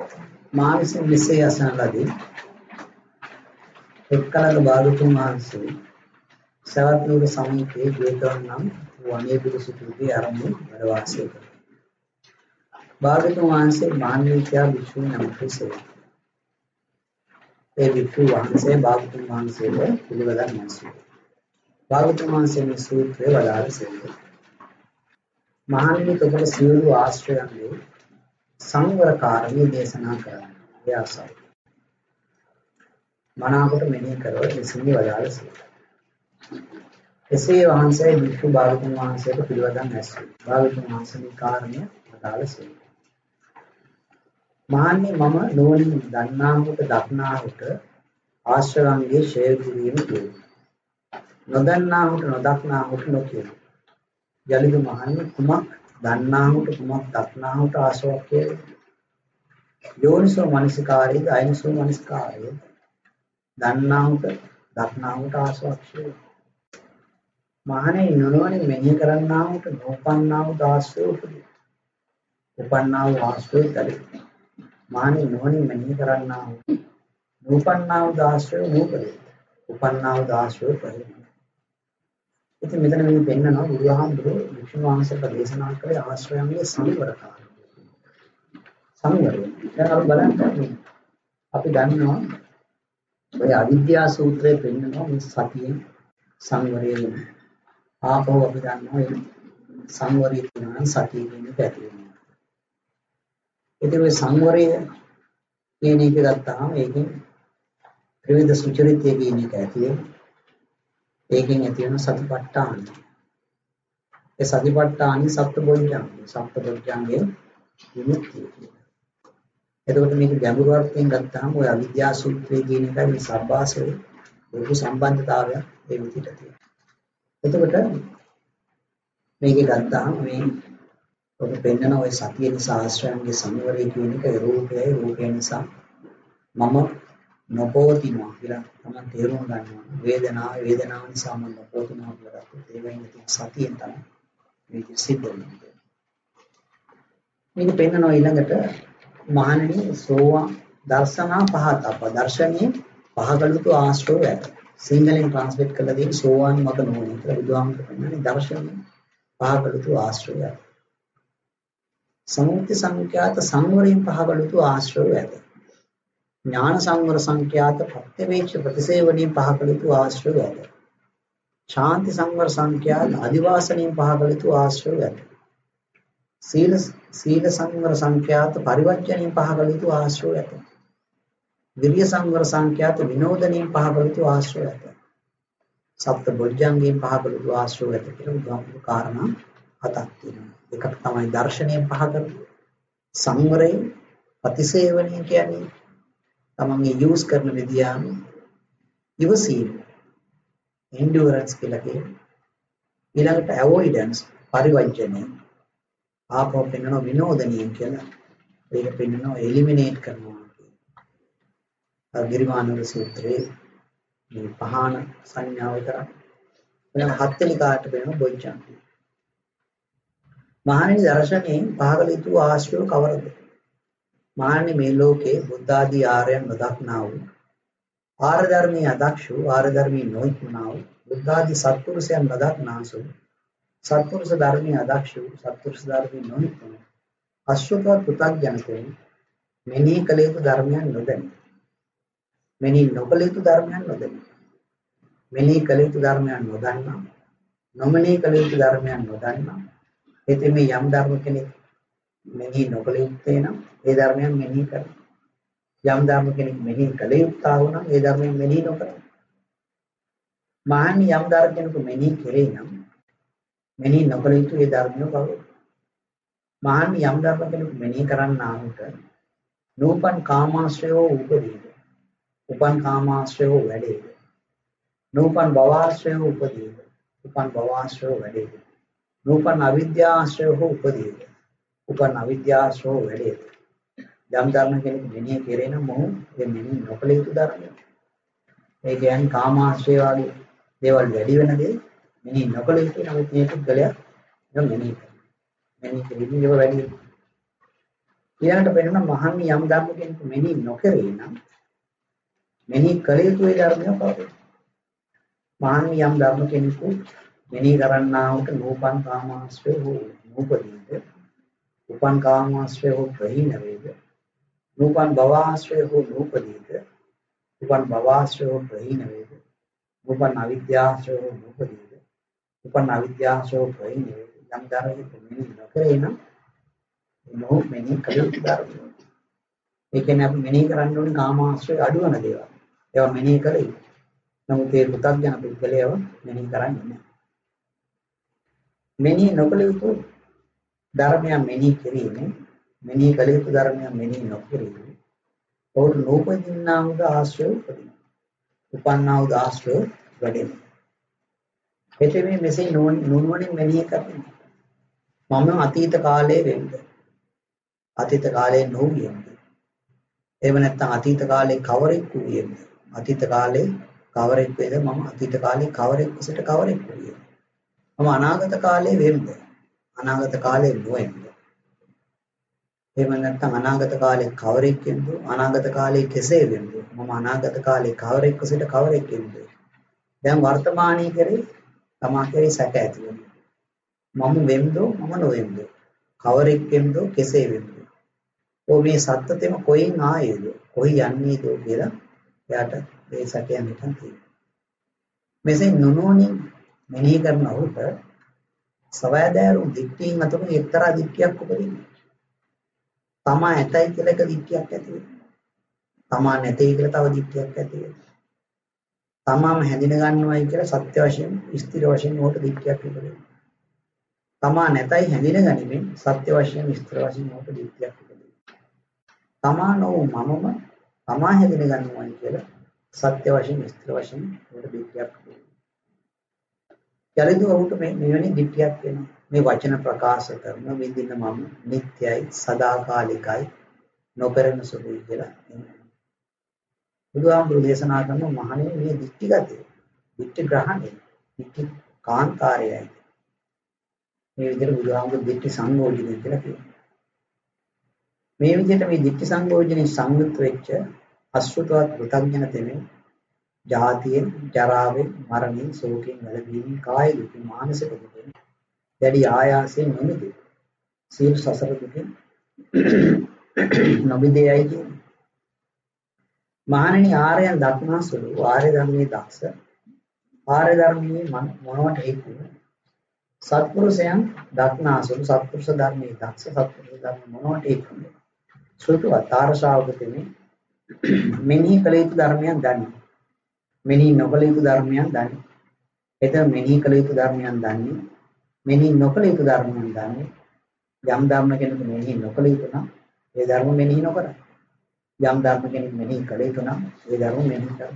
මා විසින් මෙසේ අසන ලදී. එක්කලක භාගතුන් වහන්සේ සවැත් නුවර සමීපයේ ජේතවන නම් වනේ බුදු සිටුගේ ආරම්භ වැඩ වාසය කළා. භාගතුන් වහන්සේ මාන්විකයා භික්ෂුන් නමක් විසෙයි. ඒ භික්ෂු වහන්සේ භාගතුන් වහන්සේට පිළිවෙලක් නැසුවා. භාගතුන් වහන්සේ මේ සූත්‍රය වදාළසේය. මහණෙනි ඔබට සියලු ආශ්‍රයන්ගේ සංවර කාරණේ දේශනා කරන්න. ඒ ආසයි. මනාවකට මෙනෙහි කරව දෙසින් වදාළසේය. එසේ වහන්සේ භික්ෂු භාගතුන් වහන්සේට පිළිවෙලක් නැසුවා. භාගතුන් වහන්සේ කාරණේ වදාළසේය. මහණෙනි මම නොවනින් දන්නාහුට දක්නාහුට ආශ්‍රවන්ගේ ඡේද කිරීම කියයි. නොදන්නාහුට නොදක්නාහුට නොකියයි. යලිද මහණෙනි කුමක් දන්නාහුට කුමක් දක්නාහුට ආශ්‍රවක් කියයි. යෝනිසෝ මනසිකාරයේද අයනිසෝ මනසිකාරයේද දන්නාහුට දක්නාහුට ආශ්‍රවක් කියයි. මහණෙනි නොනවනින් මෙහි කරන්නාහුට නොපන්නාහුට ආශ්‍රය උපදී. උපන්නා වූ ආශ්‍රය කලේ. මානෙ නොවනින් මෙහි කරන්නා වූ නූපන්නා වූ ආශ්‍රය නූපදේ. උපන්නා වූ ආශ්‍රය පරිදි. ඉතින් මෙතන මේ පෙන්නනවා බුදුහාමුදුරුවෝ වික්ෂුන් වහන්සේට දේශනා කළේ ආශ්‍රයන්ගේ සංවරතාවය. සංවරය. දැන් අපි බලන්න අපි දන්නවා ඔය අවිද්‍යා සූත්‍රයේ පෙන්නනවා මේ සතියෙන් සංවරය වෙන. ආපහු අපි දන්නවා ඒ සංවරය කියන සතිය කියන පැති වෙනවා. ඉතින් මේ සංවරය කියන එක ගත්තාම ඒකෙන් ත්‍රිවිධ සුචරිතය කියන එක ඇති වෙනවා. ඒකෙන් ඇති වෙන සතිපට්ඨාන. ඒ සතිපට්ඨානි සප්තබොධ්‍යංග. සප්තබොධ්‍යංගේ විමුක්තිය. එතකොට මේක ගැඹුරු අර්ථයෙන් ගත්තාම ඔය අවිද්‍යා සූත්‍රයේ කියන එකයි මේ සබ්බාසයේ ලොකු සම්බන්ධතාවයක් ඒ විදිහට තියෙනවා. එතකොට මේක ගත්තාම මේ ඔබ පෙන්නන ඔය සතිය නිසා ආශ්‍රයන්ගේ සංවරය කියන එක රූපයයි රූපය නිසා මම නොපවතිනවා කියලා තමයි තේරුම් ගන්න ඕනේ. වේදනාව නිසා මම නොපවතිනවා කියලා ගත්තොත් ඒ වෙන්නේ තියෙන සතියෙන් තමයි මේක සිද්ධ වෙන්නේ. මේක පෙන්නනවා ඊළඟට මහණෙනි සෝවාන් දර්ශනා පහතප්ප දර්ශනයේ පහකලුතු ආශ්‍රව ඇත. සිංහලෙන් ට්‍රාන්ස්ලේට් කරලා දෙන්නේ සෝවාන් මග නොවන කියලා බුදුහාමුදුරුවෝ කියන්නේ දර්ශනයේ පහකලුතු ආශ්‍රව ඇත. සමුත්ති සංඛ්‍යාත සංවරයෙන් පහකලුතු ආශ්‍රව ඇත. ඥාන සංවර සංඛ්‍යාත ප්‍රත්‍යවේක්ෂ ප්‍රතිසේවණයෙන් පහකලුතු ආශ්‍රව ඇත. ශාන්ති සංවර සංඛ්‍යාත අදිවාසණයෙන් පහකලුතු ආශ්‍රව ඇත. සීල සංවර සංඛ්‍යාත පරිවර්ජණයෙන් පහකලුතු ආශ්‍රව ඇත. විරිය සංවර සංඛ්‍යාත විනෝදණයෙන් පහකලුතු ආශ්‍රව ඇත. සප්ත බොජ්ජංගයෙන් පහකලුතු ආශ්‍රව ඇත කියලා උදාහරණ කාරණා හතක් තියෙනවා. එකක් තමයි දර්ශනයෙන් පහකලුතු සංවරයෙන් ප්‍රතිසේවණය කියන්නේ තමන්ගේ යූස් කරන විදියම ඉවසීම endurance කියලා කියනවා. ඊළඟට avoidance පරිවර්ජණය ආපහු පෙන්වන විනෝදනීය කියලා. ඒක පෙන්වනවා එලිමිනේට් කරනවා කියලා. ගිරිමානන්ද සූත්‍රයේ මේ පහන සංඥාව විතර වෙන හත්වෙනි කාට වෙන බොජ්ජංග. මහණෙනි දර්ශනයෙන් පහකල යුතු ආශ්‍රය කවරද? මහණෙනි මේ ලෝකේ බුද්ධ ආදී ආර්යයන් නොදක්නා වූ ආර්ය ධර්මයේ අදක්ෂ වූ ආර්ය ධර්මයේ නොඉක්මනා වූ බුද්ධ ආදී සත්පුරුෂයන් නොදක්නාසු සත්පුරුෂ ධර්මයේ අදක්ෂ වූ සත්පුරුෂ ධර්මයේ නොඉක්මනා අශ්‍රත පුතග්ජනකෝ මෙනී කළ යුතු ධර්මයන් නොදැනි මෙනී නොකළ යුතු ධර්මයන් නොදැනි මෙනී කළ යුතු ධර්මයන් නොදන්නා නොමනී කළ යුතු ධර්මයන් නොදන්නා එතෙ මේ යම් ධර්ම කෙනෙක් මෙහි නොකළ යුත්තේ නම් ඒ ධර්මයන් මෙහි කරනවා. යම් ධර්ම කෙනෙක් මෙහි කළ යුත්තා වුණා ඒ ධර්මයන් මෙහි නොකරනවා. මහණනි යම් ධර්ම කෙනෙකු මෙහි කෙරේ නම් මෙහි නොකළ යුතු ඒ ධර්මය කවුද? මහණනි යම් ධර්ම කෙනෙකු මෙහි කරන්නා වූට නූපන් කාමාශ්‍රයෝ උපදීද. උපන් කාමාශ්‍රයෝ වැඩේද. නූපන් භවආශ්‍රයෝ උපදීද. උපන් භවආශ්‍රයෝ වැඩේද. නූපන් අවිද්‍යාශ්‍රයෝ උපදීද. උපන් අවිද්‍යාශ්‍රෝ වැඩේද. යම් ධර්ම කෙනෙක් මෙනෙහි කෙරෙන මොහු ඒ මෙනෙහි නොකළ යුතු ධර්මයක්. ඒ කියන්නේ කාමාශ්‍රය වගේ දේවල් වැඩි වෙන දේ මෙනෙහි නොකළ යුතු නමුත් මේ පුද්ගලයා මෙනෙහි කරනවා. මෙනෙහි කිරීමේ ඒව වැඩි වෙනවා. ඊළඟට වෙනවා මහන්නේ යම් ධර්ම කෙනෙකු මෙනෙහි නොකරේ නම් මෙනෙහි කළ යුතු ඒ ධර්මය කවද? මහන්නේ යම් ධර්ම කෙනෙකු මෙනෙහි කරන්නා වූ නූපන් කාමාශ්‍රය වූ නූපදීද උපන් කාමාශ්‍රය වූ ප්‍රහීන වේද නූපන් භවආශ්‍රය වූ නූපදීද උපන් භවආශ්‍රය වූ ප්‍රහීන වේද උපන් අවිද්‍යාශ්‍රය වූ නූපදීද උපන් අවිද්‍යාශ්‍රය වූ ප්‍රහීන වේද යම් ධර්මයක මෙනෙහි නොකරේ නම් නෝ මෙනෙහි කළ යුතු ධර්මය. ඒ කියන්නේ අපි මෙනෙහි කරන්න ඕනේ කාමාශ්‍රය අඩු වෙන දේවල්. ඒවා මෙනෙහි කරේ. නමුත් ඒ පුතග්ජන පුද්ගලයව මෙනෙහි කරන්නේ නැහැ. මෙනෙහි නොකළ යුතු ධර්මයන් මෙනෙහි කිරීමෙන් මෙනෙහි කළ යුතු ධර්මයන් මෙනෙහි නොකිරීමෙන් ඔවුන් නූපදින්නා වූ ආශ්‍රය උපදිනවා. උපන්නා වූ ආශ්‍රය වැඩෙනවා. එතෙමේ මෙසේ නුනුවණින් මෙනෙහි කරන්නේ. මම අතීත කාලයේ වෙන්ද අතීත කාලයේ නොවියෙන්ද එහෙම නැත්නම් අතීත කාලේ කවරෙක් වූයේද අතීත කාලේ කවරෙක් වේද මම අතීත කාලේ කවරෙක් සිට කවරෙක් වූයේද මම අනාගත කාලේ වෙන්ද අනාගත කාලේ නොවෙන්ද එහෙම නැත්නම් අනාගත කාලේ කවරෙක් වෙන්ද අනාගත කාලේ කෙසේ වෙන්ද මම අනාගත කාලේ කවරෙක් සිට කවරෙක් වෙන්ද දැන් වර්තමානයේ කරේ තමා කරේ සැක ඇති වෙනවා මම වෙන්ද මම නොවෙන්ද කවරෙක් වෙන්ද කෙසේ වෙන්ද ඔය මේ සත්‍යතෙම කොයින් ආයේද කොයි යන්නේද කියලා එයාට මේ සැකයන් හිතන් තියෙනවා. මෙසේ නුනුවණින් මෙනෙහි කරන ඔහුට සවැදෑරු දික්තියින් අතුරින් එක්තරා දික්තියක් උපදිනවා. තමා ඇතයි කියලා එක දික්තියක් ඇති වෙනවා. තමා නැtei කියලා තව දික්තියක් ඇති වෙනවා. තමාම හැඳින ගන්නවයි කියලා සත්‍ය වශයෙන් ස්ථිර වශයෙන් ඔහුට දික්තියක් උපදිනවා. තමා නැතයි හැඳින ගනිමින් සත්‍ය වශයෙන් ස්ථිර වශයෙන් ඔහුට දික්තියක් තමා නොව මමම තමා හැදෙන ගන්නවයි කියලා සත්‍ය වශයෙන් ස්ථිර වශයෙන් උඩ දිට්ඨියක් වෙනවා. යලිදු ඔහුට මෙවැනි දිට්ඨියක් වෙනවා. මේ වචන ප්‍රකාශ කරන විදින මම නිට්ටයයි සදාකාලිකයි නොපෙරෙන සුළුයි කියලා. බුදුහාමුදුරු දේශනා කරන මහණෙනි මේ දිට්ඨිගතේ දිට්ඨි ග්‍රහණය දිට්ඨි කාන්තාරයයි. මේ විදිහට බුදුහාමුදුරු දිට්ඨි සංයෝජනය කියලා කියනවා. මේ විදිහට මේ ditthi සංයෝජනේ සංයුත් වෙච්ච අසෘතවත් කෘතඥන තෙමේ ජාතියෙන් ජරාවෙන් මරණයෙන් ශෝකයෙන් වැළපීමෙන් කාය දුකින් මානසික දුකින් දැඩි ආයාසයෙන් නොමිදේ සීල සසර දුකින් නොමිදේයි කියන්නේ මහණෙනි ආර්යයන් දක්නා සුළු ආර්ය ධර්මයේ දක්ෂ ආර්ය ධර්මයේ මොනවට හේතු සත්පුරුෂයන් දක්නා සුළු සත්පුරුෂ ධර්මයේ දක්ෂ සත්පුරුෂ ධර්ම මොනවට හේතු සෘතුවත් ආරශාවක තෙමේ මෙනෙහි කළ යුතු ධර්මයන් දන්නේ මෙනෙහි නොකළ යුතු ධර්මයන් දන්නේ එතන මෙනෙහි කළ යුතු ධර්මයන් දන්නේ මෙනෙහි නොකළ යුතු ධර්මයන් දන්නේ යම් ධර්ම කෙනෙකු මෙනෙහි නොකළ යුතු නම් ඒ ධර්ම මෙනෙහි නොකරයි යම් ධර්ම කෙනෙකු මෙනෙහි කළ යුතු නම් ඒ ධර්ම මෙනෙහි කරයි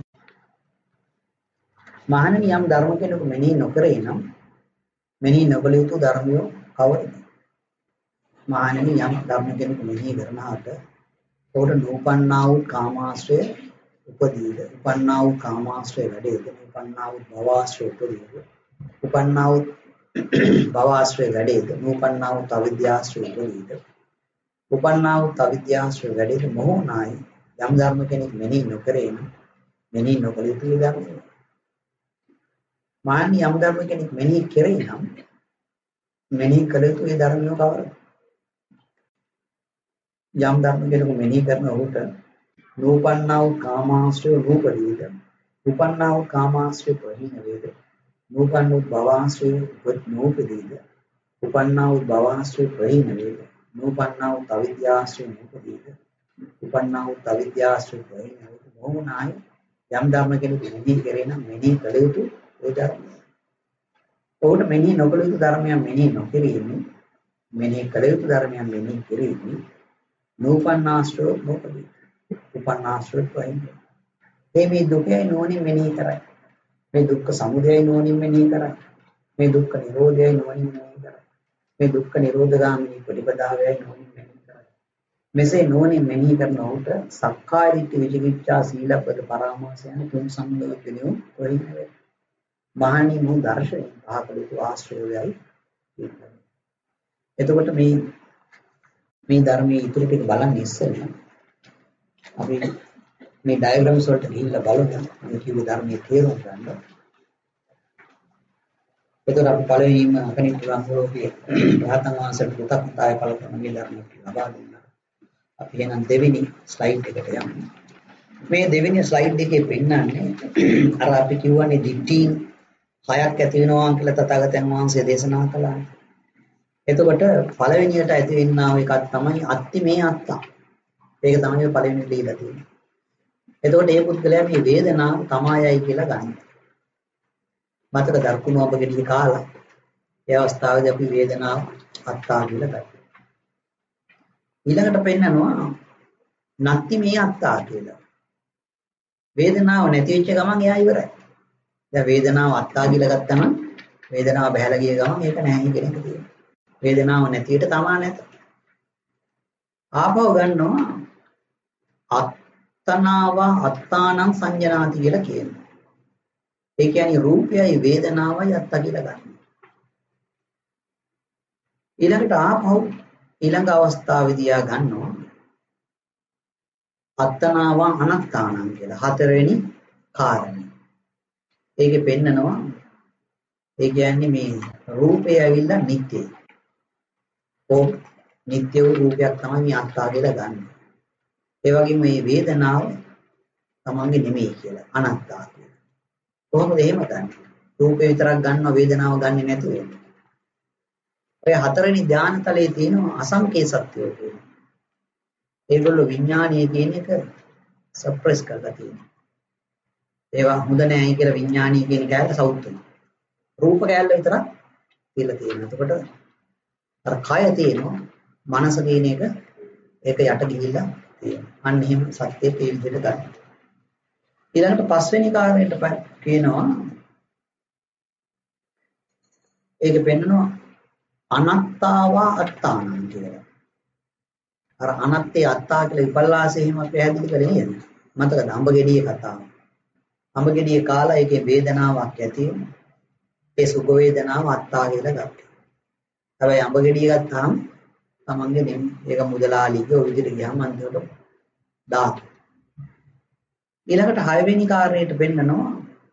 මහණෙනි යම් ධර්ම කෙනෙකු මෙනෙහි නොකරේ නම් මෙනෙහි නොකළ යුතු ධර්මය කවරද මහණෙනි යම් ධර්ම කෙනෙකු මෙහි කරනාට උඩ නූපන්නා වූ කාමාශ්‍රය උපදීද උපන්නා වූ කාමාශ්‍රය වැඩේද උපන්නා වූ භවආශ්‍රය උපදීද උපන්නා වූ භවආශ්‍රය වැඩේද නූපන්නා වූ අවිද්‍යාශ්‍රය උපදීද උපන්නා වූ අවිද්‍යාශ්‍රය වැඩේද මොහොනායි යම් ධර්ම කෙනෙක් මෙහි නොකරේ නම් මෙහි නොකළ යුතු ධර්මය මහණෙනි යම් ධර්ම කෙනෙක් මෙහි කරේ නම් මෙහි කළ යුතු ඒ ධර්මය කවරද යම් ධර්ම කෙනෙකු මෙහි කරන ඔහුට නූපන්නා වූ කාමාශ්‍රය රූපදීද උපන්නා වූ කාමාශ්‍රය ප්‍රහීන වේද නූපන් වූ භවආශ්‍රය නූපදීද උපන්නා වූ භවආශ්‍රය ප්‍රහීන වේද නූපන්නා වූ අවිද්‍යාශ්‍රය නූපදීද උපන්නා වූ අවිද්‍යාශ්‍රය ප්‍රහීන වේද මොහොනායි යම් ධර්ම කෙනෙකු මෙහි කරේ නම් මෙහි කළ යුතු ඒ ධර්මය ඔහුට මෙහි නොකළ යුතු ධර්මයන් මෙහි නොකිරීමෙන් මෙහි කළ යුතු ධර්මයන් මෙහි කිරීමෙන් නූපන්නාශ්‍රය නූපදී උපන්නාශ්‍රය ප්‍රහීන මේ දුකයි නෝනින් මෙනෙහි කරයි මේ දුක්ඛ සමුදයයි නෝනින් මෙනෙහි කරයි මේ දුක්ඛ නිරෝධයයි නෝනින් මෙනෙහි කරයි මේ දුක්ඛ නිරෝධගාමිනී ප්‍රතිපදාවයි නෝනින් මෙනෙහි කරයි මෙසේ නෝනින් මෙනෙහි කරන උට සක්කාය දිට්ඨි විචිකිච්ඡා සීලබ්බත පරාමාස යන තුන් සංයෝජනෝ ප්‍රහීන වේ මහණි මු දර්ශනය පහකලතු ආශ්‍රයයයි එතකොට මේ මේ ධර්මයේ ඉතුරු ටික බලන්න ඉස්සෙල්ලා අපි මේ ඩයග්‍රෑම්ස් වලට ගිහිල්ලා බලමු මේ කිව්ව ධර්මයේ තේරුම් ගන්න. එතකොට අපි පළවෙනිම අකනිට රංගෝපිය රහතන් වහන්සේට කෘතඥතාවය පළ කරන මේ ධර්මයක් ලබා දුන්නා. අපි එහෙනම් දෙවෙනි ස්ලයිඩ් එකට යමු. මේ දෙවෙනි ස්ලයිඩ් එකේ පෙන්නන්නේ අර අපි කියවනේ දිට්ඨීන් හයක් ඇති වෙනවා කියලා තථාගතයන් වහන්සේ දේශනා කළා. එතකොට පළවෙනියට ඇති වෙන්නා වූ එකක් තමයි අත්ති මේ අත්තා. ඒක තමයි පළවෙනි දීලා තියෙන්නේ. එතකොට මේ පුද්ගලයා මේ වේදනාව තමායයි කියලා ගන්නවා. මතක දර්කුණු ඔබ ගෙඩිය කාලා ඒ අවස්ථාවේදී අපි වේදනාව අත්තා කියලා ගන්නවා. ඊළඟට පෙන්නනවා නැති මේ අත්තා කියලා. වේදනාව නැති වෙච්ච ගමන් එයා ඉවරයි. දැන් වේදනාව අත්තා කියලා ගත්තා නම් වේදනාව බහැලා ගිය ගමන් ඒක නැහැ කියන එක තියෙනවා. වේදනාව නැතිවට තමා නැත. ආපහු ගන්නවා අත්තනාව අත්තානං සංජනාති කියලා කියනවා. ඒ කියන්නේ රූපයයි වේදනාවයි අත්තා කියලා ගන්නවා. ඊළඟට ආපහු ඊළඟ අවස්ථාවේදී ආ ගන්නවා අත්තනාව අනත්තානං කියලා හතරවෙනි කාරණේ. ඒකේ පෙන්නනවා ඒ කියන්නේ මේ රූපය ඇවිල්ලා නිට්ටයයි. ඕ නිට්ටය වූ රූපයක් තමයි මේ අත්තා කියලා ගන්න. ඒ වගේම මේ වේදනාව තමන්ගේ නෙමෙයි කියලා අනත්තා කියලා. කොහොමද එහෙම ගන්නෙ? රූපේ විතරක් ගන්නවා වේදනාව ගන්නෙ නැතුව. ඔය හතරවෙනි ධානතලයේ තියෙන අසංකේ සත්‍යය කියනවා. ඒගොල්ලෝ විඥානීය කියන එක සප්‍රෙස් කරලා තියෙනවා. ඒවා හොඳ නැහැ කියලා විඥානීය කියන කෑල්ල සවුත් වෙනවා. රූප කෑල්ල විතරක් කියලා තියෙනවා. එතකොට අර කය තියෙනවා මනස කියන එක ඒක යට ගිහිල්ලා තියෙනවා. අන්න එහෙම සත්‍යයේ ඒ විදිහට ගන්න. ඊළඟට පස්වෙනි කාරණයට කියනවා ඒක පෙන්නනවා අනත්තාව අත්තානං කියලා. අර අනත්තේ අත්තා කියලා විපල්ලාසෙ එහෙම පැහැදිලි කරේ නේද? මතකද අඹ ගෙඩියේ කතාව. අඹ ගෙඩියේ කාලා ඒකේ වේදනාවක් ඇති වෙනවා. ඒ සුඛ වේදනාව අත්තා කියලා ගත්තා. හැබැයි අඹ ගෙඩිය ගත්තාම තමන්ගේ නෙමෙයි. ඒක මුදලාලිගේ ඔය විදිහට ගියාම අන්තිමට දාතු. ඊළඟට 6 වෙනි කාරණේට පෙන්නනවා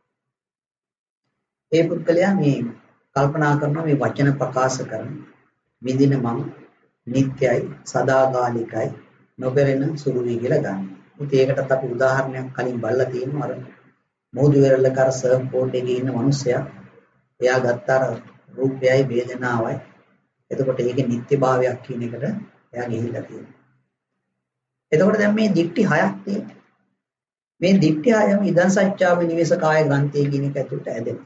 ඒ පුද්ගලයා මේ කල්පනා කරනවා මේ වචන ප්‍රකාශ කරන විඳින මම නිට්ටයයි සදාකාලිකයි නොබෙරෙන සුළුයි කියලා ගන්න. ඉතින් ඒකටත් අපි උදාහරණයක් කලින් බලලා තියෙනවා අර මොහොදු වෙරළක අර සර්ෆ් බෝඩ් එකේ ඉන්න මිනිස්සයා එයා ගත්තාර රූපයයි වේදනාවයි. එතකොට ඒකේ නිට්ටයභාවයක් කියන එකට එයා ගිහිල්ලා තියෙනවා. එතකොට දැන් මේ දික්ටි 6ක් තියෙනවා. මේ දික්ටි 6ම ඉදන් සත්‍යාව නිවේශ කාය ග්‍රන්ථය කියන එක ඇතුළට ඇදෙනවා.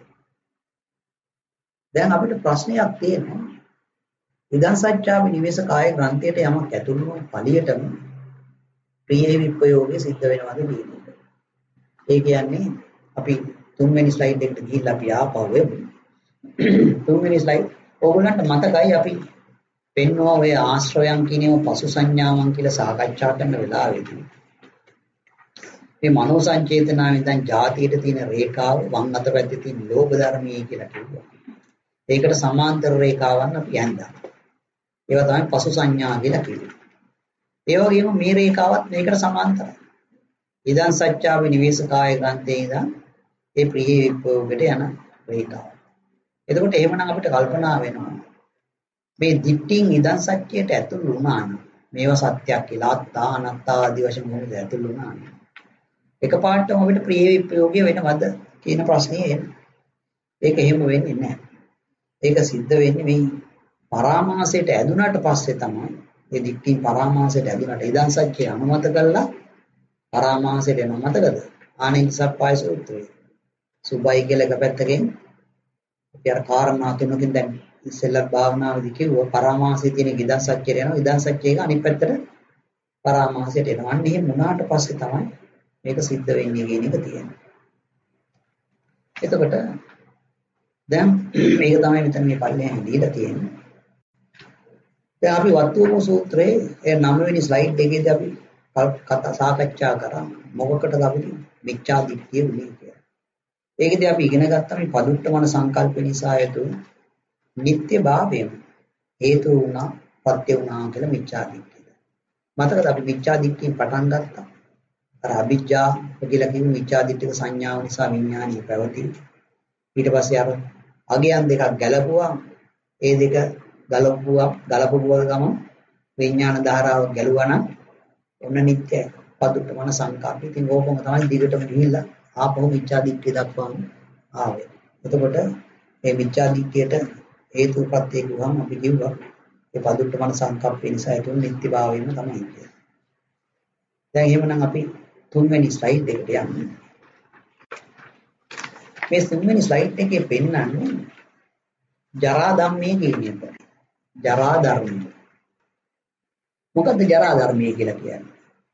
දැන් අපිට ප්‍රශ්නයක් තියෙනවා. ඉදන් සත්‍යාව නිවේශ කාය ග්‍රන්ථයට යමක් ඇතුළු වුණ ඵලියටම ප්‍රිය විප්‍රයෝගය සිද්ධ වෙනවද කියන එක. ඒ කියන්නේ අපි තුන්වෙනි ස්ලයිඩ් එකට ගිහිල්ලා අපි ආපහු වෙමු. තුන්වෙනි ස්ලයිඩ් ඕගොල්ලන්ට මතකයි අපි පෙන්වුවා ඔය ආශ්‍රයයන් කියනව පසු සංඥාවන් කියලා සාකච්ඡා කරන වෙලාවේදී මේ මනෝ සංචේතනාවෙන් දැන් ಜಾතියට තියෙන රේඛාව වම් අත පැත්තේ තියෙන ලෝභ ධර්මයේ කියලා කිව්වා. ඒකට සමාන්තර රේඛාවන් අපි ඇඳා. ඒවා තමයි පසු සංඥා කියලා කිව්වේ. ඒ වගේම මේ රේඛාවත් මේකට සමාන්තරයි. ඉදන් සත්‍යාව නිවේශ කාය ග්‍රන්ථයේ ඉඳන් ඒ ප්‍රිය විපෝගයට යන රේඛාව. එතකොට එහෙමනම් අපිට කල්පනා වෙනවා මේ දිට්ඨින් ඉදන් සත්‍යයට ඇතුළු වුණා නම් මේවා සත්‍යයක් කියලා අත්තා අනත්තා ආදී වශයෙන් මොකද ඇතුළු වුණා නම් එකපාරටම අපිට ප්‍රිය විප්‍රයෝගය වෙනවද කියන ප්‍රශ්නේ එනවා. ඒක එහෙම වෙන්නේ නැහැ. ඒක සිද්ධ වෙන්නේ මේ පරාමාසයට ඇදුනට පස්සේ තමයි මේ දික්කින් පරාමාසයට ඇදුනට ඉදන් සත්‍ය අනුමත කළා පරාමාසයට එනවා. මතකද? ආනෙන්සප්පාය සූත්‍රය. සුබයි කියලා එක පැත්තකින් අපි අර කාරණා තුනකින් දැන් ඉස්සෙල්ලා භාවනාවේදී කිව්වා පරාමාසයේ තියෙන ඉදන් සත්‍යයට යනවා. ඉදන් සත්‍යයක අනිත් පැත්තට පරාමාසයට එනවා. අන්න එහෙම වුණාට පස්සේ තමයි මේක සිද්ධ වෙන්නේ කියන එක තියෙනවා. එතකොට දැන් මේක තමයි මෙතන මේ පල්ලෙන් දීලා තියෙන්නේ. දැන් අපි වත්තුම සූත්‍රයේ ඒ 9 වෙනි ස්ලයිඩ් එකේදී අපි කතා සාකච්ඡා කරා මොකකටද අපි මිච්ඡා දිට්ඨිය උනේ කියලා. ඒකදී අපි ඉගෙන ගත්තා මේ පදුට්ඨමන සංකල්ප නිසා හේතු නිත්‍ය භාවයම හේතු වුණා පත්‍ය වුණා කියලා මිච්ඡා දිට්ඨිය. මතකද අපි මිච්ඡා දිට්ඨියෙන් පටන් ගත්තා. අර අවිජ්ජා කියලා කියමු මිච්ඡා දිට්ඨික සංඥාව නිසා විඥානීය පැවති. ඊට පස්සේ අර අගයන් දෙකක් ගැලපුවා. ඒ දෙක ගලපුවා ගමන් විඥාන ධාරාව ගැලුවා නම් ඔන්න නිත්‍යයි. පදුට්ටමන සංකල්ප. ඉතින් ඕකම තමයි දිගටම ගිහිල්ලා ආපහු මිච්ඡා දිට්ඨිය දක්වාම ආවේ. එතකොට මේ මිච්ඡා දිට්ඨියට හේතුප්‍රත්‍ය ගුවම් අපි කිව්වා ඒ පදුට්ටමන සංකල්ප නිසා ඒක නිත්‍යභාවයෙන්ම තමයි කියන්නේ. දැන් එහෙමනම් අපි තුන්වෙනි ස්ලයිඩ් එකට යමු. මේ තුන්වෙනි ස්ලයිඩ් එකේ පෙන්නන්නේ ජරා ධම්මයේ කියන එක. ජරා ධර්මය. මොකද්ද ජරා ධර්මය කියලා කියන්නේ?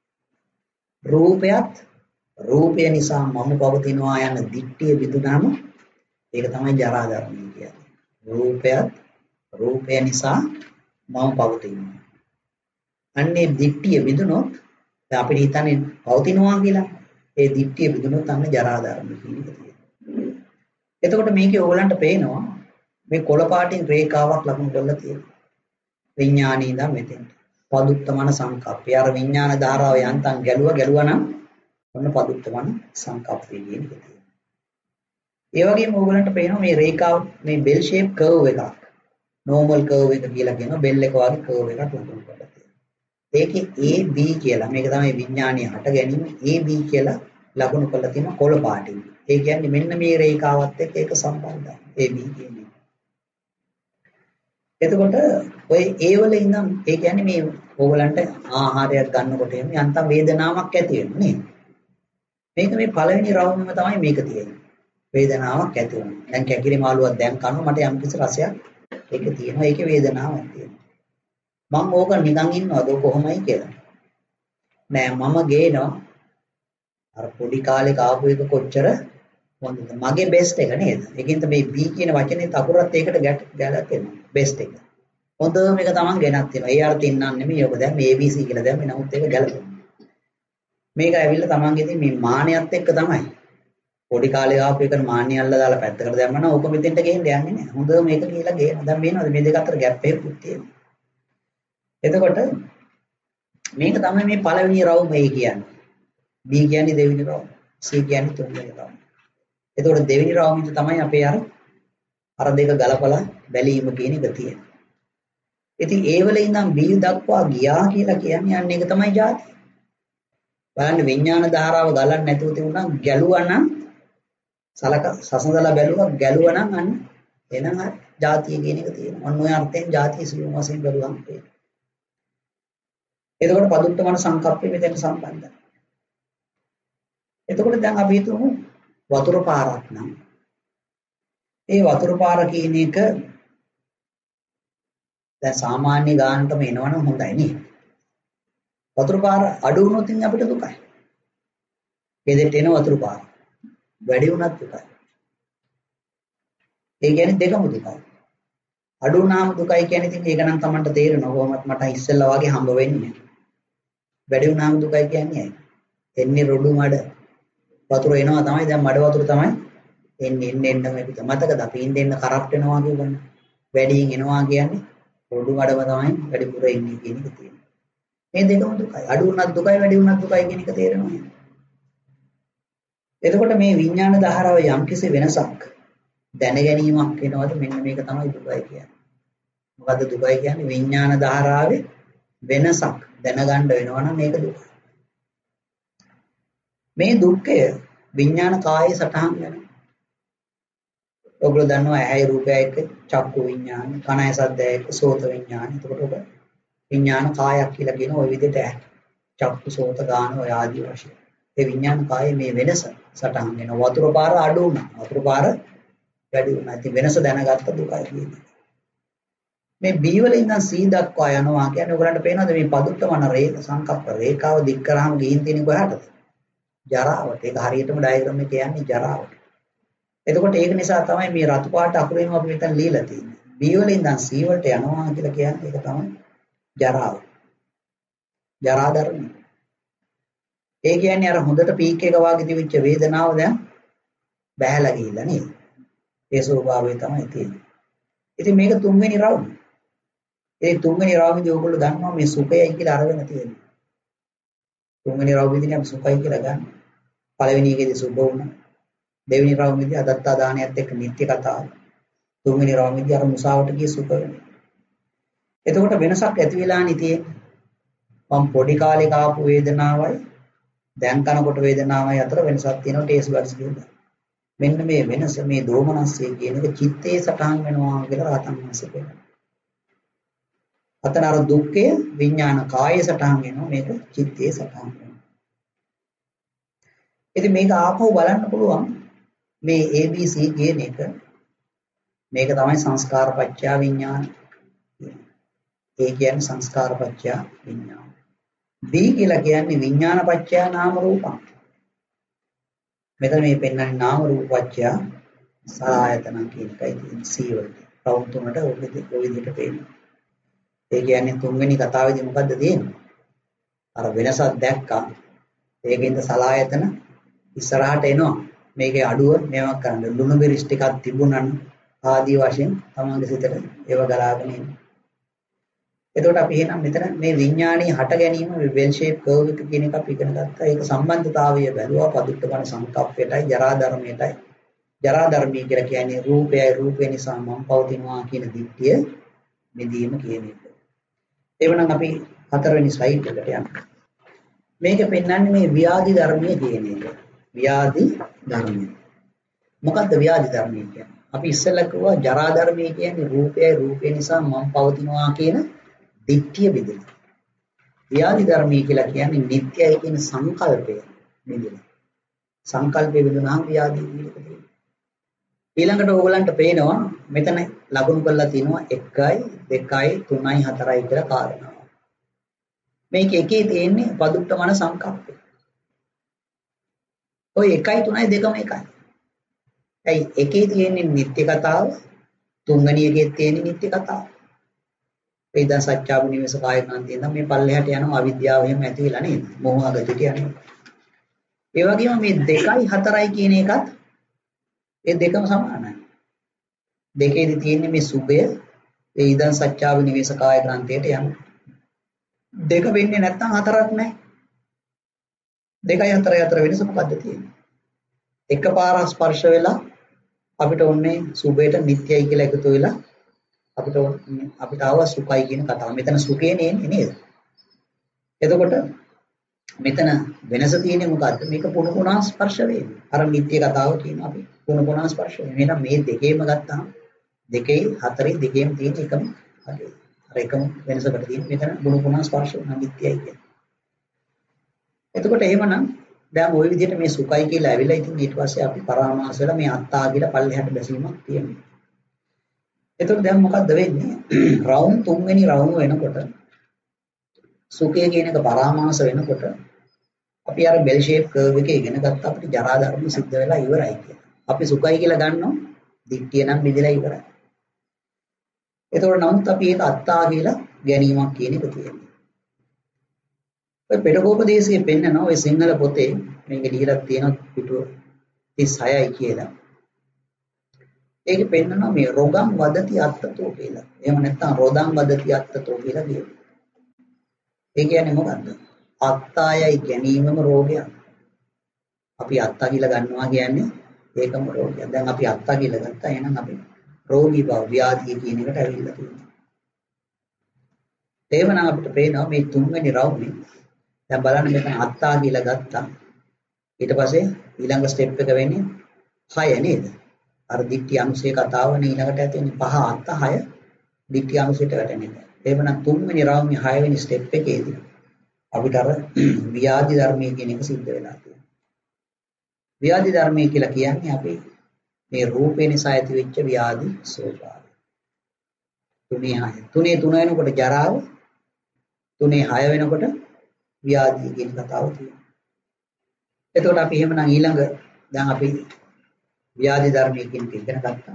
රූපය නිසා මම පවතිනවා යන දිට්ඨිය විදුනම ඒක තමයි ජරා ධර්මය කියන්නේ. රූපය නිසා මම පවතිනවා. අන්නේ දිට්ඨිය විදුනොත් අපිට හිතන්නේ පවතිනවා කියලා. ඒ දිට්ඨිය විදුනොත් අන්න ජරා ධර්මය කියන එක තියෙනවා. එතකොට මේකේ ඕගලන්ට පේනවා මේ කොළ පාටින් රේඛාවක් ලකුණු කරලා තියෙනවා. විඥානී ඉඳන් මෙතෙන්ට. පදුත්තමන සංකප්පය. අර විඥාන ධාරාව යන්තම් ගැලුවා නම් ඔන්න පදුත්තමන සංකප්පය කියන එක තියෙනවා. ඒ වගේම ඕගලන්ට පේනවා මේ රේඛාව මේ බෙල් ෂේප් කර්ව් එකක්. නෝමල් කර්ව් එක කියලා කියනවා. බෙල් එක වගේ කර්ව් එකක් ලකුණු කරලා තියෙනවා. ඒකේ AB කියලා මේක තමයි විඥානීය හට ගැනීම AB කියලා ලකුණු කරලා තියෙනවා කොළ පාටින්. ඒ කියන්නේ මෙන්න මේ රේඛාවත් එක්ක ඒක සම්බන්ධයි. AB කියන්නේ. එතකොට ඔය ඒ වල ඉඳන් ඒ කියන්නේ මේ ඕගලන්ට ආහාරයක් ගන්නකොට එන්නේ යන්තම් වේදනාවක් ඇති වෙනවා නේද? මේක මේ පළවෙනි රවුමම තමයි මේක තියෙන්නේ. වේදනාවක් ඇති වෙනවා. දැන් කැකිරි මාළුවක් දැන් කනවා මට යම් කිසි රසයක් ඒක තියෙනවා. ඒකේ වේදනාවක් තියෙනවා. මම ඕක නිකන් ඉන්නවද කොහොමයි කියලා? නෑ මම ගේනවා. අර පොඩි කාලේ කාපු එක කොච්චර හොඳද? මගේ බෙස්ට් එක නේද? ඒකින්ද මේ B කියන වචනේ තකුරත් ඒකට ගැලපෙනවා. බෙස්ට් එක. හොඳම එක තමන් ගෙනත් තියෙනවා. ඒ අර්ථයෙන් නම් නෙමෙයි ඔබ දැන් මේ ABC කියලා දැන් නමුත් ඒක ගැලපෙනවා. මේක ඇවිල්ලා තමන්ගේ ඉතින් මේ මානියත් එක්ක තමයි. පොඩි කාලේ ආපු එක මානිය අල්ලලා දාලා පැත්තකට දැම්මම ඕක මෙතෙන්ට ගේන්න යන්නේ නැහැ. හොඳම මේක කියලා ගේනවා. දැන් මේනවද මේ දෙක අතර ગેප් එකකුත් තියෙනවා. එතකොට මේක තමයි මේ පළවෙනි රවුම ඒ කියන්නේ. B කියන්නේ දෙවෙනි රවුම. C කියන්නේ තුන්වෙනි රවුම. එතකොට දෙවෙනි රවුමෙන් තමයි අපේ අර දෙක ගලපලා බැලීම කියන එක තියෙන්නේ. ඉතින් ඒ වල ඉඳන් B දක්වා ගියා කියලා කියන්නේ අන්න ඒක තමයි ಜಾති. බලන්න විඥාන ධාරාව ගලන්න නැතුව තිබුණා ගැලුවා නම් සසඳලා බැලුවා ගැලුවා නම් අන්න එනම ಜಾතිය කියන එක තියෙනවා. අන්න ඔය අර්ථයෙන් ಜಾතිය සියුම් වශයෙන් බලුවම් තියෙනවා. එතකොට පදුට්ටමන සංකප්පෙ මෙතන සම්බන්ධයි. එතකොට දැන් අපි හිතමු වතුර පාරක් නම් ඒ වතුර පාර කියන එක දැන් සාමාන්‍ය ගානටම එනවනම් හොඳයි නේද? වතුර පාර අඩු වුණොත් ඉතින් අපිට දුකයි. ගෙදරට එන වතුර පාර වැඩි වුණත් දුකයි. ඒ කියන්නේ දෙකම දුකයි. අඩු වුණාම දුකයි කියන්නේ ඉතින් ඒක නම් Tamanට තේරෙනවා කොහොමත් මට ඉස්සෙල්ලා වගේ හම්බ වෙන්නේ. වැඩි වුණාම දුකයි කියන්නේ ඇයි? එන්නේ රොඩු මඩ වතුර එනවා තමයි දැන් මඩ වතුර තමයි එන්න මේක මතකද අපි ඉන්න කරප්ට් වෙනවා කියන්නේ වැඩියෙන් එනවා කියන්නේ රොඩු මඩම තමයි වැඩිපුර එන්නේ කියන එක තියෙනවා. මේ දෙකම දුකයි. අඩු වුණත් දුකයි වැඩි වුණත් දුකයි කියන එක තේරෙනවා. එතකොට මේ විඥාන ධාරාව යම්කිසි වෙනසක් දැන ගැනීමක් වෙනවද මෙන්න මේක තමයි දුකයි කියන්නේ. මොකද්ද දුකයි කියන්නේ? විඥාන ධාරාවේ වෙනසක් දැනගන්න වෙනවා නම් මේක දුකයි. මේ දුක්ඛය විඥාන කායේ සටහන් වෙනවා. ඔයගොල්ලෝ දන්නවා ඇහැයි රූපයයි එක්ක චක්කු විඥාන, කනයි සද්දයයි එක්ක සෝත විඥාන. එතකොට ඔබ විඥාන කායක් කියලා කියන ওই විදිහට ඇහැ, චක්කු, සෝත, ගාන ඔය ආදී වශයෙන්. ඒ විඥාන කායේ මේ වෙනස සටහන් වෙනවා. වතුර පාර අඩු වුණා. වතුර පාර වැඩි වුණා. ඉතින් වෙනස දැනගත්ත දුකයි කියන්නේ. මේ B වල ඉඳන් C දක්වා යනවා කියන්නේ ඔයගලන්ට පේනවද මේ පදුට්ටමන රේඛ සංකප්ප රේඛාව දික් කරාම ගිහින් තියෙන කොහටද? ජරාවට. ඒක හරියටම ඩයග්‍රෑම් එකේ යන්නේ ජරාවට. එතකොට ඒක නිසා තමයි මේ රතු පාට අකුරෙන් අපි මෙතන ලියලා තියෙන්නේ. B වල ඉඳන් C වලට යනවා කියලා කියන්නේ ඒක තමයි ජරාව. ජරා ධර්මය. ඒ කියන්නේ අර හොඳට පීක් එක වාගේ තිබිච්ච වේදනාව දැන් බහැලා ගිහිල්ලා නේද? ඒ ස්වභාවය තමයි තියෙන්නේ. ඉතින් මේක තුන්වෙනි රවුම. ඒ තුන්වෙනි රවුමේදී ඔයගොල්ලෝ දන්නවා මේ සුඛයයි කියලා අරගෙන තියෙනවා. තුන්වෙනි රවුමේදී අපි සුඛයි කියලා ගන්න. පළවෙනි එකේදී සුභ වුණා. දෙවෙනි රවුමේදී අදත්තා දානයත් එක්ක නිත්‍ය කතාව. තුන්වෙනි රවුමේදී අර මුසාවට ගිය සුඛ වෙනවා. එතකොට වෙනසක් ඇති වෙලා නිතියේ මම පොඩි කාලේ කාපු වේදනාවයි දැන් කනකොට වේදනාවයි අතර වෙනසක් තියෙනවා ටේස්ට් බඩ්ස් කියලා. මෙන්න මේ වෙනස මේ දෝමනස්ය කියන එක චිත්තේ සටහන් වෙනවා කියලා රහතන් වහන්සේ කියනවා. අතන අර දුක්ඛය විඥාන කායේ සටහන් වෙනවා මේක චිත්තේ සටහන් වෙනවා. ඉතින් මේක ආපහු බලන්න පුළුවන් මේ ABC කියන එක මේක තමයි සංස්කාරපච්චය විඥාන. ඒ කියන්නේ සංස්කාරපච්චය විඥාන. B කියලා කියන්නේ විඥානපච්චය නාම රූපං. මෙතන මේ පෙන්වන්නේ නාම රූපපච්චය සලආයතන කියන එකයි තියෙන්නේ C වලට. රවුම් තුනට ඔය විදිහට පේනවා. ඒ කියන්නේ තුන්වෙනි කතාවේදී මොකද්ද තියෙන්නේ? අර වෙනසක් දැක්කා. ඒකෙන්ද සලආයතන ඉස්සරහට එනවා. මේකේ අඩුව මේවක් කරන්න. ලුණු බිරිස් ටිකක් තිබුණා නම් ආදී වශයෙන් තමන්ගේ සිතට ඒව ගලාගෙන එනවා. එතකොට අපි එහෙනම් මෙතන මේ විඥානීය හට ගැනීම මේ වෙල් ෂේප් කර්ව් එක කියන එක අපි ඉගෙන ගත්තා. ඒක සම්බන්ධතාවය බැලුවා පදුට්ටමන සංකප්පයටයි ජරා ධර්මයටයි. ජරා ධර්මී කියලා කියන්නේ රූපයයි රූපේ නිසා මම පවතිනවා කියන දිට්ඨිය මෙදීම කියන එක. එවනම් අපි හතරවෙනි ස්ලයිඩ් එකට යමු. මේක පෙන්වන්නේ මේ ව්‍යාධි ධර්මයේ කියන එක. ව්‍යාධි ධර්මය. මොකද්ද ව්‍යාධි ධර්මය කියන්නේ? අපි ඉස්සෙල්ලා කිව්වා ජරා ධර්මය කියන්නේ රූපයයි රූපේ නිසා මම පවතිනවා කියන දිට්ඨිය බෙදෙන. ව්‍යාධි ධර්මී කියලා කියන්නේ නිට්ටයයි කියන සංකල්පය බෙදෙන. සංකල්පය බෙදුනහම ව්‍යාධි කියලා කියනවා. ඊළඟට ඕගලන්ට පේනවා මෙතන ලකුණු කරලා තිනවා 1යි 2යි 3යි 4යි කියලා කාරණා. මේක එකේ තියෙන්නේ පදුට්ටමන සංකල්පය. ඔය 1යි 3යි දෙකම එකයි. ඇයි එකේ තියෙන්නේ නිත්‍ය කතාව තුන්වෙනි එකේ තියෙන්නේ නිත්‍ය කතාව. ඒ දැන් සත්‍යාව නිවස කායකන් තියෙන මේ පල්ලෙහාට යනවා අවිද්‍යාව එහෙම ඇති වෙලා නේද? මොහොගතට යනවා. ඒ වගේම මේ 2යි 4යි කියන එකත් ඒ දෙකම සමානයි. දෙකේදී තියෙන්නේ මේ සුභය ඒ ඉදන් සත්‍යාව නිවස කායකාන්තයට යනවා. දෙක වෙන්නේ නැත්නම් හතරක් නැහැ. 2යි 4යි අතර වෙනස මොකද්ද තියෙන්නේ? එකපාරක් ස්පර්ශ වෙලා අපිට ඕනේ සුභයට නිට්ටයයි කියලා එකතු වෙලා අපිට ආව සුඛයි කියන කතාව. මෙතන සුඛේ නෙන්නේ නේද? එතකොට මෙතන වෙනස තියෙන්නේ මොකද්ද? මේක පුණු පුණා ස්පර්ශ වෙන්නේ. අර නිට්ටය කතාව කියන අපි පුණු පුණා ස්පර්ශ වෙන්නේ. එහෙනම් මේ දෙකේම ගත්තාම 2යි 4යි දෙකේම තියෙන එකම හරි. අර එකම වෙනසකට තියෙන මෙතන පුණු පුණා ස්පර්ශ වෙන නිට්ටයයි කියන්නේ. එතකොට එහෙමනම් දැන් ওই විදිහට මේ සුඛයි කියලා ඇවිල්ලා ඉතින් ඊට පස්සේ අපි පරාමාස වෙලා මේ අත්තා කියලා පල්ලෙහාට බැසීමක් තියෙනවා. එතකොට දැන් මොකද්ද වෙන්නේ? රවුම් තුන්වෙනි රවුම වෙනකොට සුඛය කියන එක පරාමාස වෙනකොට අපි අර බෙල් ෂේප් කර්ව් එකේ ඉගෙන ගත්ත අපිට ජරා ධර්ම සිද්ධ වෙලා ඉවරයි කියලා. අපි සුඛයි කියලා ගන්නවා දික්තිය නම් බෙදලා ඉවරයි. එතකොට නමුත් අපි ඒක අත්තා කියලා ගැනීමක් කියන එක තියෙනවා. ඔය පෙඩගෝපදේශයේ පෙන්නන ඔය සිංහල පොතේ මේක ලියලා තියෙන පිටුව 36යි කියලා. ඒකේ පෙන්නනවා මේ රොගම් වදති අත්තතෝ කියලා. එහෙම නැත්නම් රොදම් වදති අත්තතෝ කියලා කියනවා. ඒ කියන්නේ මොකද්ද? අත්තායයි ගැනීමම රෝගයක්. අපි අත්තා කියලා ගන්නවා කියන්නේ ඒකම රෝගයක්. දැන් අපි අත්තා කියලා ගත්තා. එහෙනම් අපි රෝගී බව ව්‍යාධිය කියන එකට ඇවිල්ලා තියෙනවා. එහෙමනම් අපිට පේනවා මේ තුන්වෙනි රවුමේ දැන් බලන්න මෙතන අත්තා කියලා ගත්තා. ඊට පස්සේ ඊළඟ ස්ටෙප් එක වෙන්නේ 6 නේද? අර දික්ටි අංශයේ කතාවනේ ඊළඟට ඇති වෙන්නේ 5 අත්ත 6 දික්ටි අංශයට වැටෙන එක. එහෙමනම් තුන්වෙනි රවුමේ 6 වෙනි ස්ටෙප් එකේදී අපිට අර ව්‍යාධි ධර්මයේ කියන එක සිද්ධ වෙලා තියෙනවා. ව්‍යාධි ධර්මයේ කියලා කියන්නේ අපි මේ රූපේ නිසා ඇති වෙච්ච ව්‍යාධි ස්වභාවය. 3 වෙනකොට ජරාව 6 වෙනකොට ව්‍යාධිය කියන කතාව තියෙනවා. එතකොට අපි එහෙමනම් ඊළඟ දැන් අපි ව්‍යාධි ධර්මයේ කියන එක ඉගෙන ගත්තා.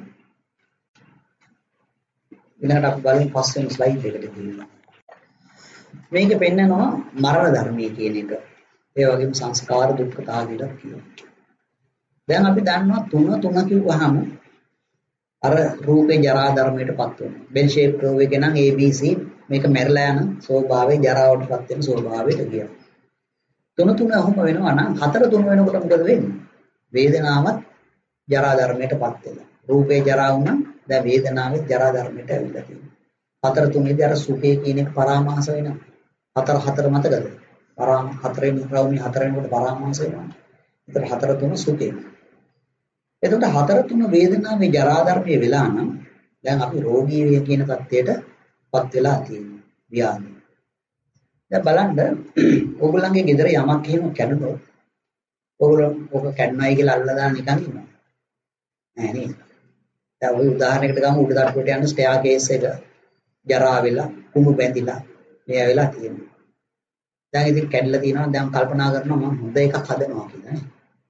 ඊළඟට අපි බලමු පස්වෙනි ස්ලයිඩ් එකට ගිහින්. මේක පෙන්නනවා මරණ ධර්මයේ කියන එක. ඒ වගේම සංස්කාර දුක්ඛතා කියලා කියනවා. දැන් අපි දන්නවා තුන කිව්වහම අර රූපේ ජරා ධර්මයටපත් වෙනවා. බෙල් ෂේප් කර්ව් එක නම් ABC මේක මැරලා යන ස්වභාවයේ ජරාවටපත් වෙන ස්වභාවයට කියනවා. තුන ඔහොම වෙනවා නම් 4 3 වෙනකොට මොකද වෙන්නේ? වේදනාවත් ජරා ධර්මයටපත් වෙනවා. රූපේ ජරා වුණා දැන් වේදනාවෙත් ජරා ධර්මයට ඇවිල්ලා තියෙනවා. 4 3 අර සුඛය කියන එක පරාමාස වෙනවා. 4 මතකද? හතරෙන් රවුමි 4 වෙනකොට පරාමාස වෙනවා. ඒතර 4 3 සුඛය. එතකොට 4 3 වේදනාවේ ජරා ධර්මයේ වෙලා නම් දැන් අපි රෝගී වේ කියන තත්ත්වයටපත් වෙලා තියෙනවා. ව්‍යාධි. දැන් බලන්න ඕගොල්ලන්ගේ ගෙදර යමක් එහෙම කැඩුනොත් ඕගොල්ලෝ ඔක කැඩුනායි කියලා අල්ලලා දාන නිකන් ඉන්නවා. නෑ නේද? දැන් ඔය උදාහරණයකට ගමු උඩ තට්ටුවට යන ස්ටෙයා කේස් එක ජරා වෙලා කුණු බැඳිලා මේ වෙලා තියෙනවා. දැන් ඉතින් කැඩලා තියෙනවා දැන් කල්පනා කරනවා මම හොඳ එකක් හදනවා කියලා නේ.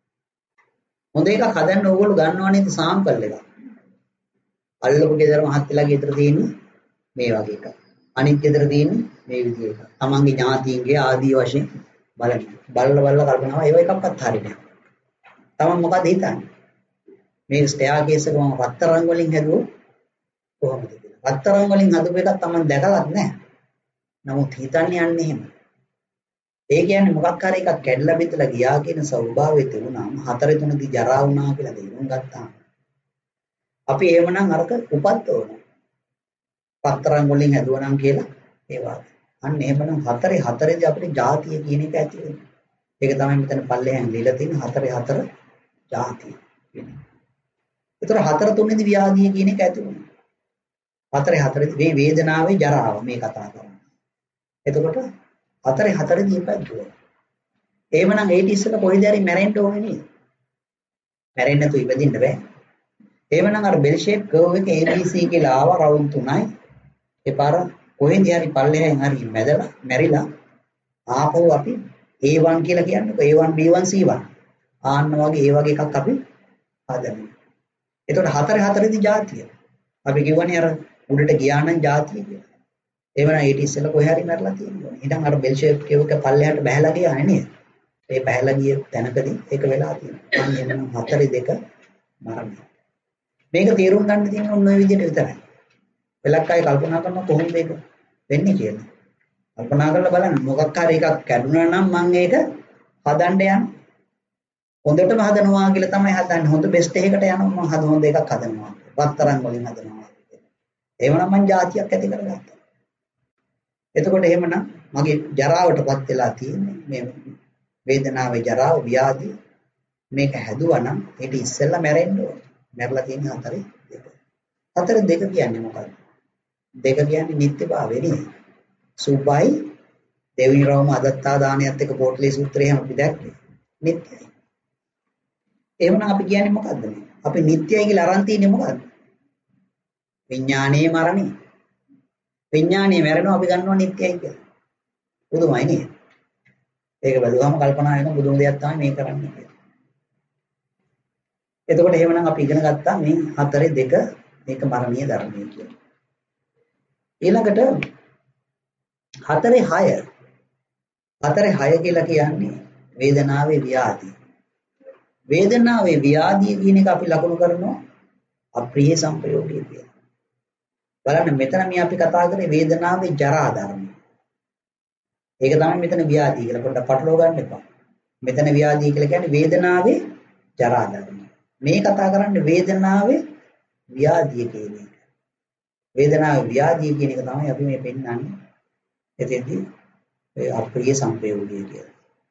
හොඳ එකක් හදන්න ඕගොල්ලෝ ගන්නවා නේද සාම්පල් එකක්. අල්ලපු ගෙදර මහත්තයලා ගෙදර තියෙන්නේ මේ වගේ එකක්. අනිත් ගෙදර තියෙන්නේ මේ විදිහ එකක්. තමන්ගේ ඥාතීන්ගේ ආදී වශයෙන් බලලා කල්පනාව ඒව එකක්වත් හරියන්නේ නැහැ. තමන් මොකද හිතන්නේ? මේ ස්ටෙයා කේස් එක මම රත්තරන් වලින් හැදුවොත් කොහොමද කියලා. රත්තරන් වලින් හදපු එකක් තමන් දැකලත් නැහැ. නමුත් හිතන්නේ යන්නේ එහෙම. ඒ කියන්නේ මොකක් හරි එකක් කැඩලා බිඳලා ගියා කියන ස්වභාවය තිබුණාම 4 3 ජරා වුණා කියලා තේරුම් ගත්තාම අපි එහෙමනම් අරක උපද්දවන පතරන් වලින් හැදුවනම් කියලා ඒවා අන්න එහෙමනම් 4 4 අපිට ಜಾතිය කියන එක ඇති වෙනවා. ඒක තමයි මෙතන පල්ලෙහෙන් දීලා තියෙන 4 4 ಜಾතිය කියන්නේ. ඒතර 4 3 ව්‍යාධිය කියන එක ඇති වෙනවා. 4 4 මේ වේදනාවේ ජරාව මේ කතා කරන්නේ. එතකොට 4 4 දීපැද්දුවා. එහෙමනම් ඒටි ඉස්සෙල්ලා කොයිද හරි මැරෙන්න ඕනේ නේද? මැරෙන්න නැතුව ඉපදින්න බෑ. එහෙමනම් අර බෙල් ෂේප් කර්ව් එක ABC කියලා ආව රවුන්ඩ් 3යි. ඒ පාර කොහෙන්ද හරි පල්ලෙහෙන් හරි මැදලා මැරිලා ආපහු අපි A1 කියලා කියන්නකො A1 B1 C1. ආන්න වගේ ඒ වගේ එකක් අපි හදනවා. එතකොට 4 4 දී જાතිය. අපි කියවනේ අර උඩට ගියා නම් જાතිය කියලා. එහෙමනම් ඒටි ඉස්සෙල්ලා කොහේ හරි මැරලා තියෙනවා. ඊටන් අර බෙල් ෂේප් කර්ව් එක පල්ලෙහාට බහැලා ගියා නේද? ඒ බහැලා ගිය තැනකදී ඒක වෙලා තියෙනවා. අන්න එහෙනම් 4 2 මරණය. මේක තේරුම් ගන්න තියෙන ඔන්න ඔය විදිහට විතරයි. වෙලක් අය කල්පනා කරනවා කොහොමද මේක වෙන්නේ කියලා. කල්පනා කරලා බලන්න මොකක් හරි එකක් කැඩුනා නම් මම ඒක හදන්න යනවා. හොඳටම හදනවා කියලා තමයි හදන්නේ. හොඳ බෙස්ට් එකකට යනවා මම හොඳ එකක් හදනවා. රත්තරන් වලින් හදනවා. එහෙමනම් මං જાතියක් ඇති කරගත්තා. එතකොට එහෙමනම් මගේ ජරාවටපත් වෙලා තියෙන්නේ මේ වේදනාවේ ජරාව ව්‍යාධි මේක හැදුවා නම් ඊට ඉස්සෙල්ලා මැරෙන්න ඕනේ. මැරලා තියෙන 4 2. 4 2 කියන්නේ මොකක්ද? 2 කියන්නේ නිත්‍යභාවය නේ. සුභයි දෙවි රෝම අදත්තා දානියත් එක්ක පොට්ලි සූත්‍රය එහෙම අපි දැක්කේ. නිත්‍යයි. එහෙමනම් අපි කියන්නේ මොකද්ද මේ? අපි නිත්‍යයි කියලා අරන් තියන්නේ මොකද්ද? විඥානයේ මරණය. විඥානයේ මැරෙනවා අපි ගන්නවා නිත්‍යයි කියලා. බුදුමයි නේද? ඒක බැලුවම කල්පනා වෙන බුදුන් දෙයක් තමයි මේ කරන්නේ කියලා. එතකොට එහෙමනම් අපි ඉගෙන ගත්තා මේ 4 2 මේක මරණීය ධර්මය කියලා. ඊළඟට 4 6 කියලා කියන්නේ වේදනාවේ ව්‍යාධි. වේදනාවේ ව්‍යාධිය කියන එක අපි ලකුණු කරනවා අප්‍රිය සංපයෝගය කියලා. බලන්න මෙතන මේ අපි කතා කරේ වේදනාවේ ජරා ධර්මය. ඒක තමයි මෙතන ව්‍යාධිය කියලා පොඩ්ඩක් පටලවා ගන්න එපා. මෙතන ව්‍යාධිය කියලා කියන්නේ වේදනාවේ ජරා ධර්මය. මේ කතා කරන්නේ වේදනාවේ ව්‍යාධිය කියන එක. වේදනාවේ ව්‍යාධිය කියන එක තමයි අපි මේ පෙන්නන්නේ. එතෙන්දී ඒ අප්‍රිය සංපයෝගය කියලා.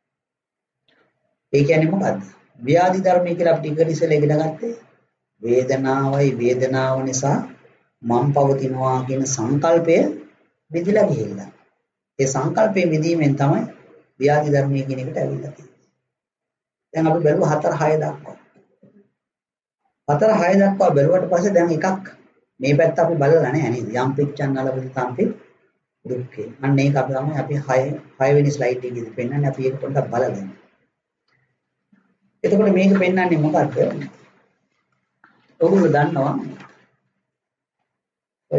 ඒ කියන්නේ මොකද්ද? ව්‍යාධි ධර්මය කියලා අපි ටික ඉස්සෙල්ලා ඉගෙන ගත්තේ වේදනාවයි වේදනාව නිසා මම පවතිනවා කියන සංකල්පය විදිලා ගිහිල්ලා. ඒ සංකල්පයේ විදීමෙන් තමයි ව්‍යාධි ධර්මය කියන එකට ඇවිල්ලා තියෙන්නේ. දැන් අපි බැලුවා 4 6 දක්වා. 4 6 දක්වා බැලුවට පස්සේ දැන් එකක් මේ පැත්ත අපි බලලා නැහැ නේද? යම් පිච්චන් අලබුල් තම්පි දුක්ඛේ. අන්න ඒක අපි තමයි අපි 6 වෙනි ස්ලයිඩ් එකේදී පෙන්නන්නේ අපි ඒක පොඩ්ඩක් බලගන්න. එතකොට මේක පෙන්නන්නේ මොකක්ද? ඔයගොල්ලෝ දන්නවා ඔය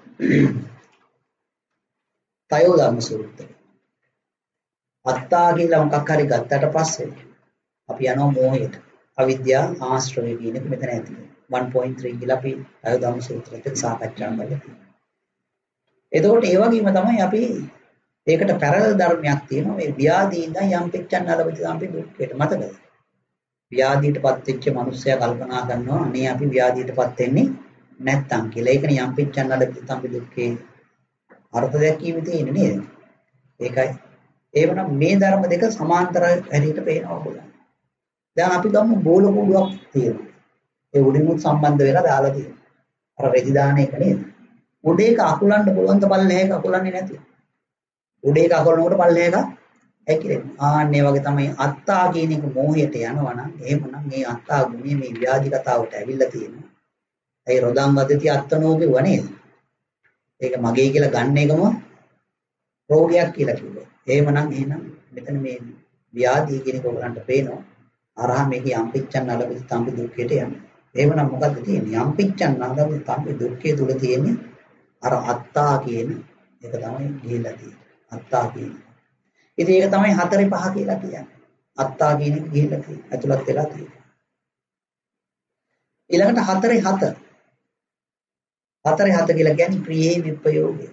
තයෝ ධම්ම සූත්‍රය. අත්තා කියලා මොකක් හරි ගත්තට පස්සේ අපි යනවා මෝහයට. අවිද්‍යාව ආශ්‍රවය කියන එක මෙතන ඇති වෙනවා. 1.3 කියලා අපි තයෝ ධම්ම සූත්‍රයට සාකච්ඡා කරලා තියෙනවා. එතකොට ඒ වගේම තමයි අපි ඒකට පැරලල් ධර්මයක් තියෙනවා මේ ව්‍යාධී ඉඳන් යම් පිච්චන් නලපති සම්පි දුක්ඛයට මතකද? ව්‍යාධීටපත් වෙච්ච මිනිස්සයා කල්පනා කරනවා අනේ අපි ව්‍යාධීටපත් වෙන්නේ නැත්තම් කියලා. ඒකනේ යම් පිච්චන් නලපති සම්පි දුක්ඛේ අර්ථ දැක්වීම තියෙන්නේ නේද? ඒකයි. ඒවනම් මේ ධර්ම දෙක සමාන්තර හැටියට පේනවා ඔයගොල්ලෝ. දැන් අපි ගමු බෝල කූඩුවක් තියෙනවා. ඒ උඩිමුත් සම්බන්ධ වෙලා දාලා තියෙනවා. අර රෙදි දාන එක නේද? උඩේක අකුලන්න පුළුවන් ද පල්ලෙහාක අකුලන්නේ නැති. උඩේක අකුලනකොට පල්ලෙහාක ඇකිලෙනවා. ආන්නේ වගේ තමයි අත්තා කියන එක මෝහයට යනවා නම් එහෙමනම් මේ අත්තා ගුණය මේ ව්‍යාධි කතාවට ඇවිල්ලා තියෙනවා. ඒ රොදම් වදති අත්තනෝ කිව්වා නේද? ඒක මගේ කියලා ගන්න එකම රෝගයක් කියලා කිව්වා. එහෙනම් මෙතන මේ ව්‍යාධිය කියන එක ඔයගලන්ට පේනවා. අරහා මේක යම්පිච්චන් නලපති තම්පි දුක්ඛයට යන්නේ. එහෙමනම් මොකද්ද තියෙන්නේ? යම්පිච්චන් නලපති තම්පි දුක්ඛය තුල තියෙන්නේ අර අත්තා කියන එක තමයි ගිහිල්ලා තියෙන්නේ. අත්තා කියන. ඉතින් ඒක තමයි 4 5 කියලා කියන්නේ. අත්තා කියන එක ගිහිල්ලා තියෙන්නේ. ඇතුළත් වෙලා තියෙන්නේ. ඊළඟට 4 7. 4 7 කියලා කියන්නේ ක්‍රියේ විප්‍රයෝගය.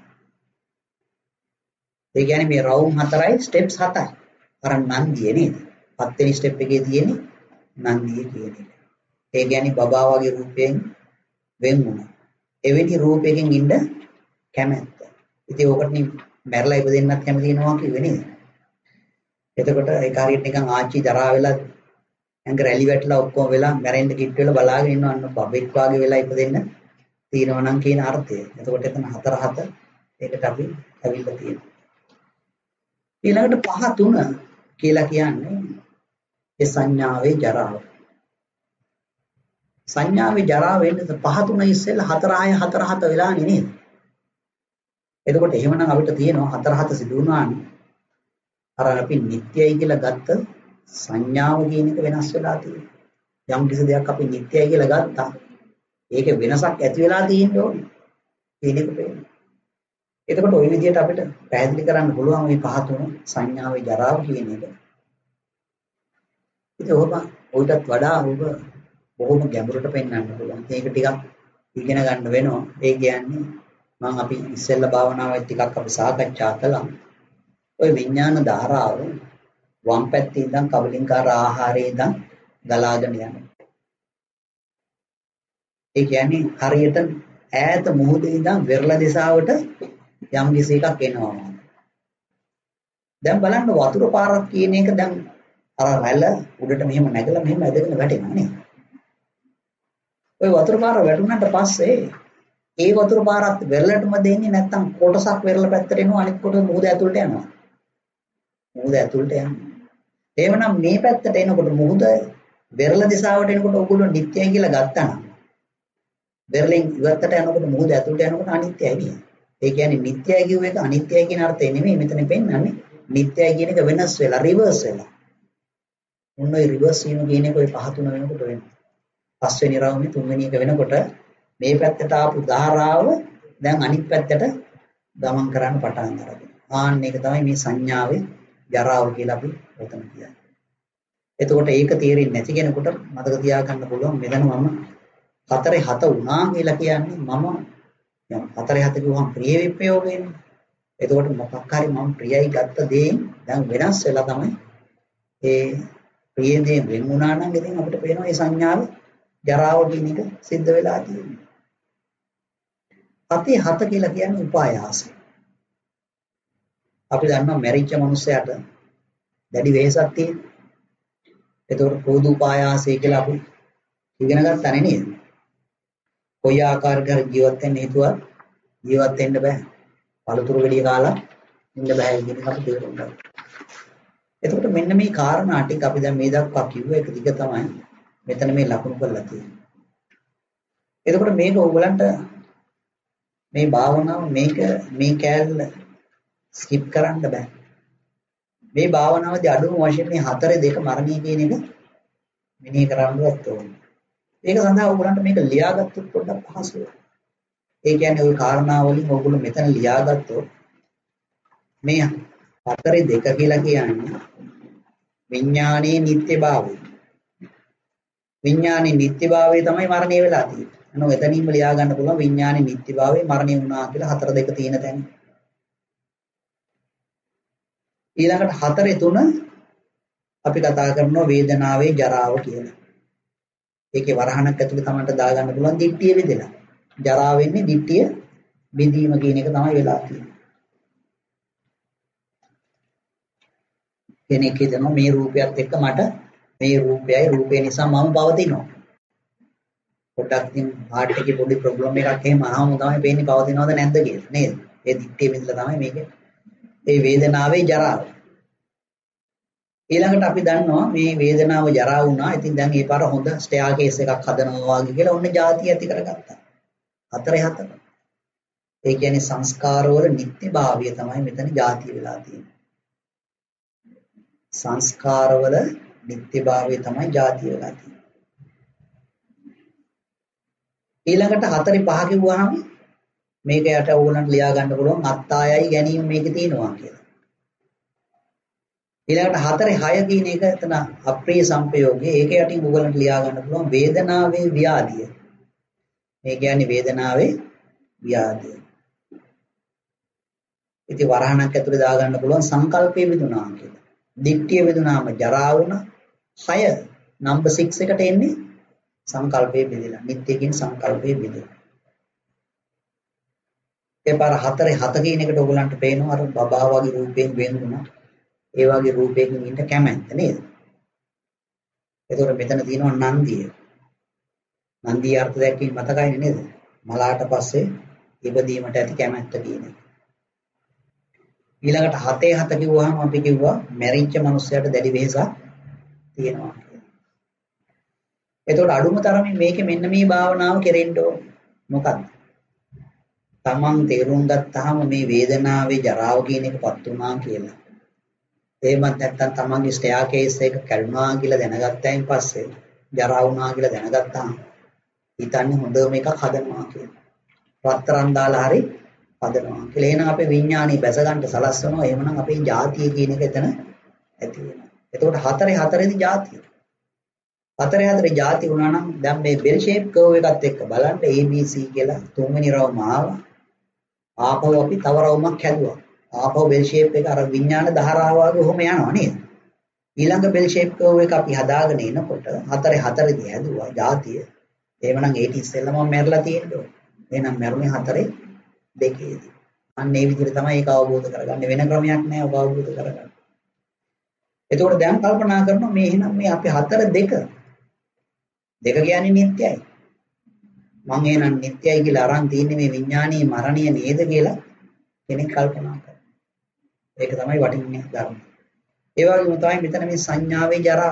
ඒ කියන්නේ මේ රවුම් 4යි ස්ටෙප්ස් 7යි. අර නන්දිය නේද? 7 වෙනි ස්ටෙප් එකේ තියෙන්නේ නන්දිය කියන එක. ඒ කියන්නේ බබා වගේ රූපයෙන් වෙන් වුණා. එවැනි රූපයකින් ඉන්න කැමැත්ත. ඉතින් ඕකට මැරලා ඉපදෙන්නත් කැමති වෙනවා කිව්වේ නේද? එතකොට ඒක හරියට නිකන් ආච්චි ජරා වෙලා ඇඟ රැලි වැටලා ඔක්කොම වෙලා මැරෙන්න කිට් වෙලා බලාගෙන ඉන්නවා අන්න බබෙක් වගේ වෙලා ඉපදෙන්න තියෙනවා නම් කියන අර්ථය. එතකොට එතන 4 7 ඒකට අපි ඇවිල්ලා තියෙනවා. ඊළඟට 5 3 කියලා කියන්නේ ඒ සංඥාවේ ජරාව. සංඥාවේ ජරාව වෙන්නේ 5 3 ඉස්සෙල්ලා 4 6 4 7 වෙලානේ නේද? එතකොට එහෙමනම් අපිට තියෙනවා 4 7 සිදු වුණානේ. අර අපි නිට්ටයයි කියලා ගත්ත සංඥාව කියන එක වෙනස් වෙලා තියෙනවා. යම් කිසි දෙයක් අපි නිට්ටයයි කියලා ගත්තා. ඒකේ වෙනසක් ඇති වෙලා තියෙන්න ඕනේ. කියන එක පේනවා. එතකොට ওই විදිහට අපිට පැහැදිලි කරන්න පුළුවන් මේ 5 3 සංඥාවේ ජරාව කියන එක. ඉතින් ඔයටත් වඩා ඔබ බොහොම ගැඹුරට පෙන්වන්න පුළුවන්. ඒක ටිකක් ඉගෙන ගන්න වෙනවා. ඒ කියන්නේ මම අපි ඉස්සෙල්ලා භාවනාවේ ටිකක් අපි සාකච්ඡා කළා. ওই විඥාන ධාරාව වම් පැත්තේ ඉඳන් කබලින්කාර ආහාරයේ ඉඳන් ගලාගෙන යනවා. ඒ කියන්නේ හරියට ඈත මුහුදේ ඉඳන් වෙරළ දිශාවට යම් කිසි එකක් එනවා. දැන් බලන්න වතුර පාරක් කියන එක දැන් අර රැළ උඩට මෙහෙම නැගලා මෙහෙම ඇදගෙන වැටෙනවා නේ. ওই වතුර පාර වැටුණාට පස්සේ ඒ වතුර පාරත් වෙරළටම දෙන්නේ නැත්නම් කොටසක් වෙරළ පැත්තට එනවා අනිත් කොටස මුහුද ඇතුළට යනවා. මුහුද ඇතුළට යනවා. එහෙමනම් මේ පැත්තට එනකොට මුහුද වෙරළ දිශාවට එනකොට ඔයගොල්ලෝ නිත්‍යයි කියලා ගත්තා නම් වෙරළෙන් ඉවත්තට යනකොට මුහුද ඇතුළට යනකොට අනිත්‍යයි නේ. ඒ කියන්නේ නිත්‍යයි කියුව එක අනිත්‍යයි කියන අර්ථය නෙමෙයි මෙතන පෙන්නන්නේ. නිත්‍යයි කියන එක වෙනස් වෙලා රිවර්ස් වෙලා. මොන ඔය රිවර්ස් වීම කියන එක ඔය 5 3 වෙනකොට වෙනවා. 5 වෙනි රවුමේ 3 වෙනි එක වෙනකොට මේ පැත්තට ආපු ධාරාව දැන් අනිත් පැත්තට ගමන් කරන්න පටන් ගන්නවා. ආන්න ඒක තමයි මේ සංඥාවේ ජරාව කියලා අපි උතන කියන්නේ. එතකොට ඒක තේරෙන්නේ නැති කෙනෙකුට මතක තියාගන්න පුළුවන් මෙතන මම 4 7 වුණා කියලා කියන්නේ මම 4 7 කිව්වම ප්‍රිය විප්‍රයෝගයනේ. එතකොට මොකක් හරි මම ප්‍රියයි ගත්ත දේෙන් දැන් වෙනස් වෙලා තමයි ඒ ප්‍රිය දේ වෙන් වුණා නම් ඉතින් අපිට පේනවා මේ සංඥාව ජරාව කියන එක සිද්ධ වෙලා තියෙනවා. අති 7 කියලා කියන්නේ උපායාසය. අපි දන්නවා මැරිච්ච මිනිස්සයාට දැඩි වෙහසක් තියෙනවා. ඒතකොට පොදු උපායාසය කියලා අපි ඉගෙන ගන්නනේ නේද? කොයි ආකාරයකට ජීවත් වෙන්න හිතුවත් ජීවත් වෙන්න බෑ. පළතුරු ගෙඩිය කාලා ඉන්න බෑ කියන එක අපි තේරුම් ගන්නවා. එතකොට මෙන්න මේ කාරණා ටික අපි දැන් මේ දක්වා කිව්ව එක දිග තමයි මෙතන මේ ලකුණු කරලා තියෙන්නේ. එතකොට මේක ඕගලන්ට මේ භාවනාව මේ කෑල්ල ස්කිප් කරන්න බෑ. මේ භාවනාවේදී අඩුම වශයෙන් මේ 4 2 මරණීය කියන එක මෙනෙහි කරන්නවත් ඕනේ. ඒක සඳහා ඕගලන්ට මේක ලියාගත්තොත් පොඩ්ඩක් පහසුයි. ඒ කියන්නේ ওই කාරණා වලින් ඕගොල්ලෝ මෙතන ලියාගත්තොත් මේ 4 2 කියලා කියන්නේ විඥානයේ නිට්ටයභාවය. විඥානයේ නිට්ටයභාවය තමයි මරණය වෙලා තියෙන්නේ. අනෝ එතනින්ම ලියා ගන්න පුළුවන් විඥානයේ නිට්ටයභාවය මරණය වුණා කියලා 4 2 තියෙන තැන. ඊළඟට 4 3 අපි කතා කරනවා වේදනාවේ ජරාව කියලා. ඒකේ වරහණක් ඇතුලේ තමයි දාගන්න පුළුවන් දිට්ඨිය බෙදලා. ජරාව වෙන්නේ දිට්ඨිය බෙදීම කියන එක තමයි වෙලා තියෙන්නේ. කෙනෙක් හිතනවා මේ රූපයත් එක්ක මට මේ රූපයයි රූපය නිසා මම පවතිනවා. පොඩ්ඩක් ඉතින් හાર્ට් එකේ පොඩි ප්‍රොබ්ලම් එකක් එහෙම ආවම තමයි පේන්නේ පවතිනවද නැද්ද කියලා නේද? ඒ දිට්ඨිය බෙදලා තමයි මේක. ඒ වේදනාවේ ජරාව. ඊළඟට අපි දන්නවා මේ වේදනාව ජරා වුණා. ඉතින් දැන් ඒ පාර හොඳ ස්ටෙයා කේස් එකක් හදනවා වගේ කියලා ඔන්න ಜಾති ඇති කරගත්තා. 4 ඒ කියන්නේ සංස්කාරවල නිත්‍යභාවය තමයි මෙතන ಜಾති වෙලා තියෙන්නේ. සංස්කාරවල නිත්‍යභාවය තමයි ಜಾති වෙලා තියෙන්නේ. ඊළඟට 4 5 කිව්වහම මේක යට ඕගොල්ලන්ට ලියා ගන්න පුළුවන් අත්තායයි ගැනීම මේකේ තියෙනවා කියලා. ඊළඟට 4 6 කියන එක එතන අප්‍රිය සංපයෝගය. ඒක යටින් ඕගොල්ලන්ට ලියා ගන්න පුළුවන් වේදනාවේ ව්‍යාධිය. මේ කියන්නේ වේදනාවේ ව්‍යාධිය. ඉතින් වරහණක් ඇතුලේ දා ගන්න පුළුවන් සංකල්පයේ විදුණා කියලා. දිට්ඨිය විදුණාම ජරා වුණා. 6 නම්බර් 6 එකට එන්නේ සංකල්පයේ බෙදලා. නිත්‍ය කියන සංකල්පයේ බෙදලා. ඒ පාර 4 7 කියන එකට ඕගොල්ලන්ට පේනවා අර බබා වගේ රූපයෙන් වෙන් වුණා. ඒ වගේ රූපයකින් ඉන්න කැමැත්ත නේද? එතකොට මෙතන තියෙනවා නන්දිය. නන්දිය අර්ථ දැක්වීම මතකයිනේ නේද? මලාට පස්සේ ඉපදීමට ඇති කැමැත්ත කියන එක. ඊළඟට 7 7 කිව්වහම අපි කිව්වා මැරිච්ච මිනිස්සයාට දැඩි වෙහසක් තියෙනවා කියලා. එතකොට අඩුම තරමින් මේකේ මෙන්න මේ භාවනාව කෙරෙන්න ඕනේ. මොකක්ද? තමන් තේරුම් ගත්තාම මේ වේදනාවේ ජරාව කියන එකපත් වුණා කියලා. එහෙමත් නැත්නම් තමන්ගේ ස්ටෙයා කේස් එක කැඩුනා කියලා දැනගත්තයින් පස්සේ ජරා වුණා කියලා දැනගත්තාම හිතන්නේ හොඳම එකක් හදනවා කියලා. රත්තරන් දාලා හරි හදනවා කියලා. එහෙනම් අපේ විඥානි බැස ගන්න සලස්වනවා. එහෙමනම් අපේ ಜಾතිය කියන එක එතන ඇති වෙනවා. එතකොට 4 4ේදී ಜಾතිය. 4 4 ಜಾති වුණා නම් දැන් මේ බෙල් ෂේප් කර්ව් එකත් එක්ක බලන්න ABC කියලා තුන්වෙනි රවුම ආවා. ආපහු අපි තව රවුමක් හැදුවා. ආපහු බෙල් ෂේප් එක අර විඥාන ධාරාව වගේ ඔහොම යනවා නේද? ඊළඟ බෙල් ෂේප් කර්ව් එක අපි හදාගෙන එනකොට 4 4දී හැදුවා ಜಾතිය. එහෙමනම් ඒක ඉස්සෙල්ලා මම මැරලා තියෙනවා. එහෙනම් මැරුණේ 4 2ේදී. අන්න ඒ විදිහට තමයි ඒක අවබෝධ කරගන්න. වෙන ක්‍රමයක් නැහැ ඔබ අවබෝධ කරගන්න. එතකොට දැන් කල්පනා කරනවා මේ එහෙනම් මේ අපි 4 2 2 කියන්නේ නිට්ටයයි. මම එහෙනම් නිට්ටයයි කියලා අරන් තියන්නේ මේ විඥානීය මරණීය නේද කියලා කෙනෙක් කල්පනා කරනවා. ඒක තමයි වටින්නේ ධර්ම. ඒ වගේම තමයි මෙතන මේ සංඥාවේ ජරාව.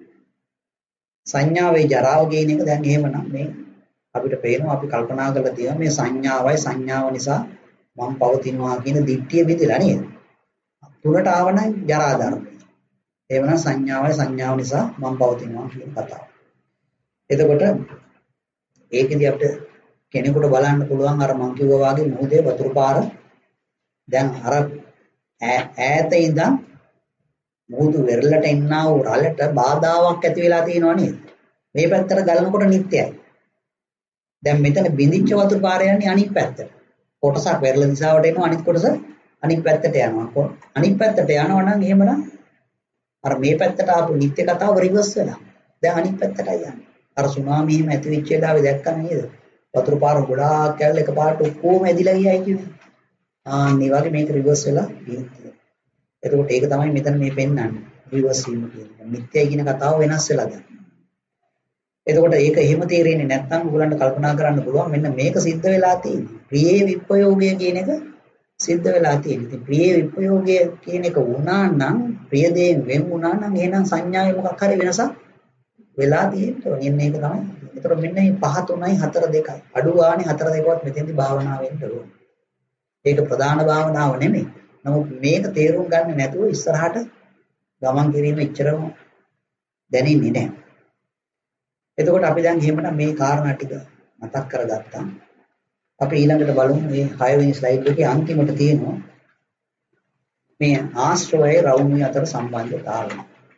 සංඥාවේ ජරාව කියන එක දැන් එහෙමනම් මේ අපිට පේනවා අපි කල්පනා කරලා තියෙනවා මේ සංඥාවයි සංඥාව නිසා මම පවතිනවා කියන දිට්ඨිය බෙදලා නේද? තුනට ආවනම් ජරා ධර්මයි. එහෙමනම් සංඥාවයි සංඥාව නිසා මම පවතිනවා කියන කතාව. එතකොට ඒකෙදි අපිට කෙනෙකුට බලන්න පුළුවන් අර මං කිව්වා වගේ මොහොතේ වතුර පාර දැන් අර ඈත ඉඳන් මොහොත වෙරළට එන්නා වූ රළට බාධාවක් ඇති වෙලා තියෙනවා නේද? මේ පැත්තට ගලනකොට නිත්‍යයි. දැන් මෙතන බිඳිච්ච වතුර පාර යන්නේ අනිත් පැත්තට. කොටසක් වෙරළ දිශාවට එනවා අනිත් කොටස අනිත් පැත්තට යනවා. අනිත් පැත්තට යනවා නම් එහෙමනම් අර මේ පැත්තට ආපු නිත්‍ය කතාව රිවර්ස් වෙනවා. දැන් අනිත් පැත්තටයි යන්නේ. අර සුනාමි එහෙම ඇති වෙච්ච වෙලාවේ දැක්කම නේද? වතුර පාර ගොඩාක් කැල්ල එකපාරට ඔක්කොම ඇදිලා ගියයි කිව්වේ. මේ වගේ මේක රිවර්ස් වෙලා ගිහින්. එතකොට ඒක තමයි මෙතන මේ පෙන්වන්නේ. රිවර්ස් වීම කියන්නේ. නිත්‍යයි කියන කතාව වෙනස් වෙලා දැන්. එතකොට ඒක එහෙම තේරෙන්නේ නැත්නම් ඔයගලන්ට කල්පනා කරන්න පුළුවන් මෙන්න මේක සිද්ධ වෙලා තියෙන්නේ. ප්‍රියේ විප්‍රයෝගය කියන එක සිද්ධ වෙලා තියෙන්නේ. ඉතින් ප්‍රියේ විප්‍රයෝගය කියන එක වුණා නම් ප්‍රිය දේෙන් වෙන් වුණා නම් එහෙනම් සංඥාවේ මොකක් හරි වෙනසක් වෙලා තියෙනවා. එන්නේ ඒක තමයි. එතකොට මෙන්න මේ 5 3යි 4 2යි. අඩු ගානේ 4 2කවත් මෙතෙන්දි භාවනා වෙන්න ඕනේ. ඒක ප්‍රධාන භාවනාව නෙමෙයි. නමුත් මේක තේරුම් ගන්න නැතුව ඉස්සරහට ගමන් කිරීම එච්චරම දැනෙන්නේ නැහැ. එතකොට අපි දැන් එහෙමනම් මේ කාරණා ටික මතක් කරගත්තා. අපි ඊළඟට බලමු මේ 6 වෙනි ස්ලයිඩ් එකේ අන්තිමට තියෙනවා මේ ආශ්‍රවය රවුමේ අතර සම්බන්ධතාවය.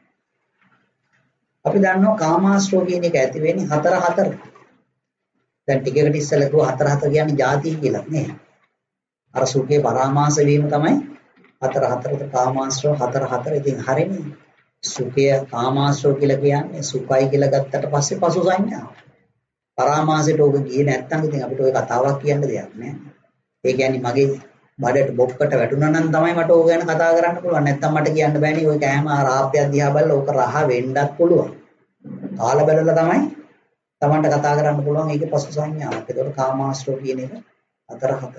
අපි දන්නවා කාමාශ්‍රව කියන එක ඇති වෙන්නේ 4 4. දැන් ටිකකට ඉස්සෙල්ලා කිව්වා 4 4 කියන්නේ ಜಾති කියලා නේ. අර සුඛේ පරාමාස වීම තමයි හතරට කාමාශ්‍රව හතර ඉතින් හරිනේ. සුඛය කාමාශ්‍රව කියලා කියන්නේ සුඛයි කියලා ගත්තට පස්සේ පසු සංඥාව. පරාමාසයට ඕක ගියේ නැත්නම් ඉතින් අපිට ওই කතාවක් කියන්න දෙයක් නැහැ. ඒ කියන්නේ මගේ බඩට බොක්කට වැටුණා නම් තමයි මට ඕක ගැන කතා කරන්න පුළුවන්. නැත්නම් මට කියන්න බෑනේ ওই කෑම රාප්පයක් දිහා බලලා ඕක රහ වෙන්නත් පුළුවන්. කාලා බලලා තමයි Tamanට කතා කරන්න පුළුවන් ඒකේ පසු සංඥාවක්. ඒතකොට කාමාශ්‍රව කියන එක හතර.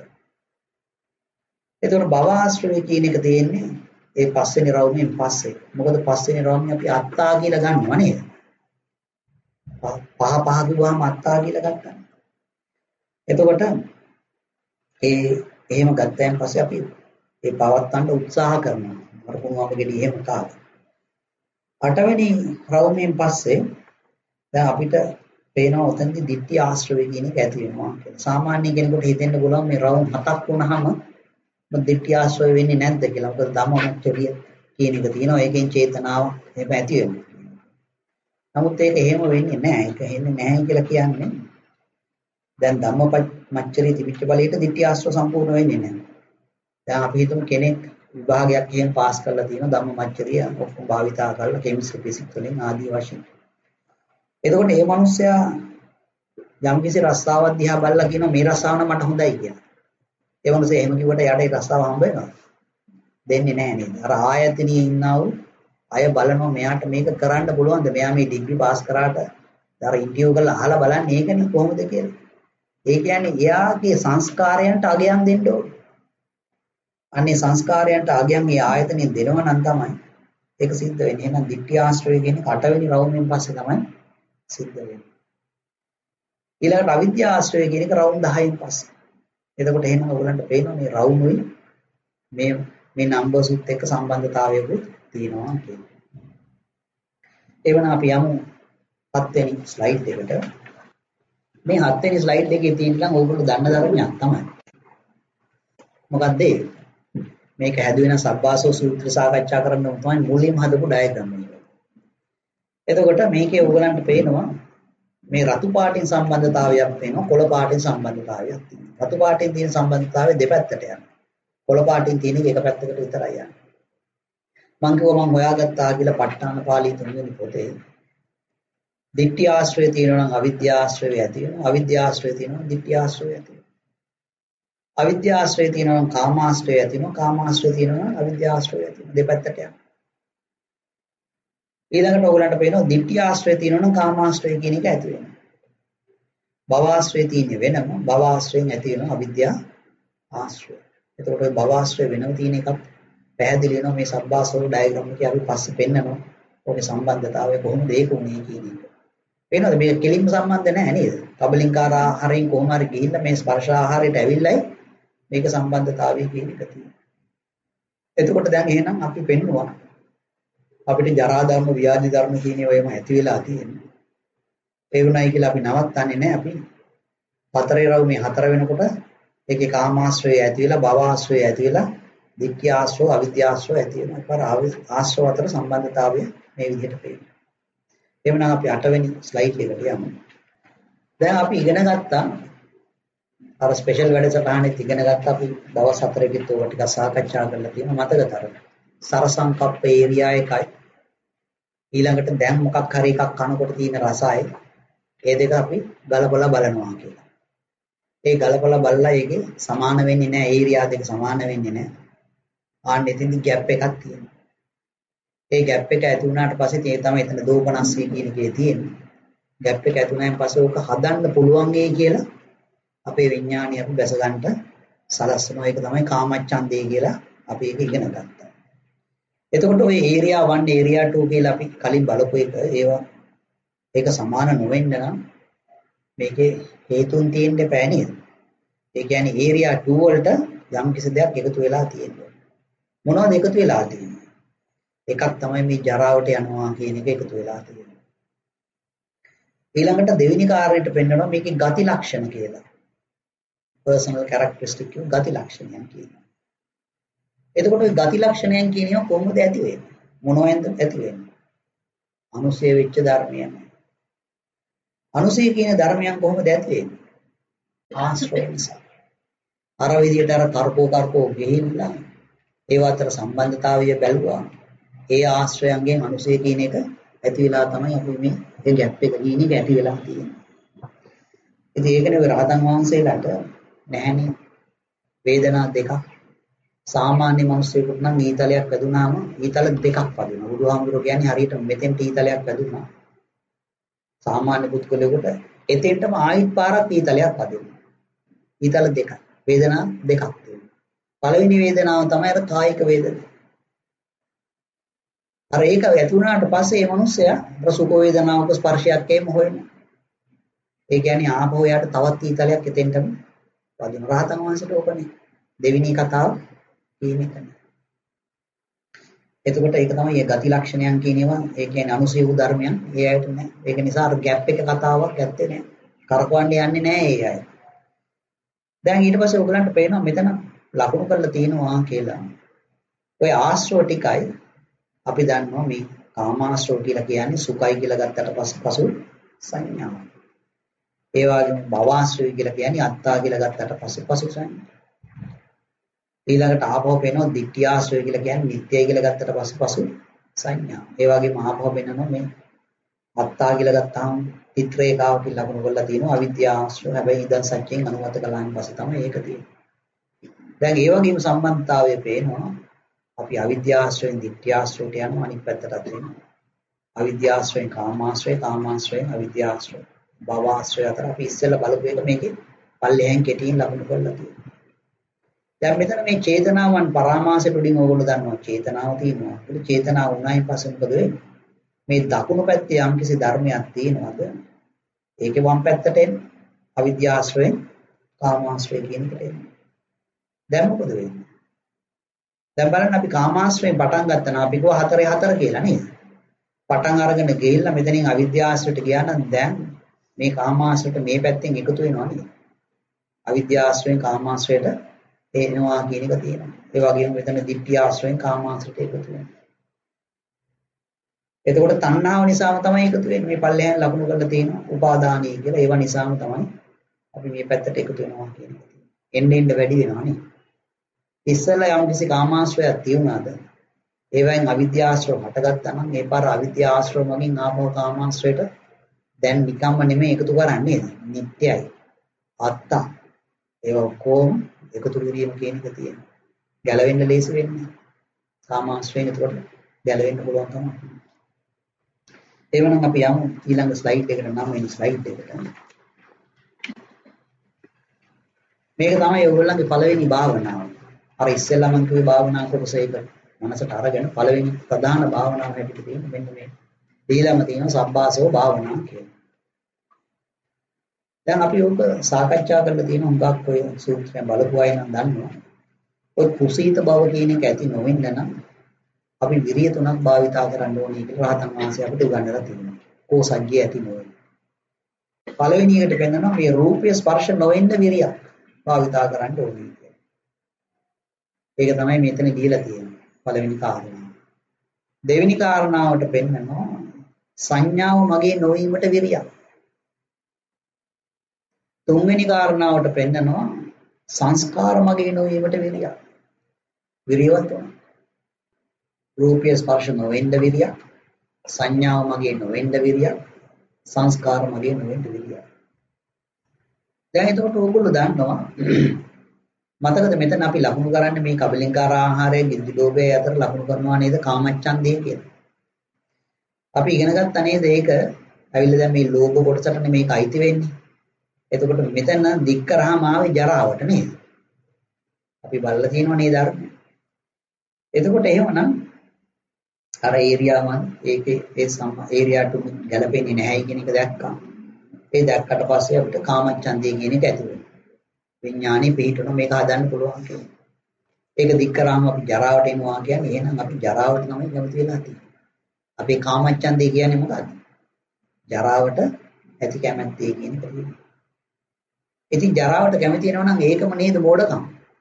ඒතකොට භවආශ්‍රවය කියන එක තියෙන්නේ ඒ පස්වෙනි රවුමෙන් පස්සේ. මොකද පස්වෙනි රවුමේ අපි අත්තා කියලා ගන්නවා නේද? පහ කිව්වම අත්තා කියලා ගන්නවා. එතකොට එහෙම ගත්තයන් පස්සේ අපි ඒ පවත්තන්න උත්සාහ කරනවා. අර කොහොම ගෙඩි එහෙම කාලා. අටවෙනි රවුමෙන් පස්සේ දැන් අපිට පේනවා උතන්දි ditthi ආශ්‍රවය කියන එක ඇති වෙනවා කියලා. සාමාන්‍ය කෙනෙකුට හිතෙන්න පුළුවන් මේ රවුම් හතක් වුණාම ditthi ආශ්‍රවය වෙන්නේ නැද්ද කියලා. මොකද ධම්මමච්චරිය කියන එක තියෙනවා. ඒකෙන් චේතනාව එහෙම ඇති වෙනවා. නමුත් ඒක එහෙම වෙන්නේ නැහැ. ඒක හෙන්නේ නැහැ කියලා කියන්නේ දැන් ධම්මමච්චරිය තිබිච්ච බලයට ditthi ආශ්‍රව සම්පූර්ණ වෙන්නේ නැහැ. දැන් අපි හිතමු කෙනෙක් විභාගයක් එහෙම පාස් කරලා තියෙනවා ධම්මමච්චරිය ඔක්කොම භාවිතා කරලා කෙමිස්ට්‍රි ෆිසික්ස් වලින් ආදී වශයෙන්. එතකොට මේ මිනිස්සයා යම්කිසි රස්සාවක් දිහා බලලා කියනවා මේ රස්සාව නම් මට හොඳයි කියලා. ඒ මිනිස්සේ එහෙම කිව්වට යාට ඒ රස්සාව හම්බ වෙනවද? දෙන්නේ නැහැ නේද? අර ආයතනයේ ඉන්නා වූ අය බලනවා මෙයාට මේක කරන්න පුළුවන්ද? මෙයා මේ ඩිග්‍රී පාස් කරාට අර ඉන්ටර්වියු කරලා අහලා බලන්නේ ඒකනේ කොහොමද කියලා. ඒ කියන්නේ එයාගේ සංස්කාරයන්ට අගයන් දෙන්න ඕනේ. අනේ සංස්කාරයන්ට අගයන් මේ ආයතනයේ දෙනවා නම් තමයි ඒක සිද්ධ වෙන්නේ. එහෙනම් ditthi ආශ්‍රය කියන්නේ 8 වෙනි රවුමෙන් පස්සේ තමයි සිද්ධ වෙන්නේ. ඊළඟට අවිද්‍යා ආශ්‍රය කියන එක රවුම් 10න් පස්සේ. එතකොට එහෙනම් ඔයගලන්ට පේනවා මේ රවුමුයි මේ නම්බර්ස් උත් එක්ක සම්බන්ධතාවයකුත් තියෙනවා කියන්නේ. එවනම් අපි යමු 7 වෙනි ස්ලයිඩ් එකට. මේ 7 වෙනි ස්ලයිඩ් එකේ තියෙන නම් ඔයගොල්ලෝ දන්න ධර්මයක් තමයි. මොකක්ද ඒ? මේක හැදුවෙන සබ්බාසෝ සූත්‍ර සාකච්ඡා කරන්න තමයි මුලින්ම හදපු ඩයග්‍රෑම් එක. එතකොට මේකේ ඔයගලන්ට පේනවා මේ රතු පාටින් සම්බන්ධතාවයක් තියෙනවා කොළ පාටින් සම්බන්ධතාවයක් තියෙනවා. රතු පාටින් තියෙන සම්බන්ධතාවය දෙපැත්තට යනවා. කොළ පාටින් තියෙන එක පැත්තකට විතරයි යන්නේ. මම කිව්වා මම හොයාගත්තා කියලා ප ဋ ාණ පාළි 3 වෙනි පොතේ ditthi ආශ්‍රය තියෙනවා නම් අවිද්‍යා ආශ්‍රය ඇති වෙනවා. අවිද්‍යා ආශ්‍රය තියෙනවා නම් ditthi ආශ්‍රය ඇති වෙනවා. අවිද්‍යා ආශ්‍රය තියෙනවා නම් කාමාශ්‍රය ඇති වෙනවා. කාමාශ්‍රය තියෙනවා නම් අවිද්‍යා ආශ්‍රය ඇති වෙනවා. දෙපැත්තට යනවා. ඊළඟට ඔයගලන්ට පේනවා ditthi ආශ්‍රය තියෙනවා නම් කාමාශ්‍රය කියන එක ඇති වෙනවා. භව ආශ්‍රය තියෙන්නේ වෙනම භව ආශ්‍රයෙන් ඇති වෙනවා අවිද්‍යා ආශ්‍රය. එතකොට ඔය භව ආශ්‍රය වෙනම තියෙන එකක් පැහැදිලි වෙනවා මේ සබ්බාසවල ඩයග්‍රෑම් එකේ අපි පස්සේ පෙන්නනවා. ඔගේ සම්බන්ධතාවය කොහොමද ඒක උනේ කියන එක. පේනවද මේක කෙලින්ම සම්බන්ධ නැහැ නේද? කබලින්කාර ආහාරයෙන් කොහොම හරි ගිහිල්ලා මේ ස්පර්ශ ආහාරයට ඇවිල්ලායි මේක සම්බන්ධතාවය කියන එක තියෙන්නේ. එතකොට දැන් එහෙනම් අපි පෙන්නවා අපිට ජරා ධර්ම ව්‍යාධි ධර්ම කියන ඒවාම ඇති වෙලා තියෙනවා. ඒ වුණයි කියලා අපි නවත්තන්නේ නැහැ. අපි හතරේ රව් මේ හතර වෙනකොට ඒකේ කාමාශ්‍රය ඇති වෙලා භවආශ්‍රය ඇති වෙලා ditthi ආශ්‍රව අවිද්‍යාශ්‍රව ඇති වෙනවා. ඒකර ආශ්‍රව අතර සම්බන්ධතාවය මේ විදිහට පේනවා. එhmenan අපි 8 වෙනි ස්ලයිඩ් එකට යමු. දැන් අපි ඉගෙන ගත්තා අර ස්පෙෂල් වැඩසටහනෙත් ඉගෙන ගත්තා අපි දවස් 4කිත් ඕක ටිකක් සාකච්ඡා කරලා තියෙනවා මතකතර. සරසංකප්ප ඒරියා එකයි ඊළඟට දැන් මොකක් හරි එකක් කනකොට තියෙන රසයි ඒ දෙක අපි ගලපලා බලනවා කියලා. ඒ ගලපලා බලලා ඒකේ සමාන වෙන්නේ නැහැ ඒරියා දෙක සමාන වෙන්නේ නැහැ. ආන්න එතෙන්දි ગેප් එකක් තියෙනවා. ඒ ગેප් එක ඇති වුණාට පස්සේ ඒ තමයි එතන දෝපනස්සී කියන එකේ තියෙන්නේ. ગેප් එක ඇති වුණාන් පස්සේ ඕක හදන්න පුළුවන් ඒ කියලා අපේ විඥාණය අපි බැස ගන්නට සලස්වනවා. ඒක තමයි කාමච්ඡන්දේ කියලා අපි ඒක ඉගෙන ගත්තා. එතකොට ওই ඒරියා 1 ඒරියා 2 කියලා අපි කලින් බලපු එක ඒවා ඒක සමාන නොවෙන්න නම් මේකේ හේතුන් තියෙන්න බෑ නේද? ඒ කියන්නේ ඒරියා 2 වලට යම් කිසි දෙයක් එකතු වෙලා තියෙනවා. මොනවද එකතු වෙලා තියෙන්නේ? එකක් තමයි මේ ජරාවට යනවා කියන එක එකතු වෙලා තියෙනවා. ඊළඟට දෙවෙනි කාර්යයට පෙන්නනවා මේකේ ගති ලක්ෂණ කියලා. personal characteristic කියන ගති ලක්ෂණයන් කියනවා. එතකොට ওই ගති ලක්ෂණයන් කියනවා කොහොමද ඇති වෙන්නේ? මොනවෙන්ද ඇති වෙන්නේ? අනුසය වෙච්ච ධර්මයන්. අනුසය කියන ධර්මයන් කොහොමද ඇති වෙන්නේ? ආශ්‍රය නිසා. අර විදියට අර කරකෝ ගිහිල්ලා ඒවා අතර සම්බන්ධතාවය බැලුවා. ඒ ආශ්‍රයයන්ගෙන් අනුසය කියන එක ඇති වෙලා තමයි අපි මේ ගැප් එක කියන එක ඇති වෙලා තියෙන්නේ. ඉතින් ඒකනේ ඔය රහතන් වහන්සේලාට නැහැනේ වේදනා දෙකක්. සාමාන්‍ය මිනිස්සුෙකුට නම් ඊතලයක් වැදුනාම ඊතල දෙකක් වදිනවා. බුදුහාමුදුරුවෝ කියන්නේ හරියට මෙතෙන්ට ඊතලයක් වැදුනා. සාමාන්‍ය පුද්ගලයෙකුට එතෙන්ටම ආයිත් පාරක් ඊතලයක් වදිනවා. ඊතල දෙකක්. වේදනා දෙකක් තියෙනවා. පළවෙනි වේදනාව තමයි අර කායික වේදනාව. අර ඒක ඇති වුණාට පස්සේ මේ මිනිස්සයා සුඛ වේදනාවක ස්පර්ශයක් එයිම හොයනවා. ඒ කියන්නේ ආපහු යාට තවත් ඊතලයක් එතෙන්ටම වදිනවා. රහතන් වහන්සේට ඕකනේ දෙවෙනි කතාව කියන එක. එතකොට ඒක තමයි මේ ගති ලක්ෂණයන් කියන ඒවා. ඒ කියන්නේ අනුසය වූ ධර්මයන්. ඒ අයට නෑ. ඒක නිසා අර ગેප් එක කතාවක් ඇත්තේ නෑ. කරකවන්නේ යන්නේ නෑ ඒ අය. දැන් ඊට පස්සේ ඔයගලන්ට පේනවා මෙතන ලකුණු කරලා තියෙනවා කියලා. ඔය ආශ්‍රව ටිකයි අපි දන්නවා මේ කාමාශ්‍රව කියලා කියන්නේ සුඛයි කියලා ගත්තට පසු සංඥාව. ඒ වගේම භවආශ්‍රවය කියලා කියන්නේ අත්තා කියලා ගත්තට පසු සංඥා. ඊළඟට ආපහු පේනවා ditthya ආශ්‍රය කියලා කියන්නේ නිට්ටයයි කියලා ගත්තට පසු සංඥා. ඒ වගේම ආපහු පේනවා මේ අත්තා කියලා ගත්තාම චිත්‍රේකාව කියලා ලකුණු කරලා තියෙනවා අවිද්‍යා ආශ්‍රය. හැබැයි ඉදන් සත්‍යයෙන් අනුමත කළාන් පස්සේ තමයි ඒක තියෙන්නේ. දැන් ඒ වගේම සම්බන්ධතාවය පේනවා අපි අවිද්‍යා ආශ්‍රයෙන් ditthya ආශ්‍රයට යනවා අනිත් පැත්තටත් වෙනවා. අවිද්‍යා ආශ්‍රයෙන් කාමාශ්‍රයෙන් අවිද්‍යා ආශ්‍රය. භව ආශ්‍රය අතර අපි ඉස්සෙල්ලා බලපු එක මේකේ පල්ලෙහෙන් කෙටියෙන් ලකුණු කරලා තියෙනවා. දැන් මෙතන මේ චේතනාවන් පරාමාසයට උඩින් ඕගොල්ලෝ දන්නවා චේතනාව තියෙනවා. ඒක චේතනාව උනායින් පස්සේ මොකද වෙන්නේ? මේ දකුණු පැත්තේ යම්කිසි ධර්මයක් තියෙනවද? ඒකේ වම් පැත්තට එන්නේ අවිද්‍යාශ්‍රයෙන් කාමාශ්‍රය කියන එකට එන්නේ. දැන් මොකද වෙන්නේ? දැන් බලන්න අපි කාමාශ්‍රයෙන් පටන් ගත්තා නම් අපි කිව්වා 4 කියලා නේද? පටන් අරගෙන ගිහිල්ලා මෙතනින් අවිද්‍යාශ්‍රයට ගියා නම් දැන් මේ කාමාශ්‍රයට මේ පැත්තෙන් එකතු වෙනවා නේද? අවිද්‍යාශ්‍රයෙන් කාමාශ්‍රයට එනවා කියන එක තියෙනවා. ඒ වගේම මෙතන ditthya ආශ්‍රයෙන් කාමාශ්‍රයට එකතු වෙනවා. එතකොට තණ්හාව නිසාම තමයි එකතු වෙන්නේ. මේ පල්ලෙයන් ලකුණු කරලා තියෙනවා. උපාදානීය කියලා. ඒව නිසාම තමයි අපි මේ පැත්තට එකතු වෙනවා කියන එක. එන්න වැඩි වෙනවා නේ. ඉස්සෙල්ලා යම් කිසි කාමාශ්‍රයක් තියුණාද? ඒවෙන් අවිද්‍යාශ්‍රව හටගත්තා නම් මේ පාර අවිද්‍යාශ්‍රව මගින් ආපහු කාමාශ්‍රයට දැන් නිකම්ම නෙමෙයි එකතු කරන්නේ. නිට්ටයයි. අත්තා. ඒව කොහොම එකතු කිරීම කියන එක තියෙනවා. ගැලවෙන්න ලේසි වෙන්නේ. කාමාශ්‍රයෙන් එතකොට ගැලවෙන්න පුළුවන් තමයි. එවනම් අපි යමු ඊළඟ ස්ලයිඩ් එකට නම් වෙන ස්ලයිඩ් එකට. මේක තමයි ඔයගොල්ලන්ගේ පළවෙනි භාවනාව. අර ඉස්සෙල්ලා මම කිව්වේ භාවනා කොටස එක මනසට අරගෙන පළවෙනි ප්‍රධාන භාවනාව හැටියට තියෙන මෙන්න මේ දීලම තියෙන සබ්බාසෝ භාවනාව කියලා. දැන් අපි ඔක සාකච්ඡා කරලා තියෙන හුඟක් ඔය සූත්‍රයෙන් බලපු අය නම් දන්නවා. ඔය කුසීත බව කියන එක ඇති නොවෙන්න නම් අපි විරිය තුනක් භාවිතා කරන්න ඕනේ කියලා රහතන් වහන්සේ අපිට උගන්වලා තියෙනවා. කෝසග්ගිය ඇති නොවෙන්න. පළවෙනි එකට පෙන්නනවා මේ රූපය ස්පර්ශ නොවෙන්න විරියක් භාවිතා කරන්න ඕනේ කියලා. ඒක තමයි මෙතන දීලා තියෙන්නේ පළවෙනි කාරණාව. දෙවෙනි කාරණාවට පෙන්නනවා සංඥාව මගේ නොවීමට විරියක්. තුන්වෙනි කාරණාවට පෙන්නනවා සංස්කාර මගේ නොවීමට විරියක්. විරියවත් වෙනවා. රූපය ස්පර්ශ නොවෙන්න විරියක්, සංඥාව මගේ නොවෙන්න විරියක්, සංස්කාර මගේ නොවෙන්න විරියක්. දැන් එතකොට ඕගොල්ලෝ දන්නවා මතකද මෙතන අපි ලකුණු කරන්නේ මේ කබලින්කාර ආහාරය ගිද්දිලෝභය අතර ලකුණු කරනවා නේද කාමච්ඡන්දය කියලා. අපි ඉගෙන ගත්තා නේද ඒක ඇවිල්ලා දැන් මේ ලෝභ කොටසටනේ මේක අයිති වෙන්නේ. එතකොට මෙතන දික් කරාම ආවේ ජරාවට නේද? අපි බලලා තියෙනවා නේද අර. එතකොට එහෙමනම් අර ඒරියා 1 ඒකේ ඒ ඒරියා 2 ගැලපෙන්නේ නැහැ කියන එක දැක්කා. ඒ දැක්කට පස්සේ අපිට කාමච්ඡන්දය කියන එක ඇති වෙනවා. විඥානේ පිටුන මේක හදන්න පුළුවන් කියලා. ඒක දික් කරාම අපි ජරාවට එනවා කියන්නේ එහෙනම් අපි ජරාවට තමයි කැමති වෙලා තියෙන්නේ. අපේ කාමච්ඡන්දය කියන්නේ මොකද්ද? ජරාවට ඇති කැමැත්තේ කියන එක තියෙනවා. ඉතින් ජරාවට කැමති වෙනවා නම් ඒකම නේද මෝඩකම.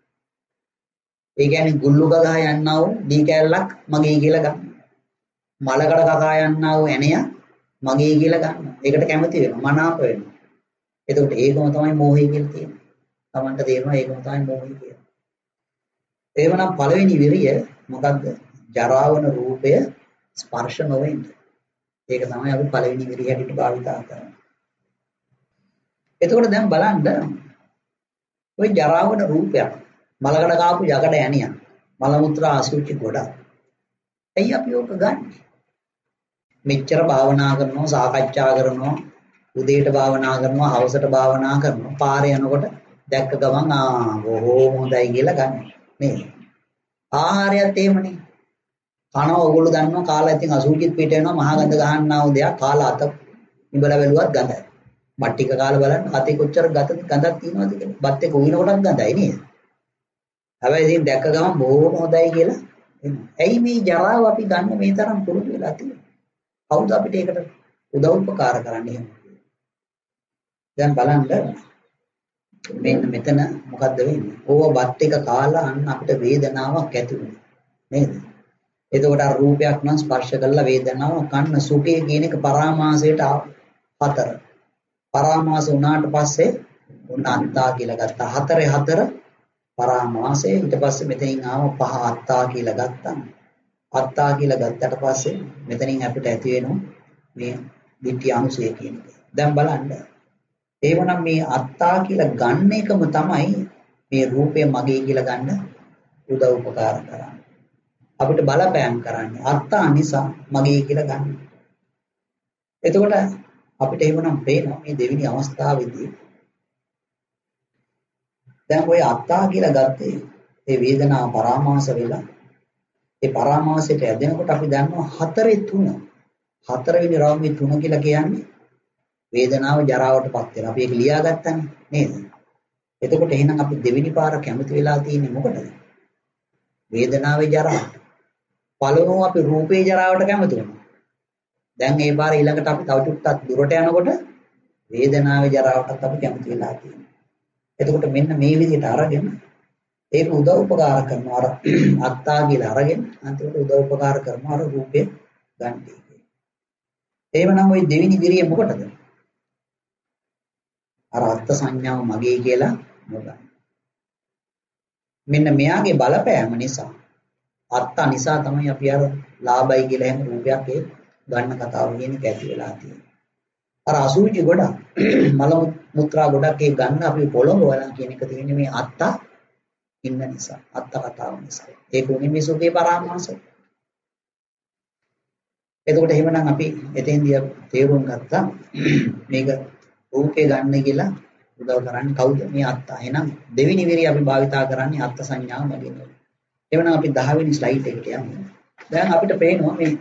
ඒ කියන්නේ ගුල්ලු ගගා යන්නා වූ දී කැල්ලක් මගේ කියලා ගන්න. මලකඩ කකා යන්නා වූ ඇණය මගේ කියලා ගන්න. ඒකට කැමති වෙනවා මනාප වෙනවා. එතකොට ඒකම තමයි මෝහය කියලා තියෙන්නේ. Tamanට තේරෙනවා ඒකම තමයි මෝහය කියලා. එහෙමනම් පළවෙනි විරිය මොකද්ද? ජරාවන රූපය ස්පර්ශ නොවෙන්න. ඒක තමයි අපි පළවෙනි විරිය හැටියට භාවිතා කරන්නේ. එතකොට දැන් බලන්න ওই ජරාවන රූපයක් මලකඩ කාපු යකඩ ඇණියක් මල මුත්‍රා අසුචි ගොඩක්. ඇයි අපි ඕක ගන්නෙ? මෙච්චර භාවනා කරනවා සාකච්ඡා කරනවා උදේට භාවනා කරනවා හවසට භාවනා කරනවා පාරේ යනකොට දැක්ක ගමන් බොහොම හොඳයි කියලා ගන්න නේද? ආහාරයත් එහෙමනේ. කනවා ඕගොල්ලෝ දන්නවා කාලා ඉතින් අසුචිත් පිට වෙනවා මහා ගඳ ගන්නා වූ දෙයක් කාලා අත ඉඹලා බැලුවත් ගඳයි. බත් ටික කාලා බලන්න අතේ කොච්චර ගඳක් තියෙනවද කියලා. බත් එක උයින කොටත් ගඳයි නේද? හැබැයි ඉතින් දැක්ක ගමන් බොහොම හොඳයි කියලා එනවා. ඇයි මේ ජරාව අපි ගන්න මේ තරම් පුරුදු වෙලා තියෙන්නේ? කවුද අපිට ඒකට උදව් උපකාර කරන්නේ එහෙම? දැන් බලන්න මෙන්න මෙතන මොකද්ද වෙන්නේ? ඕව බත් එක කාලා අන්න අපිට වේදනාවක් ඇති වෙනවා. නේද? එතකොට අර රූපයක් නම් ස්පර්ශ කළා වේදනාව කන්න සුඛය කියන එක පරාමාසයට හතර. පරාමාස වුණාට පස්සේ උන්න අත්තා කියලා ගත්තා. හතරේ හතර පරාමාසය ඊට පස්සේ මෙතනින් ආව පහ අත්තා කියලා ගත්තා. අත්තා කියලා ගත්තට පස්සේ මෙතනින් අපිට ඇති වෙනවා මේ ditthi අනුසය කියන එක. දැන් බලන්න. ඒවනම් මේ අත්තා කියලා ගන්න එකම තමයි මේ රූපය මගේ කියලා ගන්න උදව් උපකාර කරන්නේ. අපිට බලපෑම් කරන්නේ අත්තා නිසා මගේ කියලා ගන්න. එතකොට අපිට එහෙමනම් පේනවා මේ දෙවෙනි අවස්ථාවේදී දැන් ওই අත්තා කියලා ගත්තේ ඒ වේදනාව පරාමාස වෙලා ඒ පරාමාසයට ඇදෙනකොට අපි දන්නවා හතරේ තුන හතරවෙනි රාමයේ තුන කියලා කියන්නේ වේදනාව ජරාවටපත් වෙනවා. අපි ඒක ලියාගත්තානේ නේද? එතකොට එහෙනම් අපි දෙවෙනි පාර කැමති වෙලා තියෙන්නේ මොකටද? වේදනාවේ ජරාවට. පළවෙනි අපි රූපේ ජරාවට කැමති වෙනවා. දැන් ඒ පාර ඊළඟට අපි තව ටිකක් දුරට යනකොට වේදනාවේ ජරාවටත් අපි කැමති වෙලා තියෙනවා. එතකොට මෙන්න මේ විදිහට අරගෙන ඒක උදව් උපකාර කරනවා අර අත්තා කියලා අරගෙන අන්තිමට උදව් උපකාර කරනවා අර රූපේ ගන්න. එහෙමනම් ওই දෙවෙනි දිරිය මොකටද? අර අත්ත් සංඥාව මගේ කියලා නොගන්න. මෙන්න මෙයාගේ බලපෑම නිසා අත්තා නිසා තමයි අපි අර ලාභයි කියලා හැම රූපයක් ඒ ගන්න කතාව කියන්නේ කැටි වෙලා තියෙන්නේ. අර අසුචි ගොඩක් මල මුත්‍රා ගොඩක් ඒ ගන්න අපි පොළොංගවලා කියන එක තියෙන්නේ මේ අත්තා ඉන්න නිසා අත්ත කතාව නිසා. ඒක උනේ මේ සුඛේ පරාමාසය. එතකොට එහෙමනම් අපි එතෙන්දී තේරුම් ගත්තා මේක රූපේ ගන්න කියලා උදව් කරන්නේ කවුද? මේ අත්තා. එහෙනම් දෙවෙනි විරිය අපි භාවිතා කරන්නේ අත්ත සංඥාව මගින්. එහෙනම් අපි 10 වෙනි ස්ලයිඩ් එකට යමු. දැන් අපිට පේනවා මේ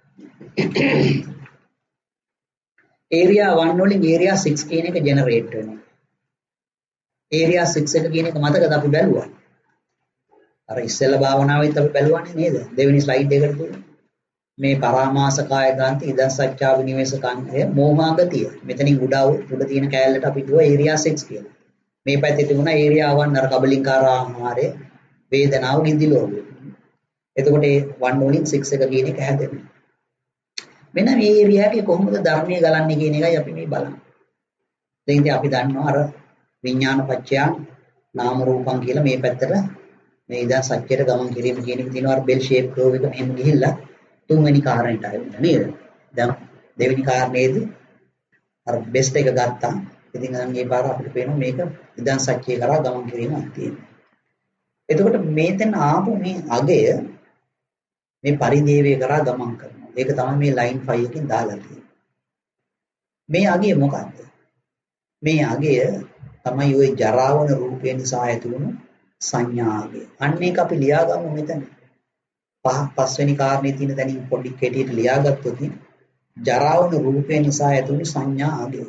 area 1 වලින් area 6 කියන එක ජෙනරේට් වෙනවා. area 6 එක කියන එක මතකද අපි බැලුවා? අර ඉස්සෙල්ලා භාවනාවෙත් අපි බැලුවානේ නේද? දෙවෙනි ස්ලයිඩ් එකට දුන්නා. මේ පරාමාස කාය ගාන්ති ඉදන් සච්චා විනිවේෂකංගය මෝහාගතිය. මෙතනින් උඩ තියෙන කෑල්ලට අපි දුව area 6 කියලා. මේ පැත්තේ තිබුණා area 1 අර කබලින්කාර ආහාරය වේදනාව නිදි ලෝභය. එතකොට ඒ 1 වලින් 6 එක කියන එක හැදෙනවා. මෙන්න මේ area එකේ කොහොමද ධර්මයේ ගලන්නේ කියන එකයි අපි මේ බලන්නේ. දැන් ඉතින් අපි දන්නවා අර විඥාන පත්‍ය නාම රූපං කියලා මේ පැත්තට මේ ඉදන් සත්‍යයට ගමන් කිරීම කියන එක තියෙනවා. අර බෙල් ෂේප් කර්ව් එක මෙහෙම ගිහිල්ලා තුන්වෙනි කාරණේට ආවෙන්න නේද? දැන් දෙවෙනි කාරණේදී අර බෙස්ට් එක ගත්තා. ඉතින් අන්න මේ පාර අපිට පේනවා මේක ඉදන් සත්‍ය කරා ගමන් කිරීමක් තියෙනවා. එතකොට මේතන ආපු මේ අගය මේ පරිදේවය කරා ගමන් කරනවා. ඒක තමයි මේ ලයින් 5 එකකින් දාලා තියෙන්නේ. මේ අගය මොකක්ද? මේ අගය තමයි ওই ජරාවන රූපය නිසා ඇති වුණු සංඥාගේ. අන්න ඒක අපි ලියාගමු මෙතන. පස්වෙනි කාරණේ තියෙන තැනින් පොඩි කෙටියට ලියාගත්තොත් ජරාවන රූපය නිසා ඇති වුණු සංඥාගේ.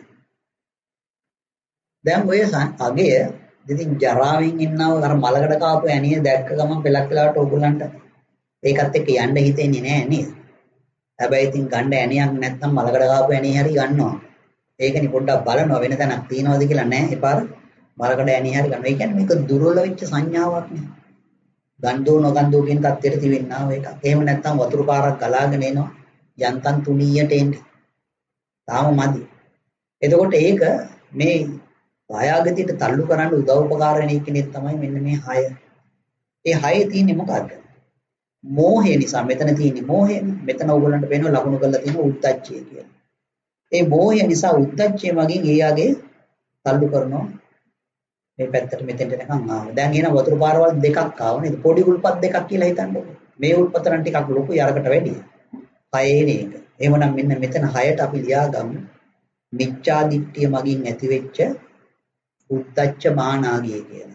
දැන් ඔය අගය ඉතින් ජරාවෙන් ඉන්නව අර මලකඩ කාපු ඇණිය දැක්ක ගමන් පෙලක් වෙලාවට ඕගොල්ලන්ට ඒකත් එක්ක යන්න හිතෙන්නේ නැහැ නේද? හැබැයි ඉතින් ගන්න ඇණියක් නැත්නම් මලකඩ කාපු ඇණිය හරි ගන්නවා. ඒකනේ පොඩ්ඩක් බලනවා වෙන තැනක් තියනවද කියලා නැහැ. එපාර මලකඩ ඇණිය හරි ගන්නවා. ඒ කියන්නේ මේක දුර්වල වෙච්ච සංඥාවක් නේ. ගන්ධෝ නොගන්ධෝ කියන තත්ත්වෙට තිබෙන්නා ඔය එකක්. එහෙම නැත්නම් වතුර පාරක් ගලාගෙන එනවා. යන්තම් තුනීයට එන්නේ. තාම මදි. එතකොට ඒක මේ කායාගතියට තල්ලු කරන්න උදව් උපකාර වෙන කෙනෙක් තමයි මෙන්න මේ 6. ඒ හයේ තියෙන්නේ මොකද්ද? මෝහය නිසා මෙතන තියෙන්නේ මෝහය. මෙතන ඕගොල්ලන්ට පේනවා ලකුණු කරලා තියෙන උද්දච්චය කියලා. ඒ මෝහය නිසා උද්දච්චය මගින් එයාගේ තල්ලු කරනවා මේ පැත්තට මෙතෙන්ට නිකන් ආවා. දැන් එන වතුර පාරවල් දෙකක් ආවා නේද? පොඩි උල්පත් දෙකක් කියලා හිතන්නකො. මේ උල්පත නම් ටිකක් ලොකුයි අරකට වැඩිය. හයේනේ එක. එහෙමනම් මෙන්න මෙතන හයට අපි ලියාගමු. මිච්ඡා දිට්ඨිය මගින් ඇතිවෙච්ච උද්දච්ච මානාගිය කියලා.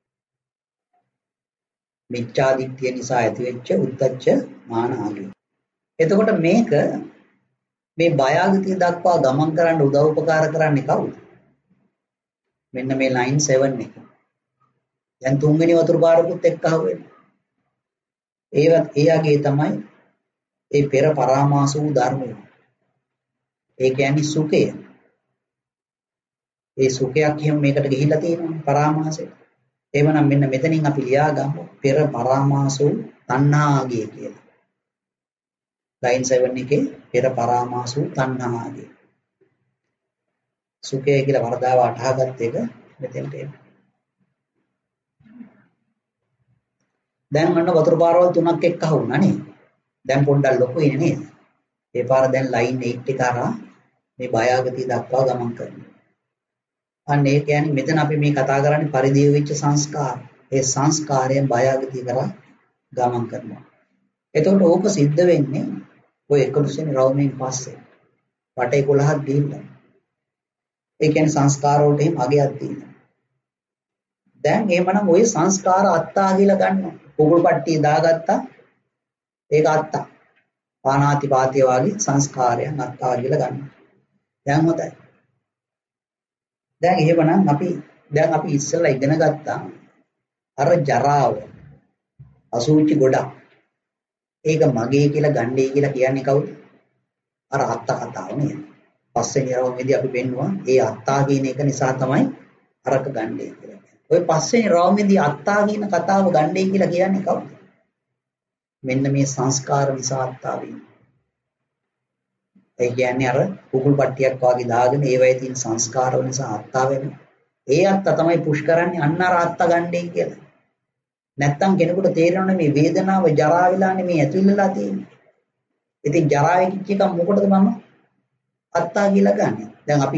මිච්ඡා දිට්ඨිය නිසා ඇතිවෙච්ච උද්දච්ච මානාගිය. එතකොට මේක මේ බයාගතිය දක්වා ගමන් කරන්න උදව් උපකාර කරන්නේ කවුද? මෙන්න මේ ලයින් 7 එක. දැන් තුන්වෙනි වතුර පාරකුත් එක්ක අහුවෙන්නේ. එයාගේ තමයි ඒ පෙර පරාමාස වූ ධර්මය. ඒ කියන්නේ සුඛය. ඒ සුඛයක් එහෙම මේකට ගිහිල්ලා තියෙනවා පරාමාසෙට. එහෙමනම් මෙන්න මෙතනින් අපි ලියාගමු පෙර පරාමාස වූ තණ්හාගිය කියලා. ලයින් 7 එකේ පෙර පරාමාස වූ තණ්හාගිය. සුඛය කියලා වරදාව අටහාගත් එක මෙතෙන්ට එනවා. දැන් අන්න වතුර පාරවල් තුනක් එක්ක අහුණා නේ. දැන් පොඩ්ඩක් ලොකුයිනේ නේද? ඒ පාර දැන් ලයින් 8 එක කරා මේ බයාගතිය දක්වා ගමන් කරනවා. අන්න ඒ කියන්නේ මෙතන අපි මේ කතා කරන්නේ පරිදේව වෙච්ච සංස්කාර. ඒ සංස්කාරයෙන් බයාගතිය කරා ගමන් කරනවා. එතකොට ඕක සිද්ධ වෙන්නේ ඔය 11 වෙනි රවුමෙන් පස්සේ. වට 11ක් දීලා. ඒ කියන්නේ සංස්කාර වලට එහෙම අගයක් තියෙනවා. දැන් එහෙමනම් ওই සංස්කාර අත්තා කියලා ගන්නවා. කුකුල් පට්ටිය දාගත්තා. ඒක අත්තා. පානාති පාතිය වගේ සංස්කාරයන් අත්තා කියලා ගන්නවා. දැන් හොඳයි. දැන් එහෙමනම් අපි ඉස්සෙල්ලා ඉගෙන ගත්තා අර ජරාව අසුචි ගොඩක්. ඒක මගේ කියලා ගන්නේ කියලා කියන්නේ කවුද? අර අත්තා කතාව නේද? පස්වෙනි රවුමේදී අපි පෙන්නුවා ඒ අත්තා කියන එක නිසා තමයි අරක ගන්නේ කියලා. ඔය පස්වෙනි රවුමේදී අත්තා කියන කතාව ගන්නේ කියලා කියන්නේ කවුද? මෙන්න මේ සංස්කාර නිසා අත්තා වෙන්නේ. ඒ කියන්නේ අර කුකුල් පට්ටියක් වගේ දාගෙන ඒවයේ තියෙන සංස්කාර නිසා අත්තා වෙනවා. ඒ අත්තා තමයි පුෂ් කරන්නේ අන්න අර අත්තා ගන්නේ කියලා. නැත්තම් කෙනෙකුට තේරෙන්නේ මේ වේදනාව ජරා වෙලානේ මේ ඇතුළේලා තියෙන්නේ. ඉතින් ජරා වෙච්ච එක මොකටද මම අත්තා කියලා ගන්නෙ? දැන් අපි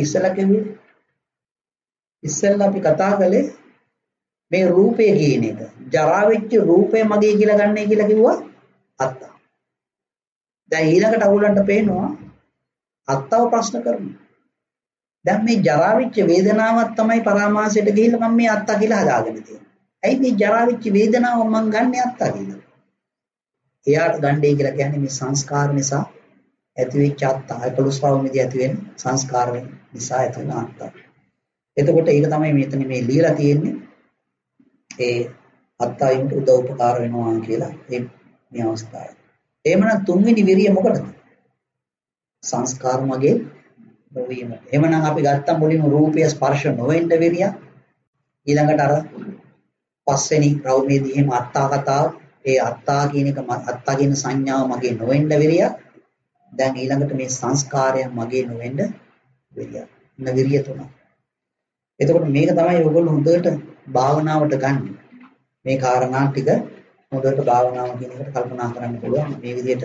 ඉස්සෙල්ලා අපි කතා කළේ මේ රූපය කියන එක. ජරා වෙච්ච රූපය මගේ කියලා ගන්නයි කියලා කිව්වා අත්තා. දැන් ඊළඟට අවුලන්ට පේනවා අත්තව ප්‍රශ්න කරනවා. දැන් මේ ජරා වෙච්ච වේදනාවක් තමයි පරාමාසයට ගිහිල්ලා මම මේ අත්තා කියලා හදාගෙන තියෙන්නේ. ඇයි මේ ජරා වෙච්ච වේදනාව මම ගන්නෙ අත්තා කියලා? එයාට ගන්නේ කියලා කියන්නේ මේ සංස්කාර නිසා ඇතිවෙච්ච අත්තා. 11 රවුමේදී ඇති වෙන සංස්කාර නිසා ඇති වෙන අත්තා. එතකොට ඒක තමයි මෙතන මේ ලියලා තියෙන්නේ. ඒ අත්තයින්ට උදව් උපකාර වෙනවා කියලා මේ අවස්ථාවේ. එහෙමනම් තුන්වෙනි විරිය මොකටද? සංස්කාර මගේ නොවීම. එහෙමනම් අපි ගත්තා මුලින්ම රූපය ස්පර්ශ නොවෙන්න විරිය. ඊළඟට අර පස්වෙනි රවුමේදී එහෙම අත්තා කතාව. ඒ අත්තා කියන එක අත්තා කියන සංඥාව මගේ නොවෙන්න විරිය. දැන් ඊළඟට මේ සංස්කාරයන් මගේ නොවෙන්න විරිය. විරිය තුන. එතකොට මේක තමයි ඔයගොල්ලෝ හොඳට භාවනාවට ගන්න. මේ කාරණා ටික හොඳට භාවනාව කියන එකට කල්පනා කරන්න පුළුවන් මේ විදිහට.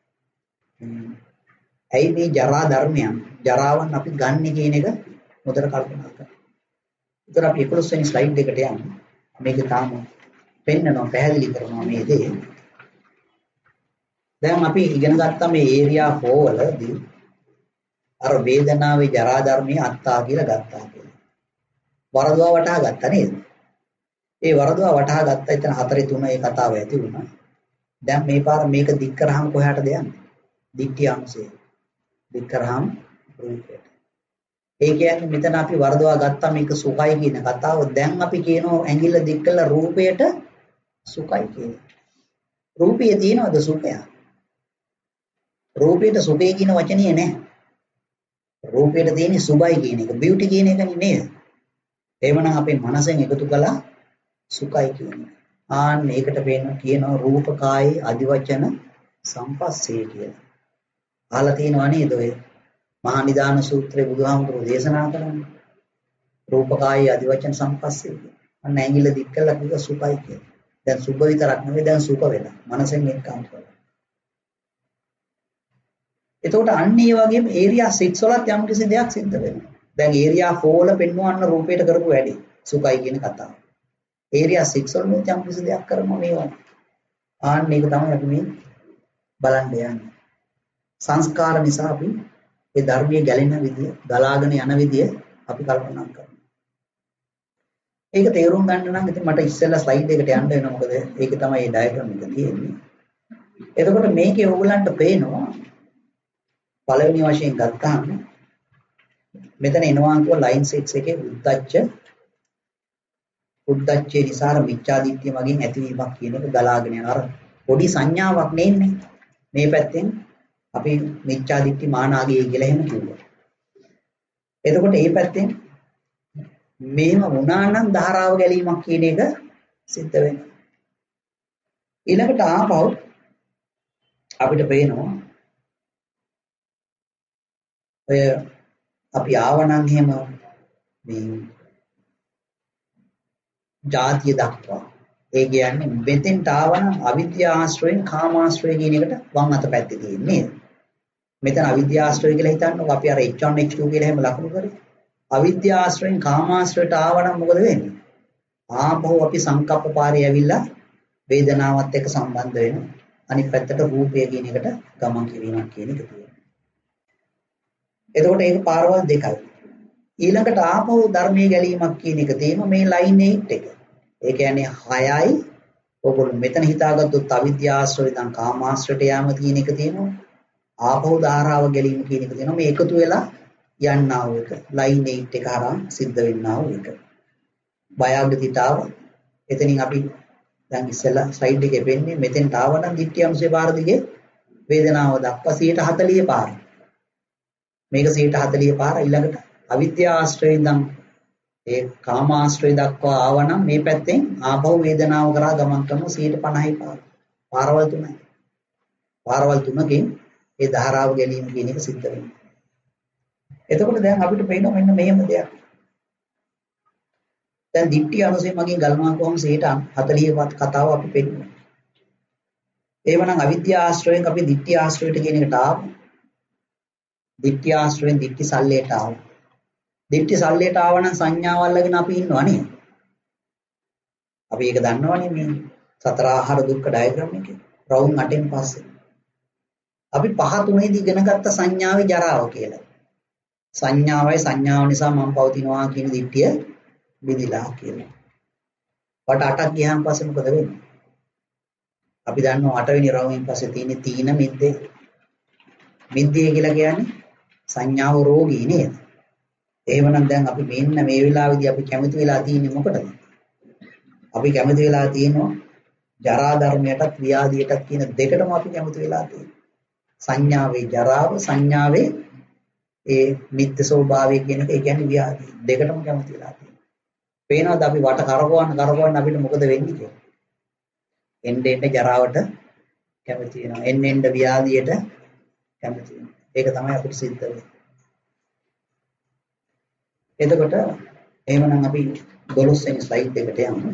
ඇයි මේ ජරා ධර්මයන් ජරාවන් අපි ගන්න කියන එක හොඳට කල්පනා කරන්න. ඒතර අපි 11 වෙනි ස්ලයිඩ් එකට යමු. මේක තාම පෙන්නනවා පැහැදිලි කරනවා මේ දේ. දැන් අපි ඉගෙන ගත්තා මේ ඒරියා 4 වලදී අර වේදනාවේ ජරා ධර්මයේ අත්තා කියලා ගත්තා කියලා. වරදවා වටහා ගත්තා නේද? ඒ වරදවා වටහා ගත්තා එතන 4:3 ඒ කතාව ඇති වුණා. දැන් මේ පාර මේක දික් කරාම කොහාටද යන්නේ? දික්ටි අංශය. දික් කරාම රූපයට. ඒ කියන්නේ මෙතන අපි වරදවා ගත්තා මේක සුඛයි කියන කතාව. දැන් අපි කියනවා ඇඟිල්ල දික් කළා රූපයට සුඛයි කියලා. රූපයේ තියෙනවද සුඛය? රූපයට සුඛය කියන වචනේ නැහැ. රූපයට තියෙන්නේ සුභයි කියන එක, බියුටි කියන එක නේද? එහෙමනම් අපේ මනසෙන් එකතු කළා සුඛයි කියන්නේ. ආන්න ඒකට කියනවා රූපකායේ අදිවචන සම්පස්සේ කියලා. අහලා තියෙනවා නේද ඔය මහා නිදාන සූත්‍රයේ බුදුහාමුදුරුවෝ දේශනා කරන්නේ. රූපකායේ අදිවචන සම්පස්සේ. අන්න ඇඟිල්ල දික් කළා කිව්ව සුඛයි කියලා. දැන් සුභ විතරක් නෙවෙයි දැන් සුඛ වෙලා. මනසෙන් එක්කම් කරලා. එතකොට අන්න ඒ වගේම ඒරියා 6 වලත් යම් කිසි දෙයක් සිද්ධ වෙනවා. දැන් ඒරියා 4 වල පෙන්වන්න රූපයට කරපු වැඩි. සුඛයි කියන කතාව. ඒරියා 6 වල යම් කිසි දෙයක් කරනවා මේවා. ආන්න ඒක තමයි අපි මේ බලන්න යන්නේ. සංස්කාර නිසා අපි ඒ ධර්මයේ ගැලෙන විදිය, ගලාගෙන යන විදිය අපි කල්පනා කරනවා. ඒක තේරුම් ගන්න නම් ඉතින් මට ඉස්සෙල්ලා ස්ලයිඩ් එකට යන්න වෙනවා. මොකද ඒක තමයි මේ ඩයග්‍රෑම් එක තියෙන්නේ. එතකොට මේකේ ඕගලන්ට පේනවා පළවෙනි වශයෙන් ගත්තාම මෙතන එනවා කියව ලයින් 6 එකේ උද්දච්චේ නිසා මිච්ඡාදිත්‍ය මගින් ඇතිවීමක් කියන එක ගලාගෙන යන අර පොඩි සංඥාවක් නෙන්නේ. මේ පැත්තෙන් අපි මිච්ඡාදිත්‍ය මානාගය කියලා එහෙම කිව්වා. එතකොට මේ පැත්තෙන් මේව වුණා නම් ධාරාව ගැලීමක් කියන එක සිද්ධ වෙනවා. ඊළඟට ආපහු අපිට පේනවා ඔය අපි ආවනම් එහෙම මේ ජාතිය දක්වා ඒ කියන්නේ මෙතෙන්ට ආවනම් අවිද්‍යාශ්‍රයෙන් කාමාශ්‍රය කියන එකට වම් අත පැත්තේ තියෙන්නේ. මෙතන අවිද්‍යාශ්‍රය කියලා හිතන්නකො අපි අර H1 H2 කියලා එහෙම ලකුණු කරේ. අවිද්‍යාශ්‍රයෙන් කාමාශ්‍රයට ආවනම් මොකද වෙන්නේ? ආපහු අපි සංකප්ප පාරේ ඇවිල්ලා වේදනාවත් එක්ක සම්බන්ධ වෙනවා. අනිත් පැත්තට රූපය කියන එකට ගමන් කිරීමක් කියන එක තියෙනවා. එතකොට ඒක පාරවල් දෙකයි. ඊළඟට ආපහු ධර්මයේ ගැලීමක් කියන එක තියෙනවා මේ ලයින් 8 එක. ඒ කියන්නේ 6යි ඔයගොල්ලෝ මෙතන හිතාගත්තොත් අවිද්‍යාශ්‍රය ඉඳන් කාමාශ්‍රයට යාම කියන එක තියෙනවා. ආපහු ධාරාව ගැලීම කියන එක තියෙනවා. මේ එකතු වෙලා යන්නා වූ එක ලයින් 8 එක හරහා සිද්ධ වෙන්නා වූ එක. බයග්ගතිට ආව. එතනින් අපි දැන් ඉස්සෙල්ලා ස්ලයිඩ් එකේ පෙන්නේ මෙතෙන්ට ආවනම් දිට්ඨි අංශේ පාර දිගේ වේදනාව දක්වා 140 පාර. මේක 140 පාර ඊළඟට අවිද්‍යාශ්‍රය ඉඳන් ඒ කාමාශ්‍රය දක්වා ආවනම් මේ පැත්තෙන් ආපහු වේදනාව කරා ගමන් කරනවා 150 පාර. පාරවල් තුනයි. පාරවල් තුනකින් ඒ ධාරාව ගැලීම කියන එක සිද්ධ වෙනවා. එතකොට දැන් අපිට පේනවා මෙන්න මෙහෙම දෙයක්. දැන් දිට්ඨි අනුසය මගින් ගලනවා කොහොම 140වත් කතාව අපි පෙන්නනවා. එහෙමනම් අවිද්‍යාශ්‍රයෙන් අපි දිට්ඨි ආශ්‍රයයට කියන එකට ආවා. දිට්ඨි ආශ්‍රයෙන් දිට්ඨි සල්ලේට ආවා. දිට්ඨි සල්ලේට ආවනම් සංඥාව අල්ලගෙන අපි ඉන්නවා නේද? අපි ඒක දන්නවනේ මේ සතර ආහාර දුක්ඛ ඩයග්‍රෑම් එකේ. රවුම් 8න් පස්සේ. අපි පහ තුනේදී ඉගෙන ගත්ත සංඥාවේ ජරාව කියලා. සංඥාවයි සංඥාව නිසා මම පවතිනවා කියන දිට්ඨිය බෙදිලා කියනවා. වට 8ක් ගියාන් පස්සේ මොකද වෙන්නේ? අපි දන්නවා 8 වෙනි රවුමෙන් පස්සේ තියෙන තීන මිද්දේ. මිද්දේ කියලා කියන්නේ සංඥාව රෝගී නේද? එහෙමනම් දැන් අපි මෙන්න මේ වෙලාවේදී අපි කැමති වෙලා තියෙන්නේ මොකටද? අපි කැමති වෙලා තියෙනවා ජරා ධර්මයටත් ව්‍යාධියටත් කියන දෙකටම අපි කැමති වෙලා තියෙනවා. සංඥාවේ ජරාව සංඥාවේ ඒ නිත්‍ය ස්වභාවය කියන එක ඒ කියන්නේ ව්‍යාධිය දෙකටම කැමති වෙලා තියෙනවා. පේනවාද අපි වට කරකවන්න අපිට මොකද වෙන්නේ කියලා? එන්න ජරාවට කැමති වෙනවා. එන්න ව්‍යාධියට කැමති වෙනවා. ඒක තමයි අපිට සිද්ධ වෙන්නේ. එතකොට එහෙමනම් අපි 12 වෙනි ස්ලයිඩ් එකට යමු.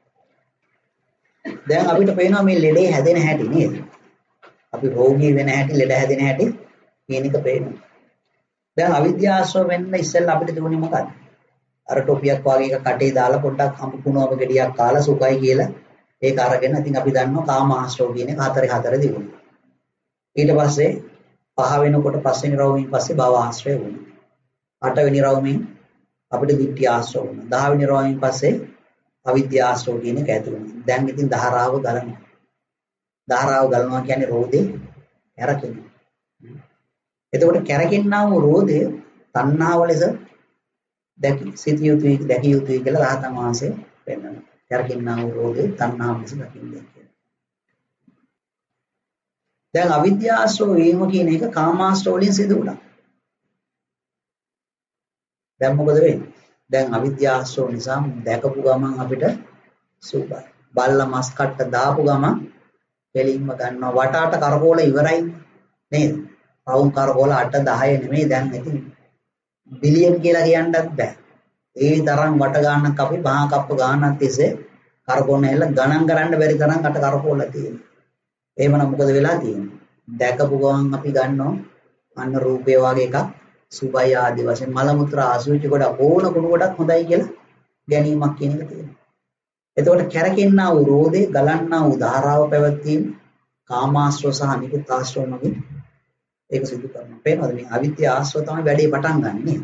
දැන් අපිට පේනවා මේ ලෙඩේ හැදෙන හැටි නේද? අපි රෝගී වෙන හැටි, ලෙඩ හැදෙන හැටි කියන එක පේනවා. දැන් අවිද්‍යාශ්‍රව වෙන්න ඉස්සෙල්ලා අපිට තිබුණේ මොකක්ද? අර ටොපියක් වගේ එක කටේ දාලා පොඩ්ඩක් හම්බුනවම ගෙඩියක් කාලා සුඛයි කියලා ඒක අරගෙන ඉතින් අපි දන්නවා කාම ආශ්‍රව කියන එක හතර දිනුනා. ඊට පස්සේ 5 වෙනකොට 5 වෙනි රවුමින් පස්සේ භව ආශ්‍රය වුණා. 8 වෙනි රවුමින් අපිට දිට්ඨි ආශ්‍රව වුණා. 10 වෙනි රවුමින් පස්සේ අවිද්‍යා ආශ්‍රව කියන එක ඇති වුණා. දැන් ඉතින් ධාරාව ගලනවා. ධාරාව ගලනවා කියන්නේ රෝදේ කැරකෙනවා. එතකොට කැරකෙන්නා වූ රෝදය තණ්හාව ලෙස දැකිය යුතුයි කියලා රහතන් වහන්සේ පෙන්නනවා. කැරකෙන්නා වූ රෝදේ තණ්හාව ලෙස දකින්නේ කියලා. දැන් අවිද්‍යාශ්‍රව වීම කියන එක කාමාශ්‍රව වලින් සිදු වුණා. දැන් මොකද වෙන්නේ? දැන් අවිද්‍යාශ්‍රව නිසා දැකපු ගමන් අපිට සුභයි. බල්ලා මස් කට්ට දාපු ගමන් දෙලින්ම ගන්නවා. වටාට කරකෝල ඉවරයි නේද? රවුම් කරකෝල 8 10 නෙමෙයි දැන් ඉතින් බිලියන් කියලා කියන්නත් බෑ. ඒ තරම් වට ගන්නක් අපි මහා කප්ප ගන්නත් තිස්සේ කරකෝන හැල ගණන් කරන්න බැරි තරම් අට කරකෝලා තියෙනවා. එහෙමනම් මොකද වෙලා තියෙන්නේ? දැකපු ගමන් අපි ගන්නවා අන්න රූපය වගේ එකක් සුභය ආදී වශයෙන් මල මුත්‍රා අසුචි කොට ඕන කුණු කොටක් හොඳයි කියලා ගැනීමක් කියන එක තියෙනවා. එතකොට කැරකෙන්නා වූ රෝදේ ගලන්නා වූ ධාරාව පැවැත්වීම කාමාශ්‍රව සහ නිකුත් ආශ්‍රව මගින් ඒක සිදු කරනවා. පේනවද මේ අවිද්‍යා ආශ්‍රව තමයි වැඩේ පටන් ගන්න නේද?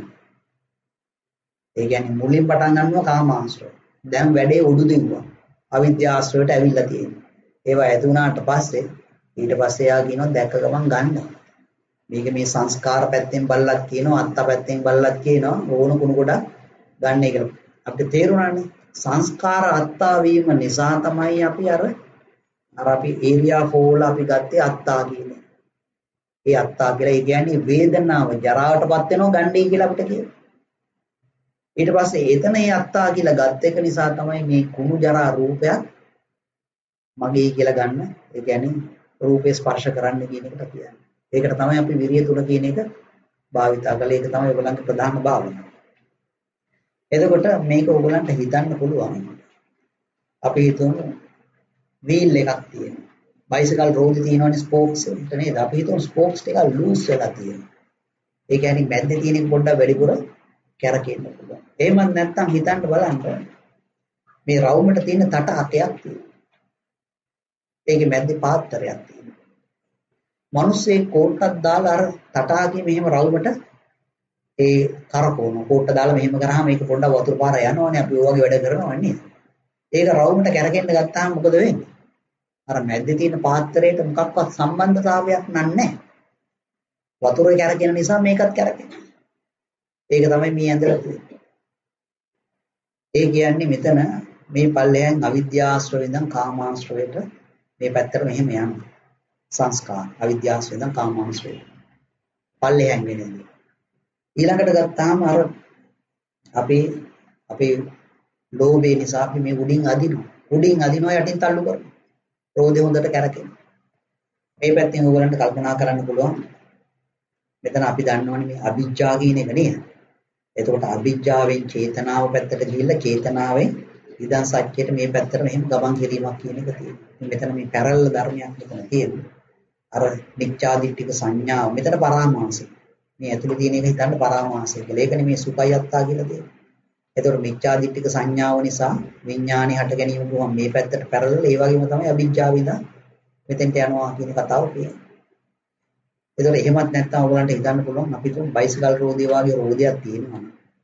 ඒ කියන්නේ මුලින් පටන් ගන්නවා කාමාශ්‍රව. දැන් වැඩේ උඩු දිව්වා. අවිද්‍යා ආශ්‍රවයට ඇවිල්ලා තියෙනවා. ඒවා ඇති වුණාට පස්සේ ඊට පස්සේ යා කියනවා දැක්ක ගමන් ගන්නවා. මේක මේ සංස්කාර පැත්තෙන් බල්ලක් කියනවා අත්ත පැත්තෙන් බල්ලක් කියනවා ඕන කුණු කොට ගන්න එක අපිට තේරුණානේ. සංස්කාර අත්තා වීම නිසා තමයි අපි අර අපි ඒරියා 4 අපි ගත්තේ අත්තා කියන්නේ. ඒ අත්තා කියලා ඒ කියන්නේ වේදනාව ජරාවටපත් වෙනවා ගන්නේ කියලා අපිට කියනවා. ඊට පස්සේ එතන ඒ අත්තා කියලා ගත් එක නිසා තමයි මේ කුණු ජරා රූපයක් මගේ කියලා ගන්න. ඒ කියන්නේ රූපේ ස්පර්ශ කරන්න කියන එකට කියන්නේ. ඒකට තමයි අපි විරිය තුන කියන එක භාවිතා කළේ. ඒක තමයි ඔයගලන්ගේ ප්‍රධාන භාවනාව. එතකොට මේක ඔයගලන්ට හිතන්න පුළුවන්. අපි හිතමු වීල් එකක් තියෙනවා. බයිසිකල් රෝදේ තියෙනවනේ ස්පෝක්ස් එක නේද? අපි හිතමු ස්පෝක්ස් ටික ලූස් වෙලා තියෙනවා. ඒ කියන්නේ මැද්දේ තියෙන පොඩ්ඩක් වැඩිපුර කැරකෙන්න පුළුවන්. එහෙමත් නැත්නම් හිතන්න බලන්න මේ රවුමට තියෙන තට අතයක් තියෙනවා. ඒකේ මැද්දේ පාත්‍රයක් තියෙනවා. මිනිස්සේ කෝට්ටක් දාලා අර තටාගේ මෙහෙම රවුමට ඒ කරකවන කෝට්ට දාලා මෙහෙම කරාම මේක පොඩ්ඩක් වතුර පාර යනවනේ අපි ඔය වගේ වැඩ කරනවා නේද? ඒක රවුමට කැරකෙන්න ගත්තාම මොකද වෙන්නේ? අර මැද්දේ තියෙන පාත්‍රයට මොකක්වත් සම්බන්ධතාවයක් නැහැ. වතුරේ කැරකෙන නිසා මේකත් කැරකෙනවා. ඒක තමයි මේ ඇඳලා තියෙන්නේ. ඒ කියන්නේ මෙතන මේ පල්ලෙයන් අවිද්‍යාශ්‍රවෙන් ඉඳන් කාමාශ්‍රවයට මේ පැත්තට මෙහෙම යනවා. සංස්කාර අවිද්‍යාශ්‍රවෙන් ඉඳන් කාමාශ්‍රවයට. පල්ලෙයන් වෙන්නේ. ඊළඟට ගත්තාම අර අපි ලෝභය නිසා අපි මේ උඩින් අදිනවා. උඩින් අදිනවා යටින් තල්ලු කරනවා. රෝදේ හොඳට කැරකෙනවා. මේ පැත්තෙන් ඕගලන්ට කල්පනා කරන්න පුළුවන්. මෙතන අපි දන්නවනේ මේ අවිජ්ජා කියන එක නේද? එතකොට අවිජ්ජාවෙන් චේතනාව පැත්තට ගිහිල්ලා චේතනාවෙන් ඉදන් සත්‍යයට මේ පැත්තට මෙහෙම ගමන් කිරීමක් කියන එක තියෙනවා. මෙතන මේ පැරලල් ධර්මයක් මෙතන තියෙනවා. අර මිච්ඡාදිට්ඨික සංඥාව මෙතන පරාමාසය. මේ ඇතුළේ තියෙන එක හිතන්න පරාමාසය කියලා. ඒකනේ මේ සුඛයත්තා කියලා තියෙන්නේ. එතකොට මිච්ඡාදිට්ඨික සංඥාව නිසා විඥානේ හට ගැනීම පුළුවන් මේ පැත්තට පැරලල් ඒ වගේම තමයි අවිජ්ජාව ඉඳන් මෙතෙන්ට යනවා කියන කතාව කියන්නේ. ඒතකොට එහෙමත් නැත්නම් ඔයගලන්ට හිතන්න පුළුවන් අපි තුන් බයිසිකල් රෝදේ වගේ රෝදයක් තියෙනවා.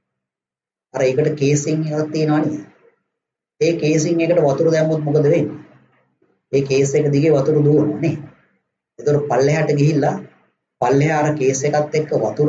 අර ඒකට කේසින් එකක් තියෙනවා නේද? ඒ කේසින් එකට වතුර දැම්මොත් මොකද වෙන්නේ? ඒ කේස් එක දිගේ වතුර දුවනවා නේ. ඒතකොට පල්ලෙහාට ගිහිල්ලා පල්ලෙහා අර කේස් එකත් එක්ක වතුර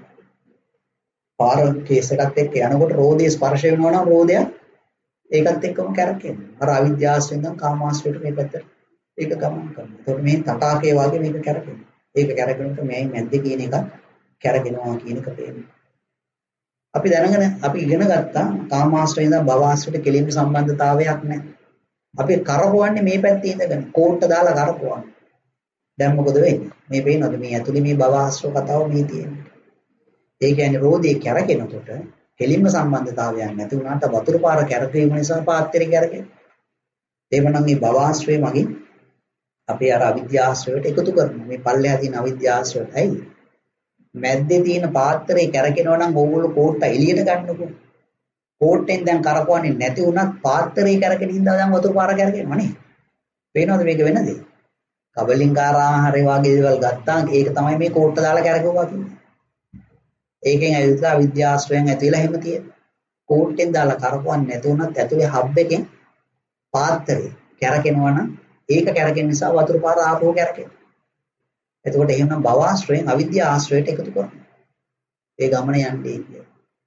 පාර කේස් එකත් එක්ක යනකොට රෝදේ ස්පර්ශ වෙනවා නම් රෝදය ඒකත් එක්කම කැරකෙනවා. අර අවිද්‍යාවෙන් නම් කාමාශ්‍රයට මේ පැත්තට ඒක ගමන් කරනවා. ඒතකොට මේ තටාකේ වගේ මේක කැරකෙනවා. ඒක කැරකෙනකොට මේ මැද්දේ කියන එක කැරකෙනවා කියන එක පේනවා. අපි දැනගෙන අපි ඉගෙන ගත්තා කාමාශ්‍රයෙන් ඉඳන් භවආශ්‍රයට කෙලින්ම සම්බන්ධතාවයක් නැහැ. අපි කරකවන්නේ මේ පැත්තේ ඉඳගෙන කෝට්ට දාලා කරකවන්නේ. දැන් මොකද වෙන්නේ? මේ පේනවද මේ ඇතුලේ මේ භවආශ්‍රව කතාව මේ තියෙන්නේ. ඒ කියන්නේ රෝදේ කැරකෙනකොට කෙලින්ම සම්බන්ධතාවයක් නැති වුණාට වතුර පාර කැරකීම නිසා පාත්‍රය කැරකෙනවා. එවනම් මේ භවආශ්‍රය මගින් අපි අර අවිද්‍යාශ්‍රයට එකතු කරනවා. මේ පල්ලෙහා තියෙන අවිද්‍යාශ්‍රයට ඇයි? මැද්දේ තියෙන පාත්‍රේ කැරකෙනවා නම් ඕගොල්ලෝ කෝට්ට එළියට ගන්නකො. කෝට්ටෙන් දැන් කරකවන්නේ නැති වුණත් පාත්‍රේ කැරකෙන හින්දා දැන් වතුර පාර කැරකෙනවා නේ. පේනවද මේක වෙනද? කබලින්කාර ආහාරය වගේ දේවල් ගත්තා ඒක තමයි මේ කෝට්ට දාලා කැරකුවා කියන්නේ. ඒකෙන් ඇවිල්ලා අවිද්‍යාශ්‍රයෙන් ඇතිලා හැම තියෙනවා. කෝට්ටෙන් දාලා කරකවන්නේ නැති වුණත් ඇතුලේ හබ් එකෙන් පාත්‍රේ කැරකෙනවා නම් ඒක කැරකෙන නිසා වතුර පාර ආපහු කැරකෙනවා. එතකොට එහෙනම් භවආශ්‍රයෙන් අවිද්‍යා ආශ්‍රයට එකතු කරනවා. ඒ ගමන යන්නේ කියන්නේ.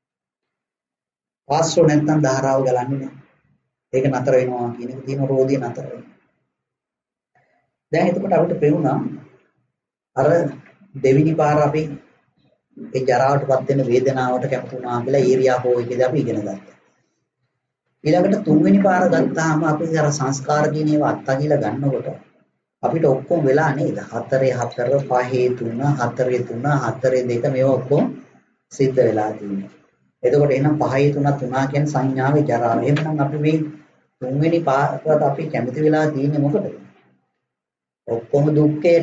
ආශ්‍රව නැත්නම් ධාරාව ගලන්නේ නැහැ. ඒක නතර වෙනවා කියන එක තියෙන රෝධිය නතර වෙනවා. දැන් එතකොට අපිට පෙනුණා අර දෙවිනි පාර අපි ඒ ජරාවටපත් වෙන වේදනාවට කැමති වුණා කියලා ඒරියා 4 එකේදී අපි ඉගෙන ගත්තා. ඊළඟට තුන්වෙනි පාර ගත්තාම අපි අර සංස්කාර කියන ඒවා අත්තා කියලා ගන්නකොට අපිට ඔක්කොම වෙලා නේද 4 4 5 3 4 3 4 2 මේවා ඔක්කොම සිද්ධ වෙලා තියෙනවා. එතකොට එහෙනම් 5 3 3 කියන්නේ සංඥාවේ ජරාව. එහෙනම් අපි මේ තුන්වෙනි පාරට අපි කැමති වෙලා තියෙන්නේ මොකටද? ඔක්කොම දුක්ඛයට.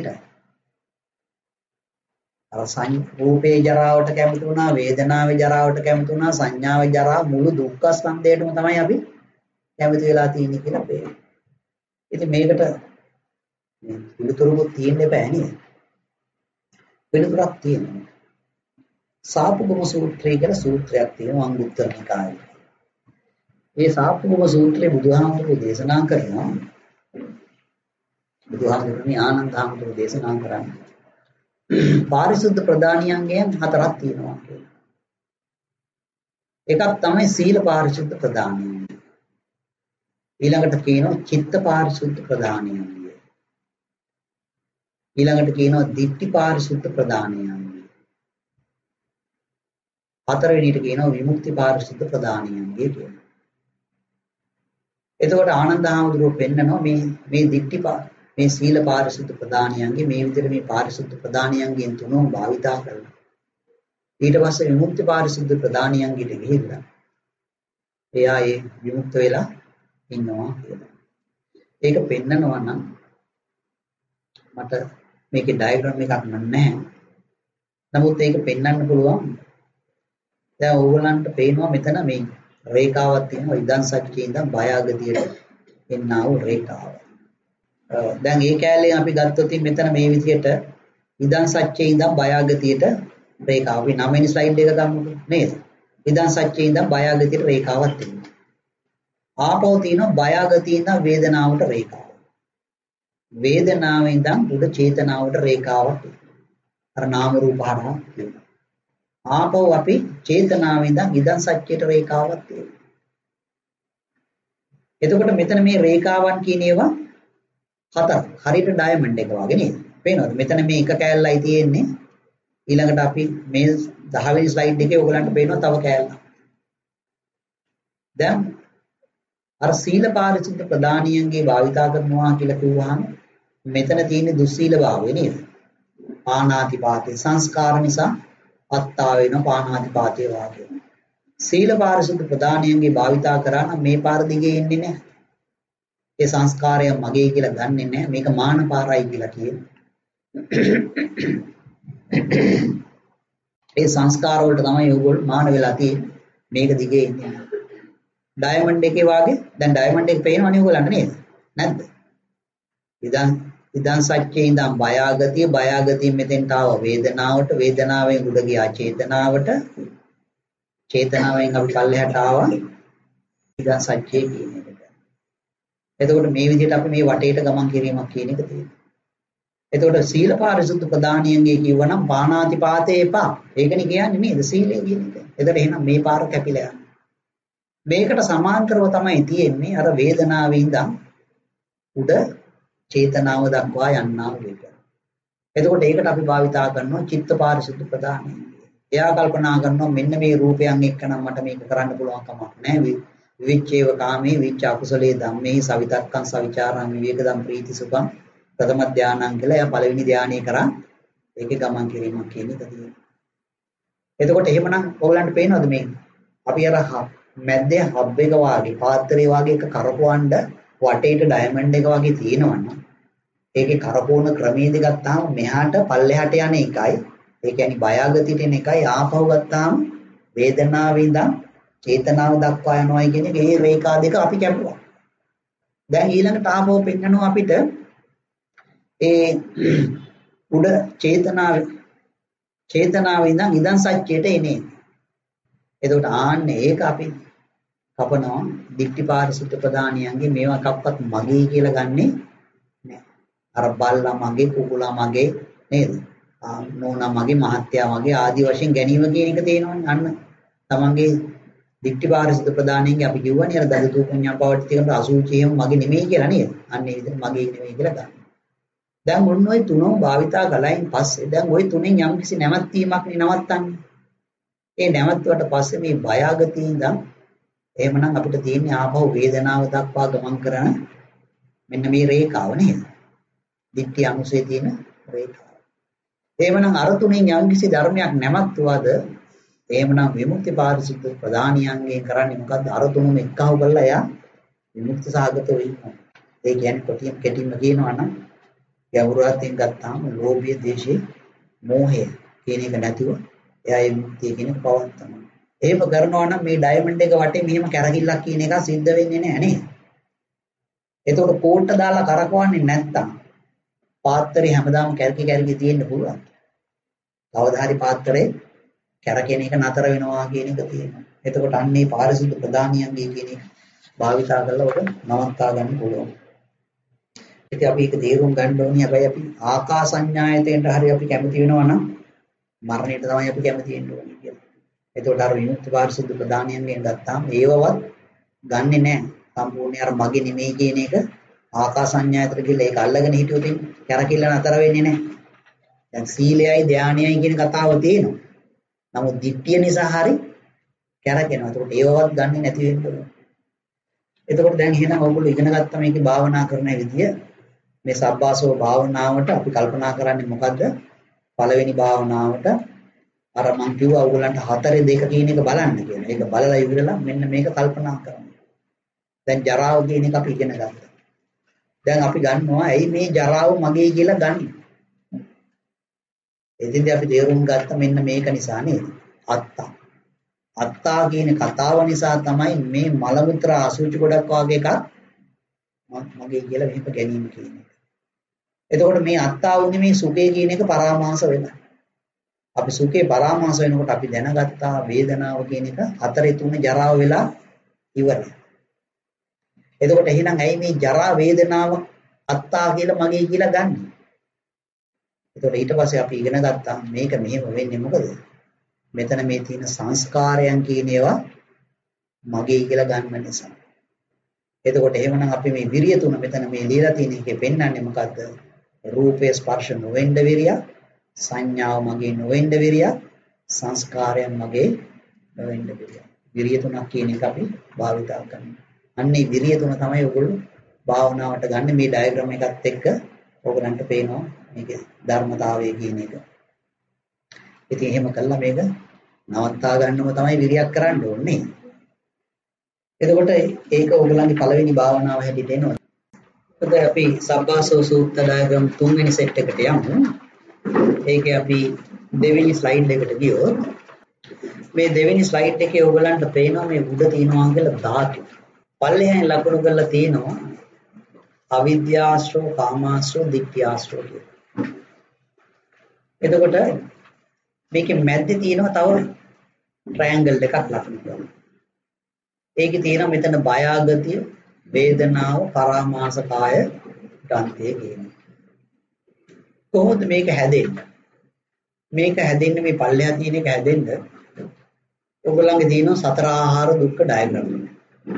අර රූපේ ජරාවට කැමති වුණා, වේදනාවේ ජරාවට කැමති වුණා, සංඥාවේ ජරා මුළු දුක්ඛ ස්කන්ධයටම තමයි අපි කැමති වෙලා තියෙන්නේ කියලා පේනවා. ඉතින් මේකට පිළිතුරුකුත් තියෙන්න බෑ නේද? පිළිතුරක් තියෙනවා. සාපුබම සූත්‍රය කියලා සූත්‍රයක් තියෙනවා අංගුත්තර නිකායේ. මේ සාපුබම සූත්‍රයේ බුදුහාමුදුරුවෝ දේශනා කරනවා. බුදුහාමුදුරුවෝ ආනන්ද හාමුදුරුවෝ දේශනා කරන්නේ පාරිශුද්ධ ප්‍රදානියන්ගෙන් හතරක් තියෙනවා කියලා. එකක් තමයි සීල පාරිශුද්ධ ප්‍රදානියන්. ඊළඟට කියනවා චිත්ත පාරිශුද්ධ ප්‍රදානියන්. ඊළඟට කියනවා දිට්ඨි පාරිශුද්ධ ප්‍රදානියන්. හතරවෙනිට කියනවා විමුක්ති පාරිශුද්ධ ප්‍රදානියන් කියලා. එතකොට ආනන්ද හාමුදුරුවෝ පෙන්නනවා මේ දිට්ඨි මේ සීල පාරිශුද්ධ ප්‍රදානියන්ගේ මේ විදිහට මේ පාරිශුද්ධ ප්‍රදානියන්ගෙන් තුනම භාවිතා කරනවා. ඊට පස්සේ විමුක්ති පාරිශුද්ධ ප්‍රදානියන්ගෙට ගිහිල්ලා එයා ඒ විමුක්ත වෙලා ඉන්නවා කියලා. ඒක පෙන්නනවා නම් මට මේකේ ඩයග්‍රෑම් එකක් නැහැ. නමුත් ඒක පෙන්වන්න පුළුවන්. දැන් ඕගොල්ලන්ට පේනවා මෙතන මේ රේඛාවක් තියෙනවා ඉදන් සත්‍යයේ ඉඳන් බයාගතියට එන්නා වූ රේඛාව. දැන් ඒ කැලේ අපි ගත්තොත් මෙතන මේ විදිහට ඉදන් සත්‍යයේ ඉඳන් බයාගතියට රේඛාව. අපි 9 වෙනි ස්ලයිඩ් එක ගමුකෝ නේද? ඉදන් සත්‍යයේ ඉඳන් බයාගතියට රේඛාවක් තියෙනවා. ආපහු තියෙනවා බයාගතියේ ඉඳන් වේදනාවට රේඛාව. වේදනාවේ ඉඳන් උඩ චේතනාවට රේඛාවක් තියෙනවා. අර නාම රූප හරහා තියෙනවා. ආපහු අපි චේතනාවේ ඉඳන් ඉදන් සත්‍යයට රේඛාවක් තියෙනවා. එතකොට මෙතන මේ රේඛාවන් කියන ඒවා හතර. හරියට ඩයමන්ඩ් එක වගේ නේද? පේනවද? මෙතන මේ එක කෑල්ලයි තියෙන්නේ. ඊළඟට අපි මේ 10 වෙනි ස්ලයිඩ් එකේ ඔයගලන්ට පේනවා තව කෑල්ලක්. දැන් අර සීල පාරිශුද්ධ ප්‍රදානියන්ගේ භාවිතා කරනවා කියලා කිව්වහම මෙතන තියෙන දුස්සීල භාවය නේද? පාණාතිපාතේ සංස්කාර නිසා අත්තා වෙන පාණාතිපාතේ වාගේ. සීල පාරිශුද්ධ ප්‍රදානියන්ගේ භාවිතා කරා නම් මේ පාර දිගේ එන්නේ නැහැ. ඒ සංස්කාරය මගේ කියලා ගන්නෙ නැහැ. මේක මාන පාරයි කියලා කියනවා. ඒ සංස්කාර වලට තමයි ඕගොල්ලෝ මාන වෙලා තියෙන්නේ. මේක දිගේ ඉන්නේ. ඩයමන්ඩ් එකේ වාගේ දැන් ඩයමන්ඩ් එක පේනවනේ ඕගොල්ලන්ට නේද? නැද්ද? ඉදන් සත්‍යයේ ඉඳන් බයාගතිය මෙතෙන්ට ආව වේදනාවට වේදනාවෙන් උඩ ගියා චේතනාවට චේතනාවෙන් අපි පල්ලෙහාට ආවා ඉදන් සත්‍යයේ කියන එකට. එතකොට මේ විදිහට අපි මේ වටේට ගමන් කිරීමක් කියන එක තියෙනවා. එතකොට සීල පාරිශුද්ධ ප්‍රදානියන්ගේ කිව්වනම් පාණාතිපාතේ එපා. ඒකනේ කියන්නේ නේද සීලය කියන එක. එතකොට එහෙනම් මේ පාර කැපිලා යනවා. මේකට සමාන්තරව තමයි තියෙන්නේ අර වේදනාවේ ඉඳන් උඩ චේතනාව දක්වා යන්නා වූ එක. එතකොට ඒකට අපි භාවිතා කරනවා චිත්ත පාරිශුද්ධ ප්‍රදානය. එයා කල්පනා කරනවා මෙන්න මේ රූපයන් එක්කනම් මට මේක කරන්න පුළුවන් කමක් නැහැ. විවිච්ඡේව කාමේ විච්ඡ අකුසලේ ධම්මේ සවිතක්කං සවිචාරං විවේකදම් ප්‍රීති සුඛං ප්‍රථම ධානං කියලා එයා පළවෙනි ධානය කරා ඒකේ ගමන් කිරීමක් කියන එක තියෙනවා. එතකොට එහෙමනම් ඔයගලන්ට පේනවද මේ අපි අර මැද්දේ හබ් එක වාගේ පාත්‍රය වාගේ එක කරකවන්න වටේට ඩයමන්ඩ් එක වගේ තියෙනවනම් ඒකේ කරකවන ක්‍රමයේදී ගත්තාම මෙහාට පල්ලෙහාට යන එකයි ඒ කියන්නේ බයාගතියට එන එකයි ආපහු ගත්තාම වේදනාවේ ඉඳන් චේතනාව දක්වා යනවායි කියන එක මේ රේඛා දෙක අපි කැපුවා. දැන් ඊළඟට ආපහු පෙන්නනවා අපිට ඒ උඩ චේතනාවේ ඉඳන් ඉදන් සත්‍යයට එන්නේ. එතකොට ආන්නේ ඒක අපි කපනවා දික්ටි පාරිශුද්ධ ප්‍රදානියන්ගේ මේවා කප්පත් මගේ කියලා ගන්නෙ නෑ. අර බල්ලා මගේ කුකුලා මගේ නේද? නෝනා මගේ මහත්තයා මගේ ආදි වශයෙන් ගැනීම කියන එක තේනවනේ. අන්න තමන්ගේ දික්ටි පාරිශුද්ධ ප්‍රදානියන්ගේ අපි කියවනේ අර දදතු පුඤ්ඤා පවටි තියකට අසුචියම මගේ නෙමෙයි කියලා නේද? අන්න ඒ විදිහට මගේ නෙමෙයි කියලා ගන්න. දැන් ඔන්න ඔය තුනම භාවිතා කළයින් පස්සේ දැන් ওই තුනෙන් යම්කිසි නැවැත්වීමක් නේ නවත්තන්නේ. ඒ නැවැත්තුවට පස්සේ මේ බයාගතිය ඉඳන් එහෙමනම් අපිට තියෙන්නේ ආපහු වේදනාව දක්වා ගමන් කරන මෙන්න මේ රේඛාව නේද? දිට්ඨි අනුසය තියෙන රේඛාව. එහෙමනම් අර තුනෙන් යම්කිසි ධර්මයක් නැවැත්තුවද එහෙමනම් විමුක්ති පාරිශුද්ධ ප්‍රදානියන්ගෙන් කරන්නේ මොකද්ද? අර තුනම එක්කව කරලා එයා විමුක්ති සහගතව ඉන්නවා. ඒ කියන්නේ කෙටිම කියනවා නම් ගැඹුරු අර්ථයෙන් ගත්තාම ලෝභය, ද්වේෂය, මෝහය කියන එක නැතිව එයා විමුක්තිය කියන එක පවත්නවා. එහෙම කරනවා නම් මේ ඩයමන්ඩ් එක වටේ මෙහෙම කැරකිල්ලක් කියන එක සිද්ධ වෙන්නේ නැහැ නේද? එතකොට කෝට්ට දාලා කරකවන්නේ නැත්තම් පාත්‍රේ හැමදාම කැරකි තියෙන්න පුළුවන්. කවදා හරි පාත්‍රේ කැරකෙන එක නතර වෙනවා කියන එක තියෙනවා. එතකොට අන්නේ පාරිශුද්ධ ප්‍රදානියන්ගේ කියන එක භාවිතා කරලා ඔබ නවත්තා ගන්න පුළුවන්. ඉතින් අපි ඒක තේරුම් ගන්න ඕනේ. හැබැයි අපි ආකාසඤ්ඤායතේට හරි අපි කැමති වෙනවා නම් මරණයට තමයි අපි කැමති වෙන්න ඕනේ කියලා. එතකොට අර විමුක්ති පාරිශුද්ධ ප්‍රදානියන්ගෙන් ගත්තාම ඒවවත් ගන්නෙ නැහැ. සම්පූර්ණයෙන් අර මගේ නෙමෙයි කියන එක ආකාසඤ්ඤායතට ගිහලා ඒක අල්ලගෙන හිටියොත් කැරකිල්ල නතර වෙන්නේ නැහැ. දැන් සීලයයි ධානයයි කියන කතාව තියෙනවා. නමුත් දිට්ඨිය නිසා හරි කැරකෙනවා. එතකොට ඒවවත් ගන්නෙ නැති වෙන්න ඕනේ. එතකොට දැන් එහෙනම් ඔයගොල්ලෝ ඉගෙන ගත්ත මේකේ භාවනා කරන විදිය මේ සබ්බාසව භාවනාවට අපි කල්පනා කරන්නේ මොකද්ද? පළවෙනි භාවනාවට අර මං කිව්වා ඔයගොල්ලන්ට 4-2 කියන එක බලන්න කියලා. ඒක බලලා ඉවරලා මෙන්න මේක කල්පනා කරන්න. දැන් ජරාව කියන එක අපි ඉගෙන ගත්තා. දැන් අපි ගන්නවා ඇයි මේ ජරාව මගේ කියලා ගන්නේ? එදින්දී අපි තේරුම් ගත්ත මෙන්න මේක නිසා නේද? අත්තා කියන කතාව නිසා තමයි මේ මල මුත්‍ර අසුචි ගොඩක් වගේ එකක් මගේ කියලා මෙහෙම ගැනීම කියන එක. එතකොට මේ අත්තා වුනේ මේ සුඛය කියන එක පරාමාස වෙනවා. අපි සුඛේ පරාමාස වෙනකොට අපි දැනගත්තා වේදනාව කියන එක 4-3 ජරාව වෙලා ඉවරයි. එතකොට එහෙනම් ඇයි මේ ජරා වේදනාව අත්තා කියලා මගේ කියලා ගන්නෙ? එතකොට ඊට පස්සේ අපි ඉගෙන ගත්තා මේක මෙහෙම වෙන්නේ මොකද? මෙතන මේ තියෙන සංස්කාරයන් කියන ඒවා මගේ කියලා ගන්න නිසා. එතකොට එහෙමනම් අපි මේ විරිය තුන මෙතන මේ লীලා තියෙන එකේ පෙන්වන්නේ මොකද්ද? රූපේ ස්පර්ශ නොවෙන්න විරිය, සංඥාව මගේ නොවෙන්න විරිය, සංස්කාරයන් මගේ නොවෙන්න විරිය. විරිය තුනක් කියන එක අපි භාවිතා කරනවා. අන්නේ විරිය තුන තමයි ඔයගොල්ලෝ භාවනාවට ගන්න මේ ඩයග්‍රෑම් එකත් එක්ක ඔයගලන්ට පේනවා මේකේ ධර්මතාවය කියන එක. ඉතින් එහෙම කළා මේක නවත්තා ගන්නම තමයි විරියක් කරන්න ඕනේ. එතකොට ඒක ඔයගලන්ගේ පළවෙනි භාවනාව හැටියට එනවා. එතකොට අපි සබ්බාසව සූත්‍ර ඩයග්‍රෑම් තුන්වෙනි සෙට් එකට යමු. ඒකේ අපි දෙවෙනි ස්ලයිඩ් එකට ගියොත් මේ දෙවෙනි ස්ලයිඩ් එකේ ඔයගලන්ට පේනවා මේ උඩ තියෙනවා කියලා ධාතු. පල්ලෙහෙන් ලකුණු කරලා තියෙනවා අවිද්‍යාශ්‍රව, කාමාශ්‍රව, දිට්ඨිආශ්‍රව කියලා. එතකොට මේකේ මැද්දේ තියෙනවා තව ට්‍රයැන්ගල් එකක් ලකුණු කරලා. ඒකේ තියෙනවා මෙතන බය ආගතිය, වේදනාව, පරාමාස කාය, ගන්තය කියනවා. කොහොමද මේක හැදෙන්නේ? මේක හැදෙන්නේ මේ පල්ලෙහා තියෙන එක හැදෙන්න ඔයගොල්ලන්ගේ තියෙනවා සතර ආහාර දුක්ඛ ඩයග්‍රෑම් එක.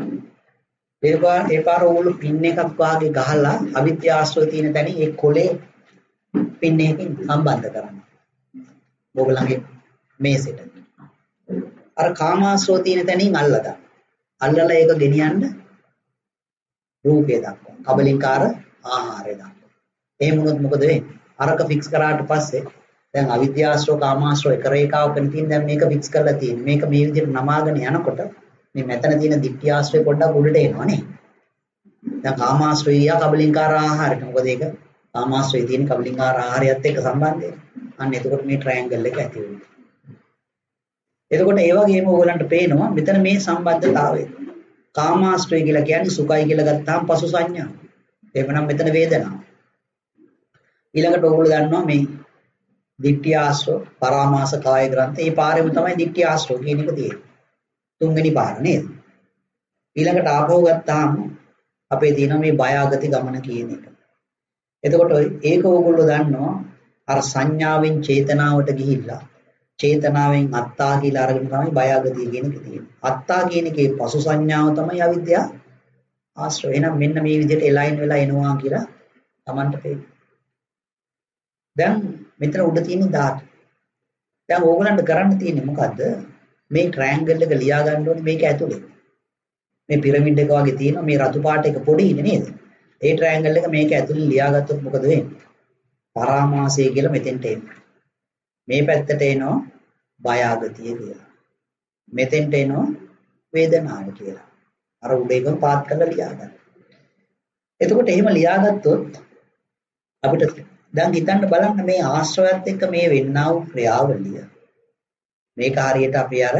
ඒ පාර ඕගොල්ලෝ පින් එකක් වාගේ ගහලා අවිද්‍යාශ්‍රව තියෙන තැන ඒ කොලේ පින් එකකින් සම්බන්ධ කරනවා. ඔයගොල්ලන්ගේ මේසෙට. අර කාමාශ්‍රව තියෙන තැනින් අල්ලලා ගන්න. අල්ලලා ඒක ගෙනියන්න රූපය දක්වා. කබලින්කාර ආහාරය දක්වා. එහෙම වුණොත් මොකද වෙන්නේ? අරක ෆික්ස් කරාට පස්සේ දැන් අවිද්‍යාශ්‍රව කාමාශ්‍රව එක රේඛාවකන තියෙන දැන් මේක ෆික්ස් කරලා තියෙන්නේ. මේක මේ විදිහට නමාගෙන යනකොට මේ මෙතන තියෙන දිට්ඨිආශ්‍රය පොඩ්ඩක් උඩට එනවා නේ. දැන් කාමාශ්‍රය කබලින්කාර ආහාරයට මොකද ඒක කාමාශ්‍රය තියෙන කබලින්කාර ආහාරයත් එක්ක සම්බන්ධයි. අන්න එතකොට මේ ට්‍රයැන්ගල් එක ඇති වෙනවා. එතකොට ඒ වගේම ඕගලන්ට පේනවා මෙතන මේ සම්බන්ධතාවය. කාමාශ්‍රය කියලා කියන්නේ සුඛයි කියලා ගත්තාම පසු සංඥා. එවනම් මෙතන වේදනාව. ඊළඟට ඕගොල්ලෝ දන්නවා මේ දිට්ඨි ආශ්‍රව, පරාමාස කාය ග්‍රන්ථ. මේ පාරෙම තමයි දිට්ඨි ආශ්‍රව කියන එක තියෙන්නේ. තුන්වෙනි පාර නේද? ඊළඟට ආපහු ගත්තාම අපේ තියෙන මේ බය ආගති ගමන කියන එක. එතකොට ඒක ඕගොල්ලෝ දන්නවා අර සංඥාවෙන් චේතනාවට ගිහිල්ලා චේතනාවෙන් අත්තා කියලා අරගෙන තමයි බය ආගතිය කියන එක තියෙන්නේ. අත්තා කියන එකේ පසු සංඥාව තමයි අවිද්‍යාව ආශ්‍රය. එහෙනම් මෙන්න මේ විදිහට එලයින් වෙලා එනවා කියලා Tamanට පේනවා. දැන් මෙතන උඩ තියෙන ධාතු. දැන් ඕගලන්ට කරන්න තියෙන්නේ මොකද්ද? මේ ට්‍රයැන්ගල් එක ලියා ගන්න ඕනේ මේක ඇතුලේ. මේ පිරමිඩ් එක වගේ තියෙනවා මේ රතු පාට එක පොඩි ඉන්නේ නේද? ඒ ට්‍රයැන්ගල් එක මේක ඇතුලේ ලියාගත්තොත් මොකද වෙන්නේ? පරාමාසය කියලා මෙතෙන්ට එනවා. මේ පැත්තට එනවා බය ආගතිය කියලා. මෙතෙන්ට එනවා වේදනාව කියලා. අර උඩ එකම පාත් කරලා ලියා ගන්න. එතකොට එහෙම ලියාගත්තොත් අපිට දැන් හිතන්න බලන්න මේ ආශ්‍රයත් එක්ක මේ වෙන්නා වූ ක්‍රියාවලිය. මේක හරියට අපි අර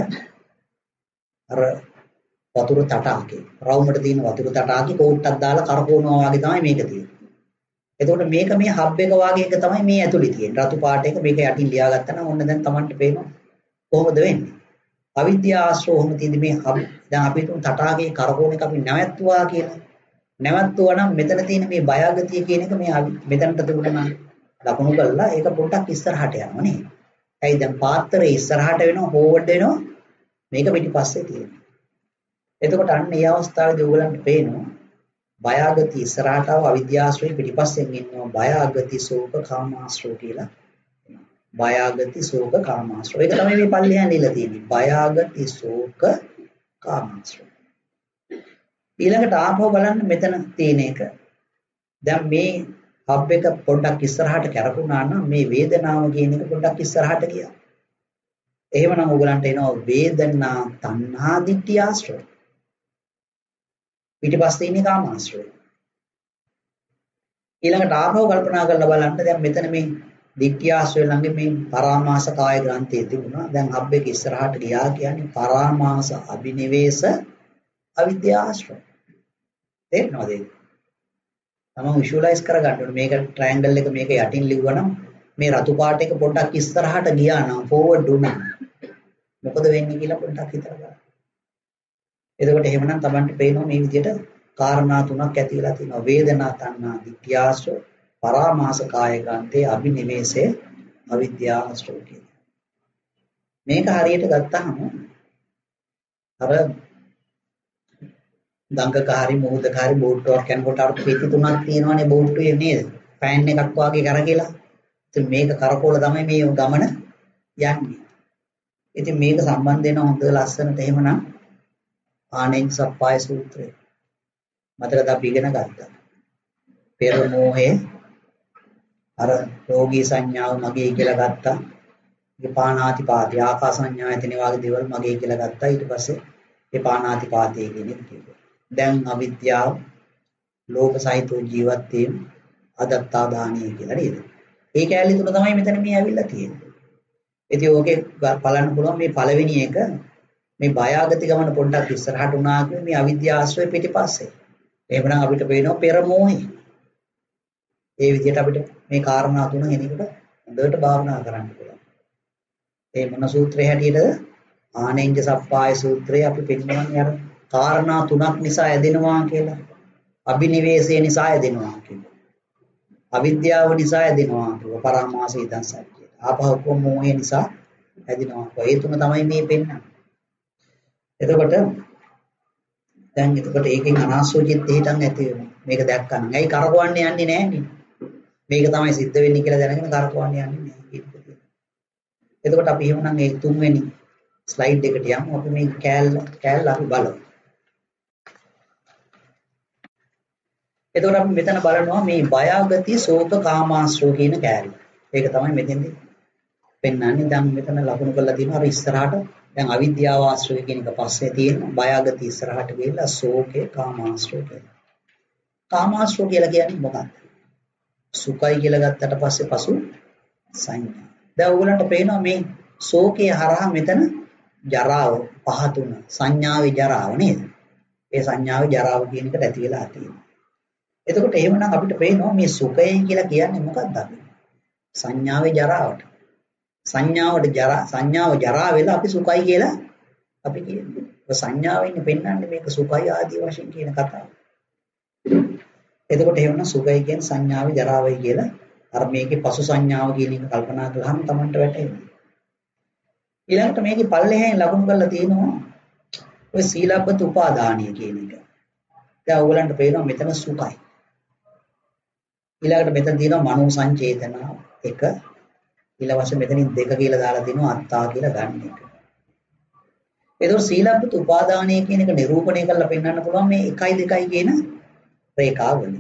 වතුර තටාකේ රවුමට තියෙන වතුර තටාකේ කෝට්ටක් දාලා කරකවනවා වගේ තමයි මේක තියෙන්නේ. එතකොට මේක මේ හබ් එක වගේ එක තමයි මේ ඇතුලේ තියෙන්නේ. රතු පාට එක මේක යටින් ලියාගත්තා නම් ඔන්න දැන් Tamanට පේනවා කොහොමද වෙන්නේ. අවිද්‍යා ආශ්‍රව ඔහොම තියෙදි මේ හබ් දැන් අපි තුන් තටාකේ කරකවන එක අපි නැවැත්තුවා කියලා. නැවැත්තුවා නම් මෙතන තියෙන මේ බයගතිය කියන එක මේ මෙතනට තිබුණා නම් ලකුණු කරලා ඒක පොඩ්ඩක් ඉස්සරහට යනවා නේ. ඇයි දැන් පාත්‍රයේ ඉස්සරහට වෙනවා ෆෝවර්ඩ් වෙනවා මේක පිටිපස්සේ තියෙනවා. එතකොට අන්න ඒ අවස්ථාවේදී ඕගලන්ට පේනවා බයගති ඉස්සරහට ආව අවිද්‍යාශ්‍රේ පිටිපස්සෙන් ඉන්නවා බයගති ශෝක කාමාශ්‍රෝ කියලා. බයගති ශෝක කාමාශ්‍රෝ. ඒක තමයි මේ පල්ලියන් ඉල්ල තියෙන්නේ. බයගති ශෝක කාමාශ්‍රෝ. ඊළඟට ආපහු බලන්න මෙතන තියෙන එක. දැන් මේ හබ් එක පොඩ්ඩක් ඉස්සරහට කරකුණා නම් මේ වේදනාව කියන එක පොඩ්ඩක් ඉස්සරහට ගියා. එහෙමනම් ඕගලන්ට එනවා වේදනා තණ්හා දිට්ඨි ආශ්‍රය. පිටිපස්සේ ඉන්නේ කාමාශ්‍රය. ඊළඟට ආපහු කල්පනා කරලා බලන්න දැන් මෙතන මේ දිට්ඨි ආශ්‍රය ළඟ මේ පරාමාස කාය ග්‍රන්ථය තිබුණා. දැන් හබ් එක ඉස්සරහට ගියා කියන්නේ පරාමාස අභිනිවේෂ අවිද්‍යා ආශ්‍රය. තේරෙනවද ඒක? තමන් විෂුවලයිස් කරගන්න ඕනේ. මේක ට්‍රයැන්ගල් එක මේක යටින් ලිව්වනම් මේ රතු පාට එක පොඩ්ඩක් ඉස්සරහට ගියා නම් ෆෝවර්ඩ් වුණා. මොකද වෙන්නේ කියලා පොඩ්ඩක් හිතලා බලන්න. එතකොට එහෙමනම් Tamanට පේනවා මේ විදිහට කාරණා තුනක් ඇති වෙලා තියෙනවා. වේදනා තණ්හා දිට්ඨියාශ්‍රය, පරාමාස කාය ගන්තේ අභිනිවේෂේ අවිද්‍යාශ්‍රය කියලා. මේක හරියට ගත්තාම අර දංගකාරී මොහොතකාරී බෝට්ටුවක් යනකොට අර පෙති තුනක් තියෙනවානේ බෝට්ටුවේ නේද? ෆෑන් එකක් වගේ කරකෙලා. ඉතින් මේක කරකවල තමයි මේ ගමන යන්නේ. ඉතින් මේක සම්බන්ධ වෙන හොඳ ලස්සනට එහෙමනම් ආනෙන් සප්පාය සූත්‍රය මතකද අපි ඉගෙන ගත්තා. පෙර මොහේ අර රෝගී සංඥාව මගේ කියලා ගත්තා. ඒ පාණාතිපාතය ආකාස සංඥා ඇතිනේ වගේ දේවල් මගේ කියලා ගත්තා. ඊට පස්සේ ඒ පාණාතිපාතය කියන එක කිව්වා. දැන් අවිද්‍යාව ලෝක සහිත ජීවත් වීම අදත්තා දානීය කියලා නේද? ඒ කැලේ තුන තමයි මෙතන මේ ඇවිල්ලා තියෙන්නේ. ඉතින් ඕකේ බලන්න පුළුවන් මේ පළවෙනි එක මේ බයාගති ගමන පොඩ්ඩක් ඉස්සරහට උනා කියන්නේ මේ අවිද්‍යාව ආශ්‍රය පිටිපස්සේ. එහෙමනම් අපිට පේනවා පෙර මොහේ. ඒ විදිහට අපිට මේ කාරණා තුන එනකොට හොඳට භාවනා කරන්න පුළුවන්. ඒ මොන සූත්‍රය හැටියටද? ආනෙන්ජ සප්පාය සූත්‍රය අපි පෙන්නන්නේ අර කාරණා තුනක් නිසා ඇදෙනවා කියලා. අභිනිවේෂය නිසා ඇදෙනවා කියලා. අවිද්‍යාව නිසා ඇදෙනවා කියලා. පරාමාසය ඉදන් සත්‍යය. ආපහු මොහේ නිසා ඇදෙනවා. ඒ තුන තමයි මේ පෙන්නන්නේ. එතකොට ඒකෙන් අනාසෝචිත හිතන් ඇති වෙනවා. මේක දැක්කම ඇයි කරකවන්නේ යන්නේ නැන්නේ? මේක තමයි සිද්ධ වෙන්නේ කියලා දැනගෙන කරකවන්නේ යන්නේ නැහැ. එතකොට අපි එහෙමනම් මේ තුන්වෙනි ස්ලයිඩ් එකට යමු. අපි මේ කෑල්ල අපි බලමු. එතකොට අපි මෙතන බලනවා මේ බයගති ශෝක කාමාශ්‍රෝ කියන කෑල්ල. ඒක තමයි මෙතෙන්දී පෙන්වන්නේ. දැන් මෙතන ලකුණු කරලා තියෙනවා අර ඉස්සරහට දැන් අවිද්‍යාව ආශ්‍රය කියන එක පස්සේ තියෙන බයගති ඉස්සරහට ගිහලා ශෝකේ කාමාශ්‍රය කියලා. කාමාශ්‍රය කියලා කියන්නේ මොකක්ද? සුඛයි කියලා ගත්තට පස්සේ පසු සංඥා. දැන් ඕගලන්ට පේනවා මේ ශෝකේ හරහා මෙතන ජරාව පහතුන සංඥාවේ ජරාව නේද? ඒ සංඥාවේ ජරාව කියන එකට ඇති වෙලා තියෙනවා. එතකොට එහෙමනම් අපිට පේනවා මේ සුඛය කියලා කියන්නේ මොකක්ද? සංඥාවේ ජරාවට. සංඥාව ජරා වෙලා අපි සුඛයි කියලා අපි කියන්නේ. ඒ සංඥාවෙන් පෙන්වන්නේ මේක සුඛයි ආදී වශයෙන් කියන කතාව. එතකොට එහෙමනම් සුඛයි කියන්නේ සංඥාවේ ජරාවයි කියලා අර මේකේ පසු සංඥාව කියන එක කල්පනා කළාම Tamanට වැටහෙනවා. ඊළඟට මේකේ පල්ලෙහෙන් ලකුණු කරලා තියෙනවා ඔය සීලබ්බත උපාදානිය කියන එක. දැන් ඕගලන්ට පේනවා මෙතන සුඛයි. ඊළඟට මෙතන තියෙනවා මනෝ සංචේතන එක. ඊළඟට මෙතනින් දෙක කියලා දාලා තිනවා අත්තා කියලා ගන්න එක. ඒතකොට සීලබ්බත උපාදානය කියන එක නිරූපණය කරලා පෙන්වන්න පුළුවන් මේ 1 2 කියන රේඛාවලින්.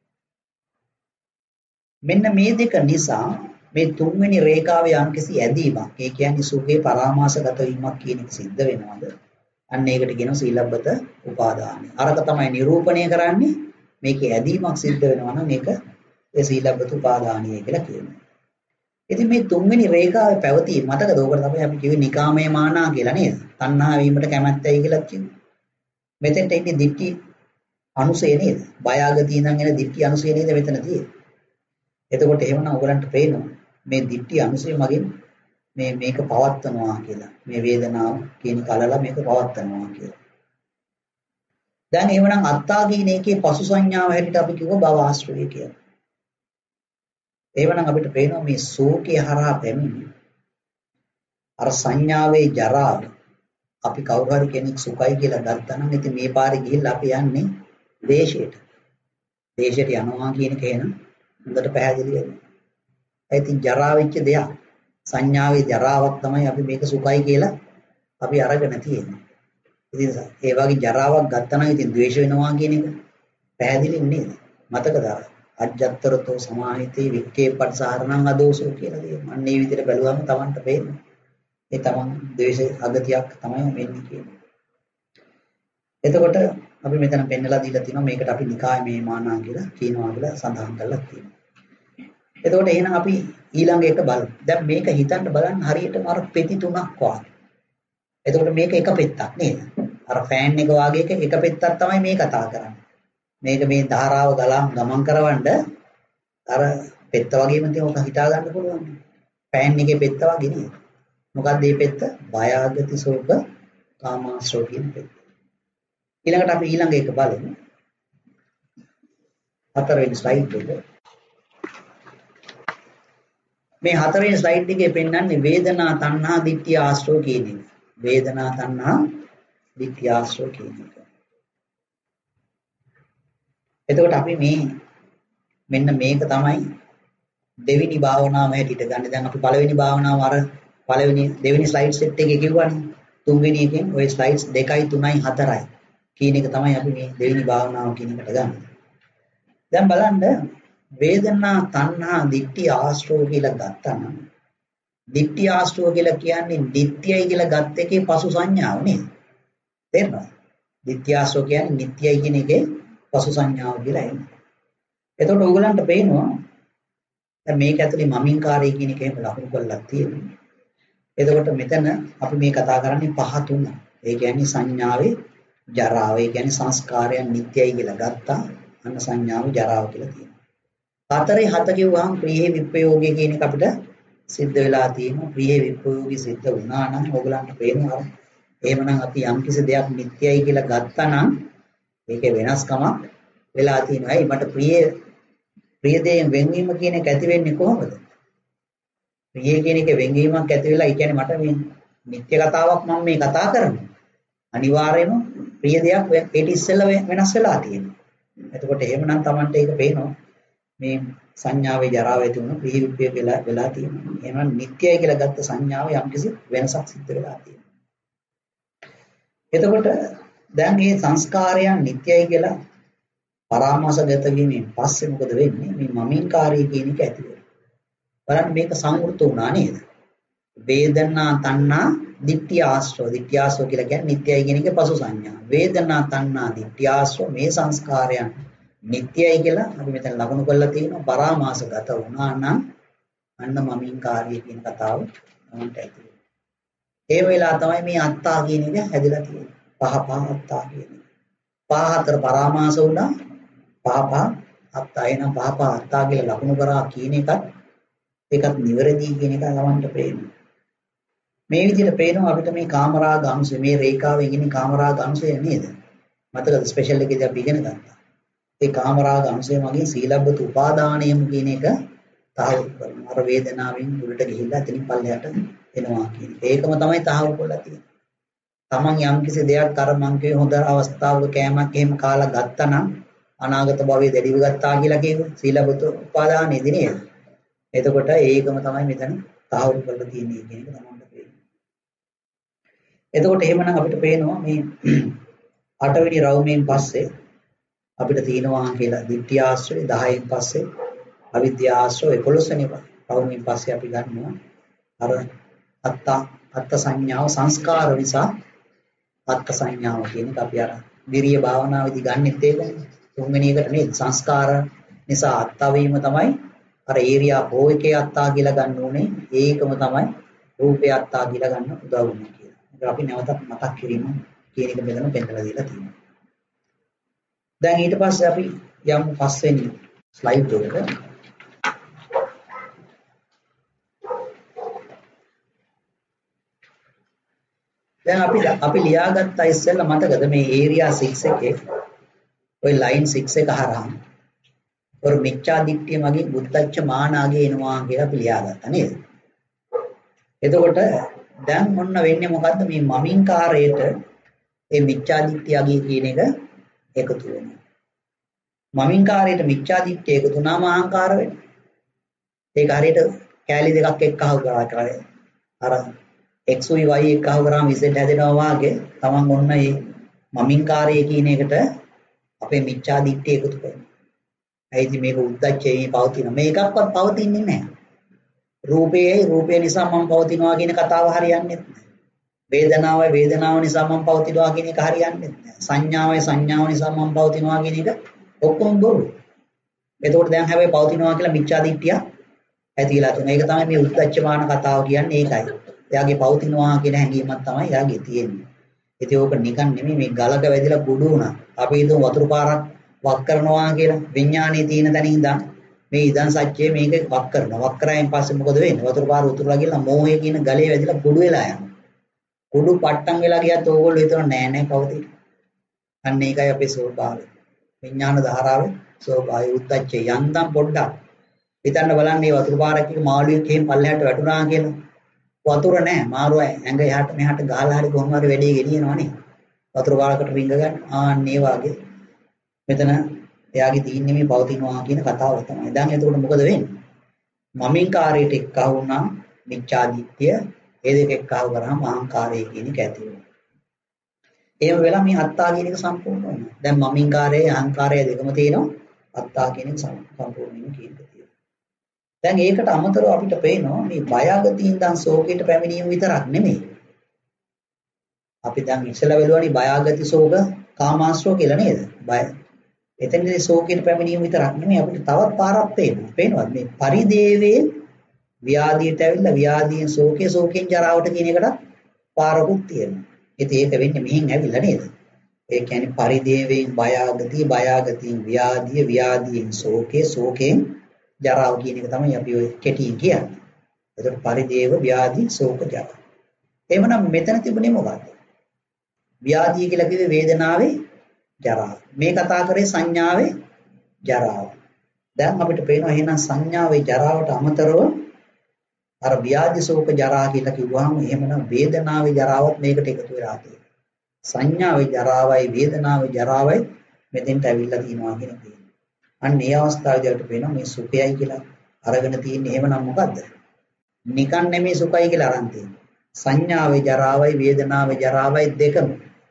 මෙන්න මේ දෙක නිසා මේ තුන්වෙනි රේඛාවේ යම්කිසි ඇදීමක් ඒ කියන්නේ සුඛේ පරාමාසගත වීමක් කියන එක සිද්ධ වෙනවද? අන්න ඒකට කියනවා සීලබ්බත උපාදානයි. අරක තමයි නිරූපණය කරන්නේ මේකේ ඇදීමක් සිද්ධ වෙනවා නම් මේක ඒ සීලබ්බත උපාදානයි කියලා කියනවා. ඉතින් මේ තුන්වෙනි රේඛාවේ පැවතීම මතකද? ඕකට තමයි අපි කිව්වේ නිකාමයේ මානා කියලා නේද? තණ්හා වීමට කැමැත්තයි කියලා කිව්වේ. මෙතෙන්ට ඉන්නේ දික්ටි අනුසය නේද? බයාගති ඉඳන් එන දික්ටි අනුසය නේද මෙතන තියෙන්නේ. එතකොට එහෙමනම් ඔයගලන්ට පේනවා මේ දික්ටි අනුසය මගින් මේක පවත්නවා කියලා. මේ වේදනාව කියන කලල මේක පවත්නවා කියලා. දැන් එහෙමනම් අත්තා කියන එකේ පසු සංඥාව හැටියට අපි කිව්ව භව ආශ්‍රය කියලා. එහෙමනම් අපිට පේනවා මේ ශෝකය හරහා පැමිණි. අර සංඥාවේ ජරාව අපි කවුරු හරි කෙනෙක් සුඛයි කියලා ගත්තා නම් ඉතින් මේ පාරේ ගිහිල්ලා අපි යන්නේ දේශයට. දේශයට යනවා කියන එක එන හොඳට පැහැදිලි වෙනවා. ඒ ඉතින් ජරා වෙච්ච දෙයක්. සංඥාවේ ජරාවක් තමයි අපි මේක සුඛයි කියලා අපි අරගෙන තියෙන්නේ. ඉතින් ඒ වගේ ජරාවක් ගත්තා නම් ඉතින් ද්වේෂ වෙනවා කියන එක පැහැදිලි නේද? මතකද? අජ්ජත්තරතෝ සමාහිතේ වික්කේපට්සහරණං අදෝසෝ කියලා කියනවා. අන්න ඒ විදිහට බැලුවම Tamanට පේනවා. ඒ Taman ද්වේෂ අගතියක් තමයි වෙන්නේ කියන්නේ. එතකොට අපි මෙතන පෙන්නලා දීලා තිනවා මේකට අපි නිකාය මේ මානා කියලා කියනවා සඳහන් කරලා තියෙනවා. එතකොට එහෙනම් අපි ඊළඟ එක බලමු. දැන් මේක හිතන්න බලන්න හරියටම අර පෙති තුනක් වගේ. එතකොට මේක එක පෙත්තක් නේද? අර ෆෑන් එක වාගේ එක පෙත්තක් තමයි මේ කතා කරන්නේ. මේක මේ ධාරාව ගමන් කරවන්න අර පෙත්ත වගේම තියෙන ඔක හිතා ගන්න පුළුවන්. ෆෑන් එකේ පෙත්ත වගේ නේද? මොකක්ද මේ පෙත්ත? බයාගති සෝක කාමාශ්‍රව කියන පෙත්ත. ඊළඟට අපි ඊළඟ එක බලමු. හතරවෙනි ස්ලයිඩ් එක. මේ හතරවෙනි ස්ලයිඩ් එකේ පෙන්වන්නේ වේදනා තණ්හා දිට්ඨිය ආශ්‍රව කියන එක. වේදනා තණ්හා දිට්ඨිය ආශ්‍රව කියන එක. එතකොට අපි මෙන්න මේක තමයි දෙවෙනි භාවනාව හැටියට ගන්න. දැන් අපි පළවෙනි භාවනාව අර දෙවෙනි ස්ලයිඩ් සෙට් එකේ කිව්වනේ. තුන්වෙනි එකෙන් ওই ස්ලයිඩ්ස් 2යි 3යි 4යි කියන එක තමයි අපි මේ දෙවෙනි භාවනාව කියන එකට ගන්න. දැන් බලන්න වේදනා තණ්හා දිට්ඨි ආශ්‍රව කියලා ගත්තා නම් දිට්ඨි ආශ්‍රව කියලා කියන්නේ නිට්ටයයි කියලා ගත්ත එකේ පසු සංඥාව නේද? තේරෙනවද? දිට්ඨි ආශ්‍රව කියන්නේ නිට්ටයයි කියන එකේ පසු සංඥාව කියලා එන්නේ. එතකොට ඕගලන්ට පේනවා දැන් මේක ඇතුලේ මමින්කාරය කියන එක එහෙම ලකුණු කරලා තියෙනවා. එතකොට මෙතන අපි මේ කතා කරන්නේ පහ තුන. ඒ කියන්නේ සංඥාවේ ජරාව. ඒ කියන්නේ සංස්කාරයන් නිට්ටයයි කියලා ගත්තා. අන්න සංඥාවේ ජරාව කියලා තියෙනවා. 4 කිව්වහම ප්‍රියේ විප්‍රයෝගය කියන එක අපිට සිද්ධ වෙලා තියෙනවා. ප්‍රියේ විප්‍රයෝගي සිද්ධ වුණා නම් ඕගලන්ට පේනවා. එහෙමනම් අපි යම්කිසි දෙයක් නිට්ටයයි කියලා ගත්තා නම් මේකේ වෙනස්කමක් වෙලා තියෙනවා. ඇයි මට ප්‍රිය දෙයෙන් වෙන්වීම කියන එක ඇති වෙන්නේ කොහොමද? ප්‍රිය කියන එක වෙන්වීමක් ඇති වෙලා ඒ කියන්නේ මට මේ නිත්‍ය කතාවක් මම මේ කතා කරන්නේ. අනිවාර්යයෙන්ම ප්‍රිය දෙයක් ඒට ඉස්සෙල්ලා වෙනස් වෙලා තියෙනවා. එතකොට එහෙමනම් Tamanට ඒක පේනවා. මේ සංඥාවේ ජරාව ඇති වුණ ප්‍රිය විප්‍රය වෙලා තියෙනවා. එහෙනම් නිත්‍යයි කියලා ගත්ත සංඥාව යම්කිසි වෙනසක් සිද්ධ වෙලා තියෙනවා. එතකොට දැන් මේ සංස්කාරයන් නිට්ටයයි කියලා පරාමාසගත වීමෙන් පස්සේ මොකද වෙන්නේ? මේ මමින්කාරී කියන එක ඇති වෙනවා. බලන්න මේක සංවෘත වුණා නේද? වේදනා තණ්හා දිට්ඨි ආශ්‍රව. දිට්ඨි ආශ්‍රව කියලා කියන්නේ නිට්ටයයි කියන එකේ පසු සංඥා. වේදනා තණ්හා දිට්ඨි ආශ්‍රව මේ සංස්කාරයන් නිට්ටයයි කියලා අපි මෙතන ලකුණු කරලා තියෙනවා. පරාමාසගත වුණා නම් අන්න මමින්කාරී කියන කතාව තමයි ඇති වෙන්නේ. ඒ වෙලාව තමයි මේ අත්තා කියන එක හැදලා තියෙන්නේ. පහ අත්තා කියන්නේ. පහ හතර පරාමාස වුණා. පහ අත්තා එනම් පහ අත්තා කියලා ලකුණු කරා කියන ඒකත් නිවැරදි කියන එක ගමන්ට පේනවා. මේ විදිහට පේනවා අපිට මේ කාමරාග අංශය මේ රේඛාවේ ඉන්නේ කාමරාග අංශය නේද? මතකද ස්පෙෂල් එකේදී අපි ඉගෙන ගත්තා. ඒ කාමරාග අංශය මගින් සීලබ්බත උපාදානයම කියන එක තහවුරු කරනවා. අර වේදනාවෙන් උඩට ගිහිල්ලා එතනින් පල්ලෙහාට එනවා කියන එක. ඒකම තමයි තහවුරු කරලා තියෙන්නේ. Taman යම්කිසි දෙයක් අර මං කියේ හොඳ අවස්ථාවක කෑමක් එහෙම කාලා ගත්තා නම් අනාගත භවයේ දැඩිව ගත්තා කියලා කියනවා. සීලබ්බත උපාදානයේදී නේද? එතකොට ඒකම තමයි මෙතන තහවුරු කරලා තියෙන්නේ කියන එක තමයි පේන්නේ. එතකොට එහෙමනම් අපිට පේනවා මේ 8 වෙනි රවුමෙන් පස්සේ අපිට තියෙනවා කියලා දිට්ඨි ආශ්‍රය 10න් පස්සේ අවිද්‍යා ආශ්‍රය 11 වෙනි රවුමෙන් පස්සේ අපි ගන්නවා අර අත්ත සංඥාව සංස්කාර නිසා අත්ත් සංඥාව කියන එක අපි අර විරිය භාවනාවේදී ගන්නෙත් ඒකනේ. තුන්වෙනි එකට නේද? සංස්කාර නිසා අත්තා වීම තමයි අර ඒරියා හෝ එකේ අත්තා කියලා ගන්න ඕනේ. ඒකම තමයි රූපේ අත්තා කියලා ගන්න උදව් වෙන්නේ කියලා. ඒක අපි නැවතත් මතක් කිරීම කියන එක මෙතන පෙන්නලා දීලා තියෙනවා. දැන් ඊට පස්සේ අපි යමු පස්වෙනි ස්ලයිඩ් එකට. දැන් අපි ලියාගත්තා ඉස්සෙල්ලා මතකද මේ ඒරියා 6 එකේ ওই ලයින් 6 එක හරහා ඔර මිච්ඡා දිට්ඨිය මගේ බුද්ධච්ච මානාගේ එනවා කියලා අපි ලියාගත්තා නේද? එතකොට දැන් මොන්න වෙන්නේ මොකද්ද මේ මමින්කාරයට මේ මිච්ඡා දිට්ඨියගේ කියන එක එකතු වෙනවා. මමින්කාරයට මිච්ඡා දිට්ඨිය එකතු වුණාම අහංකාර වෙනවා. ඒක හරියට කෑලි දෙකක් එක්කව කරා අර x y එක්කව කරාම z හැදෙනවා වාගේ තමන් ඔන්න මේ මමින්කාරය කියන එකට අපේ මිච්ඡා දිට්ඨිය එකතු කරනවා. ඇයිද මේක උද්දච්චයේ පවතින මේකක්වත් පවතින්නේ නැහැ. රූපේ නිසා මම පවතිනවා කියන කතාව හරියන්නේ නැහැ. වේදනාව නිසා මම පවතිනවා කියන එක හරියන්නේ නැහැ. සංඥාව නිසා මම පවතිනවා කියන එක ඔක්කොම බොරු. එතකොට දැන් හැබැයි පවතිනවා කියලා මිච්ඡා දිට්ඨිය ඇතිලා තුන. ඒක තමයි මේ උද්දච්චමාන කතාව කියන්නේ ඒකයි. එයාගේ පවතිනවා කියන හැඟීමක් තමයි එයාගේ තියෙන්නේ. ඉතින් ඕක නිකන් නෙමෙයි මේ ගලක වැදිලා කුඩු වුණා. අපි හිතමු වතුර පාරක් වක් කරනවා කියලා. විඥානයේ තියෙන තැනින් ඉඳන් මේ ඉදන් සත්‍යය මේක වක් කරනවා. වක් කරායින් පස්සේ මොකද වෙන්නේ? වතුර පාර උතුරලා ගිහලා මෝහය කියන ගලේ වැදිලා කුඩු වෙලා යනවා. කුඩු පට්ටම් වෙලා ගියත් ඕගොල්ලෝ හිතනවා නෑ පවතින. අන්න ඒකයි අපේ ස්වභාවය. විඥාන ධාරාවේ ස්වභාවය උද්දච්චය යන්තම් පොඩ්ඩක් හිතන්න බලන්න මේ වතුර පාරක් එක මාළුවෙක් එහෙම පල්ලෙහාට වැටුණා කියලා. වතුර නැහැ මාරුව ඇඟ එහාට මෙහාට ගහලා හරි කොහොම හරි වැඩේ ගෙනියනවනේ. වතුර පාරකට රිංග ගන්න. ආන්නේ වාගේ මෙතන එයාගේ තියෙන්නේ මේ පවතිනවා කියන කතාව තමයි. දැන් එතකොට මොකද වෙන්නේ? මමින්කාරයට එක්කව වුණා මිච්ඡා දිට්ඨිය. ඒ දෙක එක්කව කරාම අහංකාරය කියන එක ඇති වෙනවා. එහෙම වෙලා මේ අත්තා කියන එක සම්පූර්ණ වෙනවා. දැන් මමින්කාරයේ අහංකාරය දෙකම තියෙනවා. අත්තා කියන එක සම්පූර්ණ වෙන කියන එක තියෙනවා. දැන් ඒකට අමතරව අපිට පේනවා මේ බය අගතියින් දැන් ශෝකයට පැමිණීම විතරක් නෙමෙයි. අපි දැන් ඉස්සෙල්ලා වෙලුවානේ බය අගති ශෝක කාමාශ්‍රෝ කියලා නේද? බය. එතනදී ශෝකයට පැමිණීම විතරක් නෙමෙයි අපිට තවත් පාරක් පේනවා. පේනවද මේ පරිදේවේ ව්‍යාධියට ඇවිල්ලා ව්‍යාධියෙන් ශෝකයෙන් ජරාවට කියන එකට පාරකුත් තියෙනවා. ඉතින් ඒක වෙන්නේ මෙහෙන් ඇවිල්ලා නේද? ඒ කියන්නේ පරිදේවයෙන් බය අගතියෙන් ව්‍යාධියෙන් ශෝකයෙන් ජරාව කියන එක තමයි අපි ඔය කෙටියෙන් කියන්නේ. එතකොට පරිදේව ව්‍යාධි ශෝක ජරා. එහෙමනම් මෙතන තිබුණේ මොකක්ද? ව්‍යාධිය කියලා කිව්වේ වේදනාවේ ජරාව. මේ කතා කරේ සංඥාවේ ජරාව. දැන් අපිට පේනවා එහෙනම් සංඥාවේ ජරාවට අමතරව අර ව්‍යාධි ශෝක ජරා කියලා කිව්වහම එහෙමනම් වේදනාවේ ජරාවත් මේකට එකතු වෙලා තියෙනවා. සංඥාවේ ජරාවයි වේදනාවේ ජරාවයි මෙතෙන්ට ඇවිල්ලා තියෙනවා කියන එක. අන්න ඒ අවස්ථාවේදී අපිට පේනවා මේ සුඛයයි කියලා අරගෙන තියෙන්නේ එහෙමනම් මොකද්ද? නිකන් නෙමෙයි සුඛයි කියලා අරන් තියෙන්නේ. සංඥාවේ ජරාවයි වේදනාවේ ජරාවයි දෙකම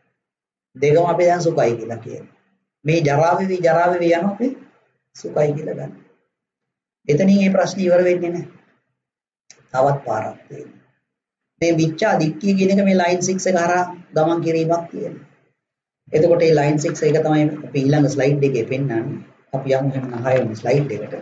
අපි දැන් සුඛයි කියලා කියනවා. මේ ජරාවේ යනවා අපි සුඛයි කියලා ගන්න. එතනින් මේ ප්‍රශ්නේ ඉවර වෙන්නේ නැහැ. තවත් පාරක් තියෙනවා. මේ මිච්ඡා දිට්ඨිය කියන එක මේ ලයින් 6 එක හරහා ගමන් කිරීමක් තියෙනවා. එතකොට මේ ලයින් 6 එක තමයි අපි ඊළඟ ස්ලයිඩ් එකේ පෙන්නන්නේ. අපි යමු එහෙනම් 6 වෙනි ස්ලයිඩ් එකට.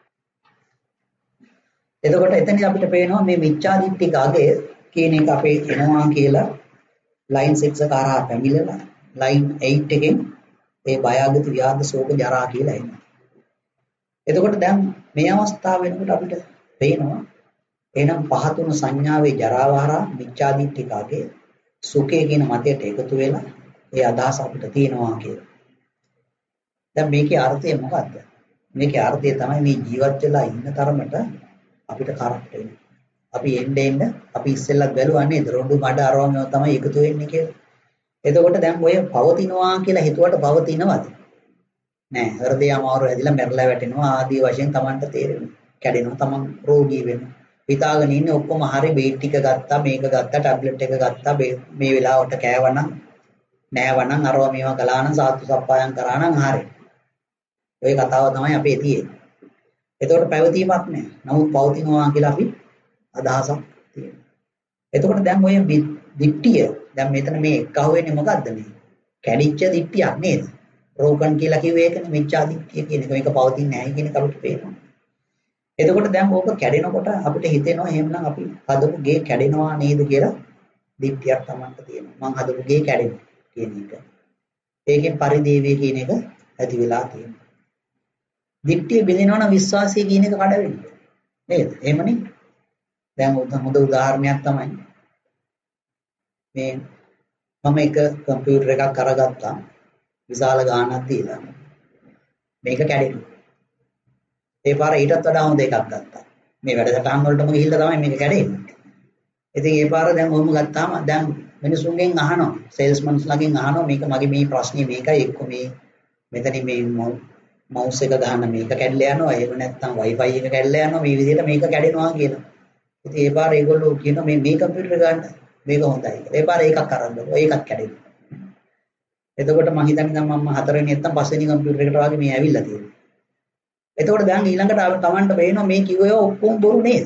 එතකොට එතනදී අපිට පේනවා මේ මිච්ඡා දිට්ඨික අගය කියන එක අපේ එනවා කියලා ලයින් 6 එක හරහා පැමිණලා ලයින් 8 එකෙන් ඒ බය අගති ව්‍යාධි ශෝක ජරා කියලා එනවා. එතකොට දැන් මේ අවස්ථාව වෙනකොට අපිට පේනවා එහෙනම් පහතුණු සංඥාවේ ජරාව හරහා මිච්ඡා දිට්ඨික අගය සුඛය කියන මතයට එකතු වෙලා ඒ අදහස අපිට තියෙනවා කියලා. දැන් මේකේ අර්ථය මොකක්ද? මේකේ අර්ථය තමයි මේ ජීවත් වෙලා ඉන්න තරමට අපිට කරක්ට් වෙන්නේ. අපි එන්න අපි ඉස්සෙල්ලත් බැලුවා නේද? රොඩු මඩ අරවම තමයි එකතු වෙන්නේ කියලා. එතකොට දැන් ඔය පවතිනවා කියලා හිතුවට පවතිනවද? නෑ. හෘදය අමාරු ඇදිලා මැරලා වැටෙනවා ආදී වශයෙන් Tamanට තේරෙනවා. කැඩෙනවා Taman රෝගී වෙනවා. හිතාගෙන ඉන්නේ ඔක්කොම හරි බේට් ටික ගත්තා මේක ගත්තා ටැබ්ලට් එක ගත්තා මේ වෙලාවට කෑවනම් නෑවනම් අරවා මේවා කළානම් සාත්තු සප්පායම් කරානම් හරි. ඔය කතාව තමයි අපේ තියෙන්නේ. එතකොට පැවතීමක් නෑ. නමුත් පවතිනවා කියලා අපි අදහසක් තියෙනවා. එතකොට දැන් ඔය දිට්ඨිය දැන් මෙතන මේ එක්කහුව වෙන්නේ මොකද්ද මේ? කැඩිච්ච දිට්ඨියක් නේද? රෝගන් කියලා කිව්වේ ඒකනේ මිච්ඡා දිට්ඨිය කියන එක. මේක පවතින්නේ නැහැ කියන එක අපිට පේනවා. එතකොට දැන් ඕක කැඩෙනකොට අපිට හිතෙනවා එහෙමනම් අපි හදපු ගේ කැඩෙනවා නේද කියලා දිට්ඨියක් Tamanට තියෙනවා. මං හදපු ගේ කැඩෙනවා කියන එක. ඒකෙන් පරිදේවය කියන එක ඇති වෙලා තියෙනවා. දිට්ඨිය බිඳිනවා නම් විශ්වාසය කියන එක කඩ වෙනවා. නේද? එහෙමනේ. දැන් හොඳ උදාහරණයක් තමයි මේ මම එක කම්පියුටර් එකක් අරගත්තා. විශාල ගාණක් දීලා. මේක කැඩෙනවා. ඒ පාර ඊටත් වඩා හොඳ එකක් ගත්තා. මේ වැඩසටහන් වලටම ගිහිල්ලා තමයි මේක කැඩෙන්නේ. ඉතින් ඒ පාර දැන් ඔහොම ගත්තාම දැන් මිනිසුන්ගෙන් අහනවා, සේල්ස්මන්ස් ළඟින් අහනවා මේක මගේ මේ ප්‍රශ්නේ මේකයි එක්ක මේ මෙතනින් මේ මවුස් එක ගන්න මේක කැඩලා යනවා. එහෙම නැත්නම් Wi-Fi එක කැඩලා යනවා. මේ විදිහට මේක කැඩෙනවා කියනවා. ඉතින් ඒ පාර ඒගොල්ලෝ කියනවා මේ කම්පියුටර් ගන්න මේක හොඳයි කියලා. ඒ පාර ඒකක් අරන් බලුවා. ඒකත් කැඩෙනවා. එතකොට මම හිතන්නේ දැන් මම හතරවෙනි නැත්නම් පස්වෙනි කම්පියුටර් එකට වගේ මේ ඇවිල්ලා තියෙනවා. එතකොට දැන් ඊළඟට Tamanට පේනවා මේ කිව්ව ඒවා ඔක්කොම බොරු නේද?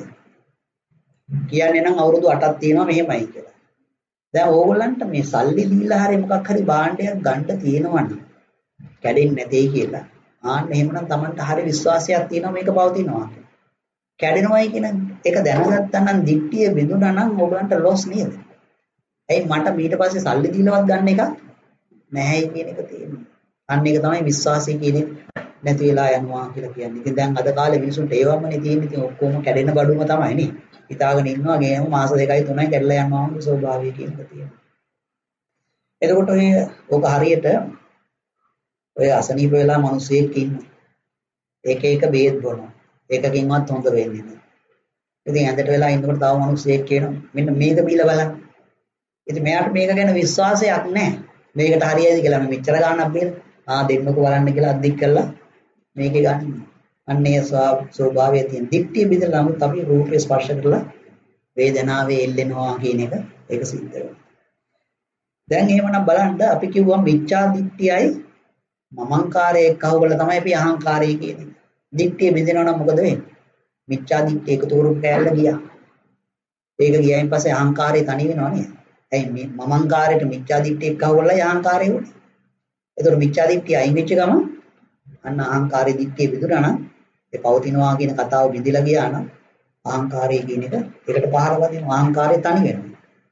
කියන්නේ නම් අවුරුදු 8ක් තියෙනවා මෙහෙමයි කියලා. දැන් ඕගොල්ලන්ට මේ සල්ලි දීලා හරි මොකක් හරි භාණ්ඩයක් ගන්න තියෙනවනම් කැඩෙන්නේ නැtei කියලා. ආන්න එහෙමනම් Tamanට හරි විශ්වාසයක් තියෙනවා මේක පවතිනවා කියලා. කැඩෙනවයි කියන එක දැනගත්තා නම් දිට්ඨිය බිඳුනා නම් ඕගොල්ලන්ට ලොස් නේද? ඇයි මට ඊට පස්සේ සල්ලි දීලවත් ගන්න එක නැහැ කියන එක තියෙනවා. අන්න ඒක තමයි විශ්වාසය කියන්නේ නැති වෙලා යනවා කියලා කියන්නේ. ඉතින් දැන් අද කාලේ මිනිසුන්ට ඒවමනේ තියෙන්නේ. ඉතින් ඔක්කොම කැඩෙන බඩුම තමයි නේ. හිතාගෙන ඉන්නවා ගේම මාස 2යි 3යි කැඩලා යනවා වගේ ස්වභාවය කියන එක තියෙනවා. එතකොට ඔක හරියට ඔය අසනීප වෙලා මිනිස්සෙක් ඉන්නවා. එක බේත් බොනවා. එකකින්වත් හොඳ වෙන්නේ නැහැ. ඉතින් ඇඳට වෙලා ඉන්නකොට තව මිනිස්සෙක් කියනවා මෙන්න මේක බීලා බලන්න. ඉතින් මෙයාට මේක ගැන විශ්වාසයක් නැහැ. මේකට හරියයිද කියලා මෙච්චර ගාණක් බීලා දෙන්නකෝ බලන්න කියලා අද්දික් කරලා මේකේ ගන්න. අන්නේ ස්වභාවය තියෙන දික්ටි බිඳලා නමුත් අපි රූපේ ස්පර්ශ කරලා වේදනාවේ එල්ලෙනවා කියන එක ඒක සිද්ධ වෙනවා. දැන් එහෙමනම් බලන්න අපි කිව්වා මිච්ඡා දික්තියයි මමංකාරයේ එක්කවල තමයි අපි අහංකාරය කියන්නේ. දික්තිය බිඳිනවා නම් මොකද වෙන්නේ? මිච්ඡා දික්තිය එකතු කරු කැල්ල ගියා. ඒක ගියයින් පස්සේ අහංකාරය තනි වෙනවා නේද? ඇයි මේ මමංකාරයට මිච්ඡා දික්තිය එක්කවලයි අහංකාරය උනේ. ඒතර මිච්ඡා දික්තිය අයින් වෙච්ච ගමන් අන්න අහංකාරයේ දික්තිය බිඳුනා නම් ඒ පවතිනවා කියන කතාව බිඳිලා ගියා නම් අහංකාරය කියන එක ඒකට පහර වදිනවා. අහංකාරය තනි වෙනවා.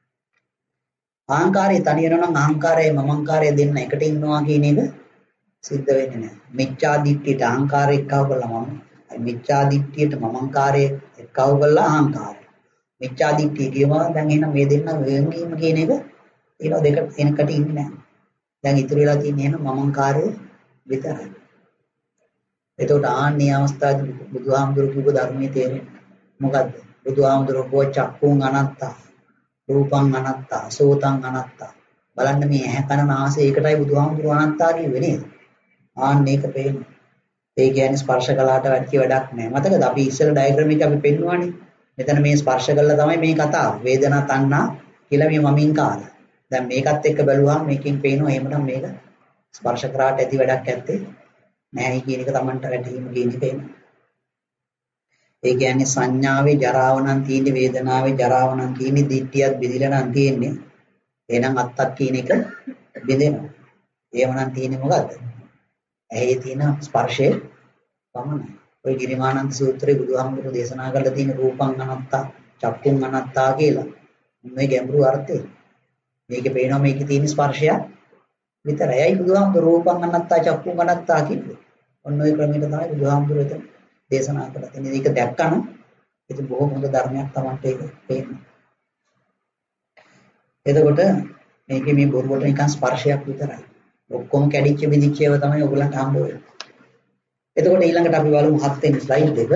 අහංකාරය තනි වෙනවා නම් අහංකාරයයි මමංකාරය දෙන්න එකට ඉන්නවා කියන එක සිද්ධ වෙන්නේ නැහැ. මිච්ඡා දිට්ඨියට අහංකාරය එක්කව කළා මම. මිච්ඡා දිට්ඨියට මමංකාරය එක්කව කළා අහංකාරය. මිච්ඡා දිට්ඨිය කියනවා දැන් එහෙනම් මේ දෙන්න වෙනවීම කියන එක ඒවා දෙක එනකට ඉන්නේ නැහැ. දැන් ඉතුරු වෙලා තියෙන්නේ එහෙනම් මමංකාරය විතරයි. එතකොට ආන්නේ අවස්ථාවේ බුදුහාමුදුරු කිව්ව ධර්මයේ තේරෙන්නේ මොකද්ද? බුදුහාමුදුරු කෝ චක්කුං අනත්තා, රූපං අනත්තා, සෝතං අනත්තා. බලන්න මේ ඇහැ කන නාසය ඒකටයි බුදුහාමුදුරු අනත්තා කිව්වේ නේද? ආන්නේ ඒක පේන්නේ. ඒ කියන්නේ ස්පර්ශ කළාට වැඩක් නෑ. මතකද අපි ඉස්සෙල්ලා ඩයග්‍රෑම් එක අපි පෙන්නුවානේ. මෙතන මේ ස්පර්ශ කළා තමයි මේ කතාව. වේදනා තණ්හා කියලා මේ මමින් කාලා. දැන් මේකත් එක්ක බැලුවාම මේකෙන් පේනවා එහෙමනම් මේක ස්පර්ශ කරාට ඇති වැඩක් නැත්තේ නැහැ කියන එක Tamanට වැටහීම කියන එක එනවා. ඒ කියන්නේ සංඥාවේ ජරාව නම් තියෙන්නේ වේදනාවේ ජරාව නම් තියෙන්නේ දිට්ඨියත් බෙදිලා නම් තියෙන්නේ. එහෙනම් අත්තක් කියන එක බෙදෙනවා. එහෙමනම් තියෙන්නේ මොකද්ද? ඇහි තියෙන ස්පර්ශය පමණයි. ඔය ගිරිමානන්ද සූත්‍රයේ බුදුහාමුදුරුවෝ දේශනා කරලා තියෙන රූපං අනත්තා, චක්කුං අනත්තා කියලා. මේ ගැඹුරු අර්ථය. මේකේ පේනවා මේකේ තියෙන ස්පර්ශය විතරයි. අයි බුදුහාමුදුරුවෝ රූපං අනත්තා, චක්කුං අනත්තා කිව්වේ. ඔන්න ඔය ක්‍රමයට තමයි බුදුහාමුදුරුවෝ එතන දේශනා කළා. එතන මේක දැක්කම ඉතින් බොහොම හොඳ ධර්මයක් තමයි ඒක පේන්නේ. එතකොට මේකේ මේ බොරුවට නිකන් ස්පර්ශයක් විතරයි. ඔක්කොම කැඩිච්ච බිදිච්ච ඒවා තමයි ඔයගලන්ට හම්බ වෙන්නේ. එතකොට ඊළඟට අපි බලමු 7 වෙනි ස්ලයිඩ් එක.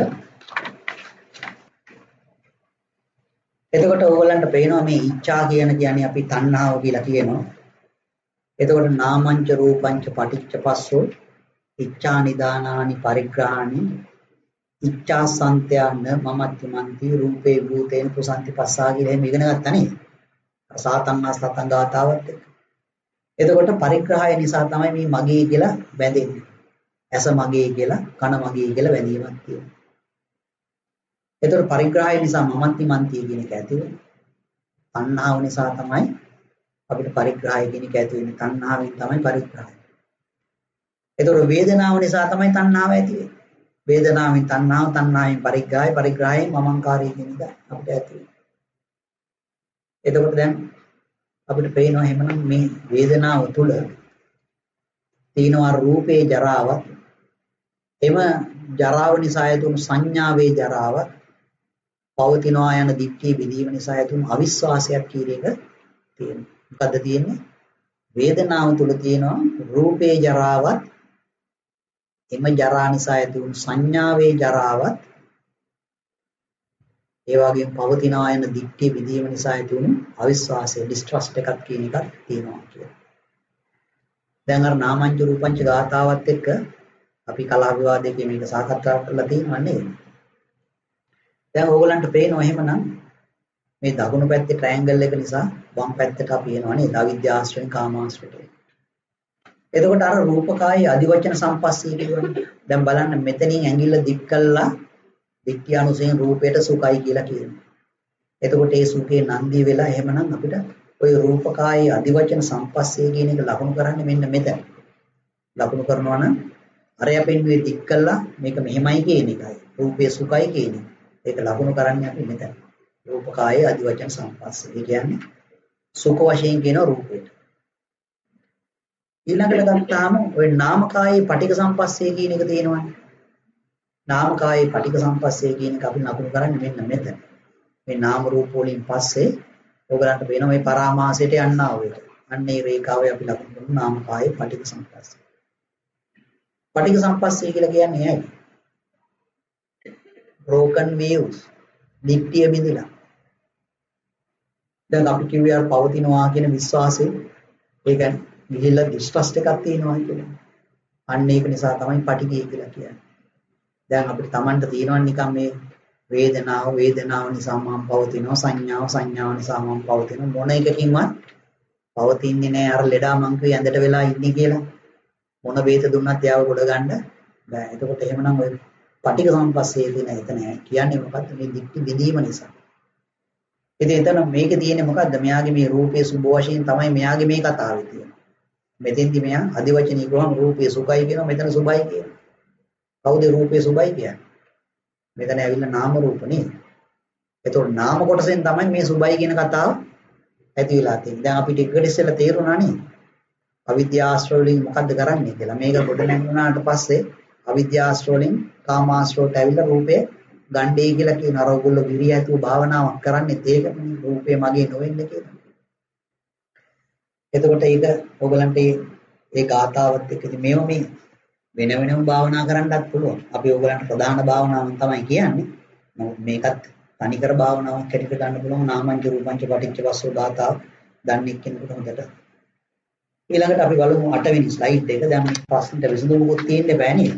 එතකොට ඔයගලන්ට පේනවා මේ ඉච්ඡා කියන්නේ අපි තණ්හාව කියලා කියනවා. එතකොට නාමංච රූපංච පටිච්ච පස්සෝ ඉච්ඡා නිදානානි පරිග්‍රහාණි ඉච්ඡා සන්ත්‍යන මමත්ති මන්ති රූපේ භූතේන පුසන්ති පස්සා කියලා එහෙම ඉගෙන ගත්තා නේද? සාතං ආසතං ගාතාවත් එක්ක. එතකොට පරිග්‍රහය නිසා තමයි මේ මගේ කියලා බැඳෙන්නේ. ඇස මගේ කියලා, කන මගේ කියලා බැඳීමක් තියෙනවා. එතකොට පරිග්‍රහය නිසා මමත්ති මන්ති කියන එක ඇති වෙනවා. තණ්හාව නිසා තමයි අපිට පරිග්‍රහය කියන එක ඇති වෙන්නේ තණ්හාවෙන් තමයි පරිග්‍රහය. ඒතකොට වේදනාව නිසා තමයි තණ්හාව ඇති වෙන්නේ. වේදනාවෙන් තණ්හාව, තණ්හාවෙන් පරිග්‍රහය, පරිග්‍රහයෙන් මමංකාරය කියන එක අපිට ඇති වෙන්නේ. එතකොට දැන් අපිට පේනවා එහෙමනම් මේ වේදනාව තුළ තියෙනවා රූපේ ජරාවක්. එම ජරාව නිසා ඇතිවුණු සංඥාවේ ජරාවක්, පවතිනවා යන දික්කේ විදීම නිසා ඇතිවුණු අවිශ්වාසයක් කියන එක තියෙනවා. මොකද්ද තියෙන්නේ? වේදනාව තුළ තියෙනවා රූපේ ජරාවක්, එම ජරා නිසා ඇතිවුණු සංඥාවේ ජරාවක්, ඒ වගේම පවතිනවා යන දික්කේ විදීම නිසා ඇතිවුණු අවිශ්වාසය, ડિස්ට්‍රස්ට් එකක් කියන එකක් තියෙනවා කියලා. දැන් අර නාමංච රූපංච ගාතාවත් එක්ක අපි කලා විවාදයේ මේක සාකච්ඡා කරලා තියෙනවා නේද? දැන් ඕගලන්ට පේනවා එහෙමනම් මේ දකුණු පැත්තේ ට්‍රයැන්ගල් එක නිසා වම් පැත්තට අපි එනවා නේද? අවිද්‍යාශ්‍රයෙන් කාමාශ්‍රයට. එතකොට අර රූපකායේ අදිවචන සම්පස්සේ කියනවා. දැන් බලන්න මෙතනින් ඇඟිල්ල දික් කළා දික්ඛානුසයෙන් රූපයට සුඛයි කියලා කියනවා. එතකොට ඒ සුඛේ නන්දිය වෙලා එහෙමනම් අපිට ওই රූපකායේ අදිවචන සම්පස්සේ කියන එක ලකුණු කරන්නේ මෙන්න මෙතන. ලකුණු කරනවා නම් අරය පෙන්වුවේ දික් කළා මේක මෙහෙමයි කියන එකයි. රූපේ සුඛයි කියන එක. ඒක ලකුණු කරන්නේ අපි මෙතන. රූපකායේ අදිවචන සම්පස්සේ. ඒ කියන්නේ සුඛ වශයෙන් කියන රූපෙට. ඊළඟට ගත්තාම ওই නාමකායේ පටික සම්පස්සේ කියන එක තියෙනවනේ. නාමකායේ පටික සම්පස්සේ කියන එක අපි ලකුණු කරන්නේ මෙන්න මෙතන. මේ නාම රූප වලින් පස්සේ ඔයගලන්ට වෙන මේ පරාමාසයට යන්නා වූ එක. අන්න ඒ රේඛාවේ අපි ලකුණු කරමු නාමකායේ පටික සම්පස්සේ. පටික සම්පස්සේ කියලා කියන්නේ ඇයි? broken views. දික්තිය බිඳිලා. දැන් අපි කිව්වේ අර පවතිනවා කියන විශ්වාසය. ඒ කියන්නේ ගිහිල්ලා ડિස්ට්‍රස්ට් එකක් තියෙනවා කියලා. අන්න ඒක නිසා තමයි පටිගය කියලා කියන්නේ. දැන් අපිට Tamanට තියෙනවා නිකන් මේ වේදනාව නිසා මම පවතිනවා, සංඥාව නිසා මම පවතිනවා. මොන එකකින්වත් පවතින්නේ නැහැ අර ලෙඩා මං කිය ඇඳට වෙලා ඉන්නේ කියලා. මොන වේත දුන්නත් එයාව ගොඩ ගන්න බෑ. එතකොට එහෙමනම් ඔය පටික සම්පස්සේ තියෙන එතන කියන්නේ මොකද්ද? මේ දික්ටි බිඳීම නිසා. ඉතින් එතන මේකේ තියෙන්නේ මොකද්ද? මෙයාගේ මේ රූපයේ සුභ වශයෙන් තමයි මෙයාගේ මේ කතාවේ තියෙන්නේ. මෙතෙන්දි මෙයා අදිවචනී ගොහම රූපයේ සුඛයි කියනවා, මෙතන සුභයි කියනවා. කවුද රූපයේ සුභයි කියන්නේ? මෙතන ඇවිල්ලා නාම රූප නේද? එතකොට නාම කොටසෙන් තමයි මේ සුභයි කියන කතාව ඇති වෙලා තියෙන්නේ. දැන් අපිට එකට ඉස්සෙල්ලා තේරුණා නේද? අවිද්‍යාශ්‍රව වලින් මොකද්ද කරන්නේ කියලා. මේක ගොඩ නැගුණාට පස්සේ අවිද්‍යාශ්‍රව වලින් කාමාශ්‍රවට ඇවිල්ලා රූපේ ගණ්ඩේ කියලා කියන අර ඔයගොල්ලෝ විරිය ඇතුව භාවනාවක් කරන්නේ ඒකනේ රූපේ මගේ නොවෙන්න කියලා. එතකොට ඒක ඔයගලන්ට ඒ ගාතාවත් එක්ක ඉතින් මේව මේ වෙන වෙනම භාවනා කරන්නත් පුළුවන්. අපි ඔයගලන්ට ප්‍රධාන භාවනාවන් තමයි කියන්නේ. නමුත් මේකත් තනිකර භාවනාවක් හැටියට ගන්න පුළුවන්. නාමංච රූපංච පටිච්ච වස්සෝ ගාතාව දන්නේ කෙනෙකුට හොඳට. ඊළඟට අපි බලමු 8 වෙනි ස්ලයිඩ් එක. දැන් මේ ප්‍රශ්නෙට විසඳුමකුත් තියෙන්න බෑ නේද?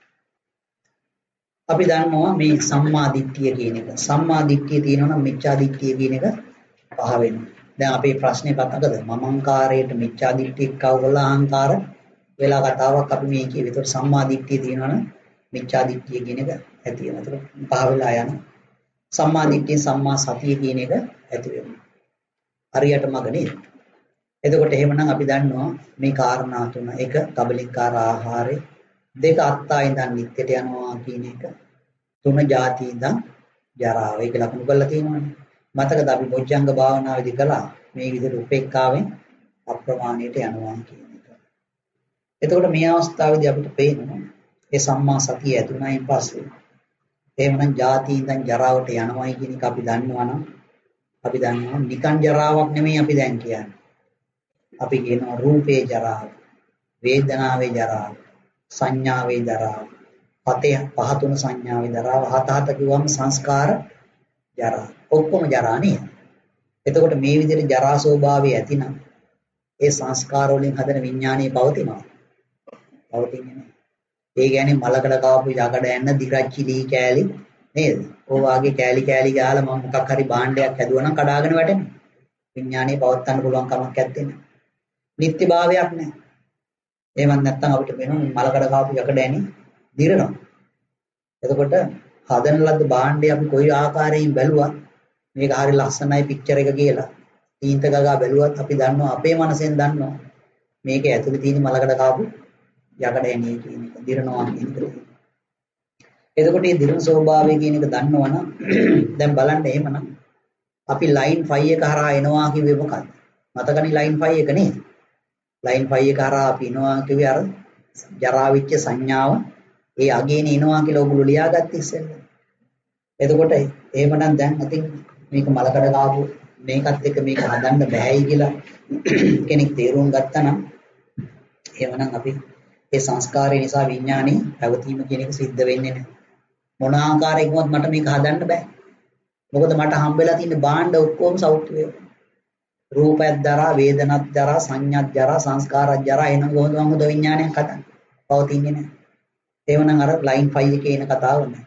අපි දන්නවා මේ සම්මා දිට්ඨිය කියන එක. සම්මා දිට්ඨිය තියෙනවා නම් මිච්ඡා දිට්ඨිය කියන එක පහ වෙනවා. දැන් අපේ ප්‍රශ්නේ කතාවද මමංකාරයට මිච්ඡා දිට්ඨිය කවවලා අහංකාර වෙලා කතාවක් අපි මේ කියවේ. ඒතකොට සම්මා දිට්ඨිය තියෙනවා නම් මිච්ඡා දිට්ඨිය කියන එක ඇති වෙනවා. ඒතකොට පහ වෙලා යනවා. සම්මා දිට්ඨිය සම්මා සතිය කියන එක ඇති වෙනවා. හරියට මග නේද? එතකොට එහෙමනම් අපි දන්නවා මේ කාරණා තුන. එක කබලින්කාර ආහාරය, දෙක අත්තා ඉඳන් නිත්‍යට යනවා කියන එක, තුන ජාති ඉඳන් ජරාව. ඒක ලකුණු කරලා තියෙනවානේ. මතකද අපි බොජ්ජංග භාවනාවේදී කළා මේ විදිහට උපේක්ඛාවෙන් අප්‍රමාණයට යනවා කියන එක. එතකොට මේ අවස්ථාවේදී අපිට පේනවා ඒ සම්මා සතිය ඇතුණයින් පස්සේ එහෙමනම් ජාති ඉඳන් ජරාවට යනවායි කියන එක අපි දන්නවනම් අපි දන්නවා නිකන් ජරාවක් නෙමෙයි අපි දැන් කියන්නේ. අපි කියනවා රූපේ ජරාව, වේදනාවේ ජරාව, සංඥාවේ ජරාව, පහතුන සංඥාවේ ජරාව, හත කිව්වම සංස්කාර ජරා. ඔක්කොම ජරා නේද? එතකොට මේ විදිහට ජරා ස්වභාවය ඇතිනම් ඒ සංස්කාර වලින් හදන විඥානීය පවතිනවා. පවතින්නේ නැහැ. ඒ කියන්නේ මලකඩ කාපු යකඩ යන්න දිගච්චි දී කෑලි නේද? ඔය වාගේ කෑලි ගාලා මම මොකක් හරි භාණ්ඩයක් හැදුවා නම් කඩාගෙන වැටෙනවා. විඥානීය පවත්තන්න පුළුවන් කමක් නැත්තේ. නිත්‍යභාවයක් නැහැ. එහෙම නැත්නම් අපිට වෙනවා මලකඩ කාපු යකඩ ඇනි දිරනවා. එතකොට හදන ලද්ද භාණ්ඩය අපි කොයි ආකාරයෙන් බැලුවා මේක හරි ලස්සනයි පික්චර් එක කියලා. තීන්ත ගගා බැලුවත් අපි දන්නවා අපේ මනසෙන් දන්නවා මේක ඇතුලේ තියෙන මලකඩ කාපු යකඩ එන්නේ කියන එක දිරනවා කියන එක. එතකොට මේ දිරන ස්වභාවය කියන එක දන්නවනම් දැන් බලන්න එහෙමනම් අපි ලයින් 5 එක හරහා එනවා කිව්වේ මොකක්ද? මතකනේ ලයින් 5 එක නේද? ලයින් 5 එක හරහා අපි එනවා කිව්වේ අර ජරා වෙච්ච සංඥාව ඒ අගේනේ එනවා කියලා ඔයගොල්ලෝ ලියාගත්ත ඉස්සෙල්ලා. එතකොට එහෙමනම් දැන් ඉතින් මේක මලකඩ කාපු මේකත් එක්ක මේක හදන්න බෑයි කියලා කෙනෙක් තේරුම් ගත්තා නම් එහෙමනම් අපි ඒ සංස්කාරය නිසා විඥානේ පැවතීම කියන එක සිද්ධ වෙන්නේ නැහැ. මොන ආකාරයකින්වත් මට මේක හදන්න බෑ. මොකද මට හම්බෙලා තියෙන භාණ්ඩ ඔක්කොම සෞඛ්‍ය වේවා. රූපයක් දරා, වේදනක් දරා, සංඥාක් දරා, සංස්කාරයක් දරා එන කොහොමද මම උද විඥානයක් හදන්නේ? පවතින්නේ නැහැ. එහෙමනම් අර ලයින් 5 එකේ එන කතාව නෑ.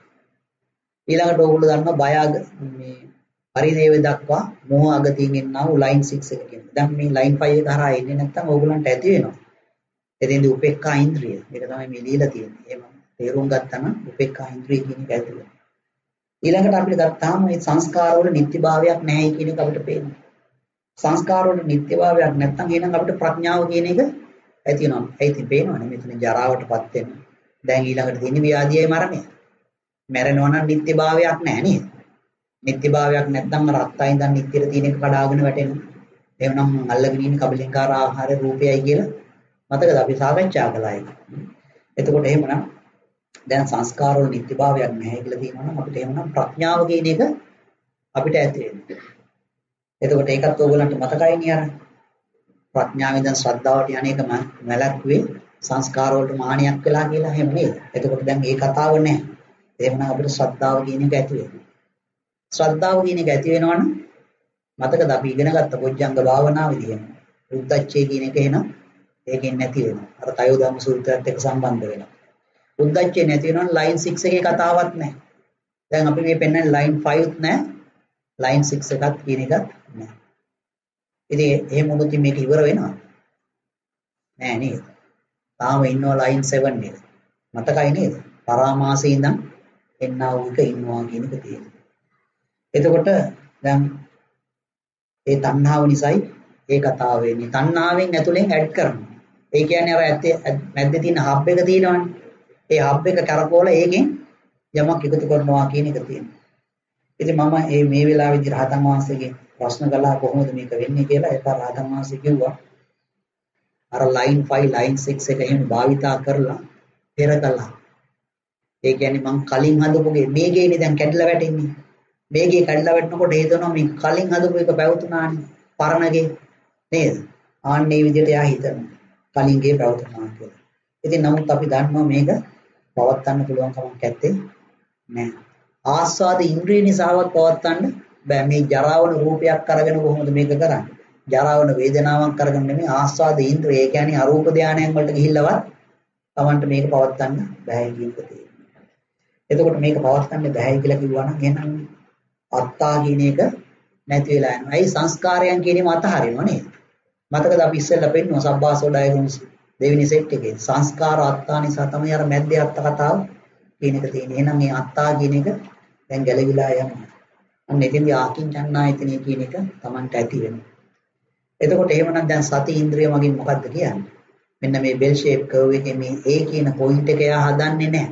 ඊළඟට ඕගොල්ලෝ දන්නවා බය අග මේ පරිදේව දක්වා මොහ අගතියින් එන්නා වූ ලයින් 6 එක කියන්නේ. දැන් මේ ලයින් 5 එක හරහා එන්නේ නැත්නම් ඕගොල්ලන්ට ඇති වෙනවා. එතෙන්දී උපේක්ඛා ඉන්ද්‍රිය. ඒක තමයි මේ লীලා තියෙන්නේ. එහෙම තේරුම් ගත්තා නම් උපේක්ඛා ඉන්ද්‍රිය කියන එක ඇති වෙනවා. ඊළඟට අපිට ගත්තාම මේ සංස්කාර වල නිත්‍යභාවයක් නැහැ කියන එක අපිට පේනවා. සංස්කාර වල නිත්‍යභාවයක් නැත්නම් එහෙනම් අපිට ප්‍රඥාව කියන එක ඇති වෙනවා. ඒ ඉතින් පේනවනේ මෙතන ජරාවටපත් වෙනවා. දැන් ඊළඟට තියෙන්නේ ව්‍යාධියයි මරණය. මැරෙනවා නම් නිත්‍යභාවයක් නැහැ නේද? නිත්‍යභාවයක් නැත්නම් රත්තා ඉඳන් නිත්‍යෙට තියෙන එක කඩාගෙන වැටෙනවා. එහෙනම් අල්ලගෙන ඉන්න කබලින්කාර ආහාර රූපයයි කියලා මතකද අපි සාකච්ඡා කළා ඒක. එතකොට එහෙමනම් දැන් සංස්කාර වල නිත්‍යභාවයක් නැහැ කියලා තියෙනවා නම් අපිට එහෙමනම් ප්‍රඥාව කියන එක අපිට ඇති වෙනවා. එතකොට ඒකත් ඕගොල්ලන්ට මතකයි නේ අර ප්‍රඥාවෙන් දැන් ශ්‍රද්ධාවට යන්නේක මලක්වේ සංස්කාර වලට මානියක් වෙලා කියලා එහෙම නේද? එතකොට දැන් මේ කතාව නැහැ. එහෙමනම් අපිට ශ්‍රද්ධාව කියන එක ඇති වෙනවා. ශ්‍රද්ධාව කියන එක ඇති වෙනවනම් මතකද අපි ඉගෙන ගත්ත බොජ්ජංග භාවනාවේදී එහෙම. උද්දච්චය කියන එක එහෙනම් ඒකෙන් නැති වෙනවා. අර තයෝදම් සූත්‍රයත් එක්ක සම්බන්ධ වෙනවා. උද්දච්චය නැති වෙනවනම් ලයින් 6 එකේ කතාවක් නැහැ. දැන් අපි මේ පෙන්නන්නේ ලයින් 5ත් නැහැ. ලයින් 6 එකත් කියන එකත් නැහැ. ඉතින් එහෙම වුණොත් මේක ඉවර වෙනවා. නෑ නේද? තාම ඉන්නවා ලයින් 7 නේද? මතකයි නේද? පරාමාසයේ ඉඳන් එන්නා වූ එක ඉන්නවා කියන එක තියෙනවා. එතකොට දැන් ඒ තණ්හාව නිසායි ඒ කතාව වෙන්නේ. තණ්හාවෙන් ඇතුලෙන් ඇඩ් කරනවා. ඒ කියන්නේ අර ඇත්තේ මැද්දේ තියෙන හබ් එක තියෙනවනේ. ඒ හබ් එක කරකවලා ඒකෙන් යමක් එකතු කරනවා කියන එක තියෙනවා. ඉතින් මම මේ වෙලාවේදී රහතන් වහන්සේගෙන් ප්‍රශ්න කළා කොහොමද මේක වෙන්නේ කියලා. ඒක රහතන් වහන්සේ කිව්වා අර ලයින් 5 ලයින් 6 එක එහෙම භාවිතා කරලා පෙර කළා. ඒ කියන්නේ මං කලින් හදපුගේ මේ ගේනේ දැන් කැඩලා වැටෙන්නේ. මේ ගේ කැඩලා වැටෙනකොට හේතනවා මේ කලින් හදපු එක පැවතුනානේ. පරණගේ නේද? ආන්නේ විදිහට එයා හිතනවා. කලින් ගේ පැවතුනා කියලා. ඉතින් නමුත් අපි දන්නවා මේක පවත්වන්න පුළුවන් කමක් නැත්තේ නෑ. ආස්වාද ඉන්ද්‍රිය නිසාවත් පවත්වන්න බෑ. මේ ජරාවන රූපයක් අරගෙන කොහොමද මේක කරන්නේ? ජරාවන වේදනාවක් අරගෙන නෙමෙයි ආස්වාද ඉන්ද්‍රිය. ඒ කියන්නේ අරූප ධානයන් වලට ගිහිල්ලවත් Tamanට මේක පවත්වන්න බෑ කියන එක තේරෙනවා. එතකොට මේක පවත්වන්න බෑ කියලා කිව්වා නම් එහෙනම් අත්තා කියන එක නැති වෙලා යනවා. ඒ සංස්කාරයන් කියනේම අතහරිනවා නේද? මතකද අපි ඉස්සෙල්ලා පෙන්නුවා සබ්බාසෝ ඩයග්‍රෑම්ස් දෙවෙනි සෙට් එකේ සංස්කාර අත්තා නිසා තමයි අර මැද්දේ අත්ත කතාව කියන එක තියෙන්නේ. එහෙනම් මේ අත්තා කියන එක දැන් ගැලවිලා යනවා. අන්න එතෙන්දී ආකින්චන්නායතනෙ කියන එක Tamanට ඇති වෙනවා. එතකොට එහෙමනම් දැන් සති ඉන්ද්‍රිය මගින් මොකද්ද කියන්නේ? මෙන්න මේ බෙල් ෂේප් කර්ව් එකේ මේ A කියන පොයින්ට් එක එයා හදන්නේ නැහැ.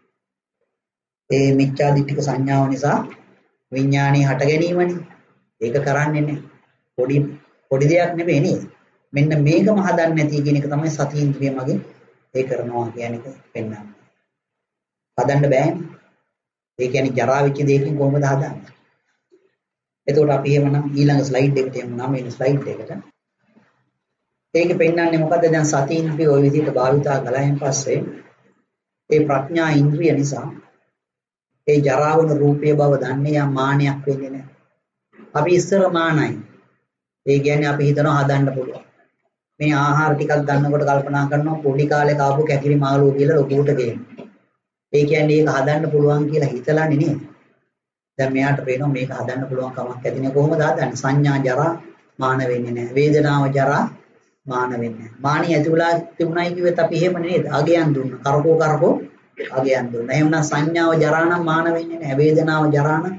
ඒ මිච්ඡා දිට්ඨික සංඥාව නිසා විඥානේ හට ගැනීමනේ. ඒක කරන්නේ නැහැ. පොඩි දෙයක් නෙමෙයි නේද? මෙන්න මේකම හදන්නේ නැති කියන එක තමයි සති ඉන්ද්‍රිය මගින් ඒ කරනවා කියන එක පෙන්වන්නේ. හදන්න බෑනේ. ඒ කියන්නේ ජරා වෙච්ච දෙයකින් කොහොමද හදන්නේ? එතකොට අපි එහෙමනම් ඊළඟ ස්ලයිඩ් එකට යමු. 9 වෙනි ස්ලයිඩ් එකට. ඒකේ පෙන්වන්නේ මොකද්ද? දැන් සති ඉන්ද්‍රිය ওই විදිහට භාවිතා කළායින් පස්සේ ඒ ප්‍රඥා ඉන්ද්‍රිය නිසා ඒ ජරාවන රූපයේ බව දන්නේ යම් මානයක් වෙන්නේ නැහැ. අපි ඉස්සර මානයි. ඒ කියන්නේ අපි හිතනවා හදන්න පුළුවන්. මේ ආහාර ටිකක් ගන්නකොට කල්පනා කරනවා පොඩි කාලේ කාපු කැකිරි මාළුව කියලා ලොකුට ගේනවා. ඒ කියන්නේ ඒක හදන්න පුළුවන් කියලා හිතලානේ නේද? දැන් මෙයාට පේනවා මේක හදන්න පුළුවන් කමක් ඇතිනේ. කොහොමද හදන්නේ? සංඥා ජරා මාන වෙන්නේ නැහැ. වේදනාව ජරා මාන වෙන්නේ නැහැ. මානිය ඇතිවලා තිබුණයි කිව්වෙත් අපි එහෙම නේද? අගයන් දුන්නා. කරකෝ අගයන් දුන්නා. එහෙනම් සංඥාව ජරා නම් මාන වෙන්නේ නැහැ. වේදනාව ජරා නම්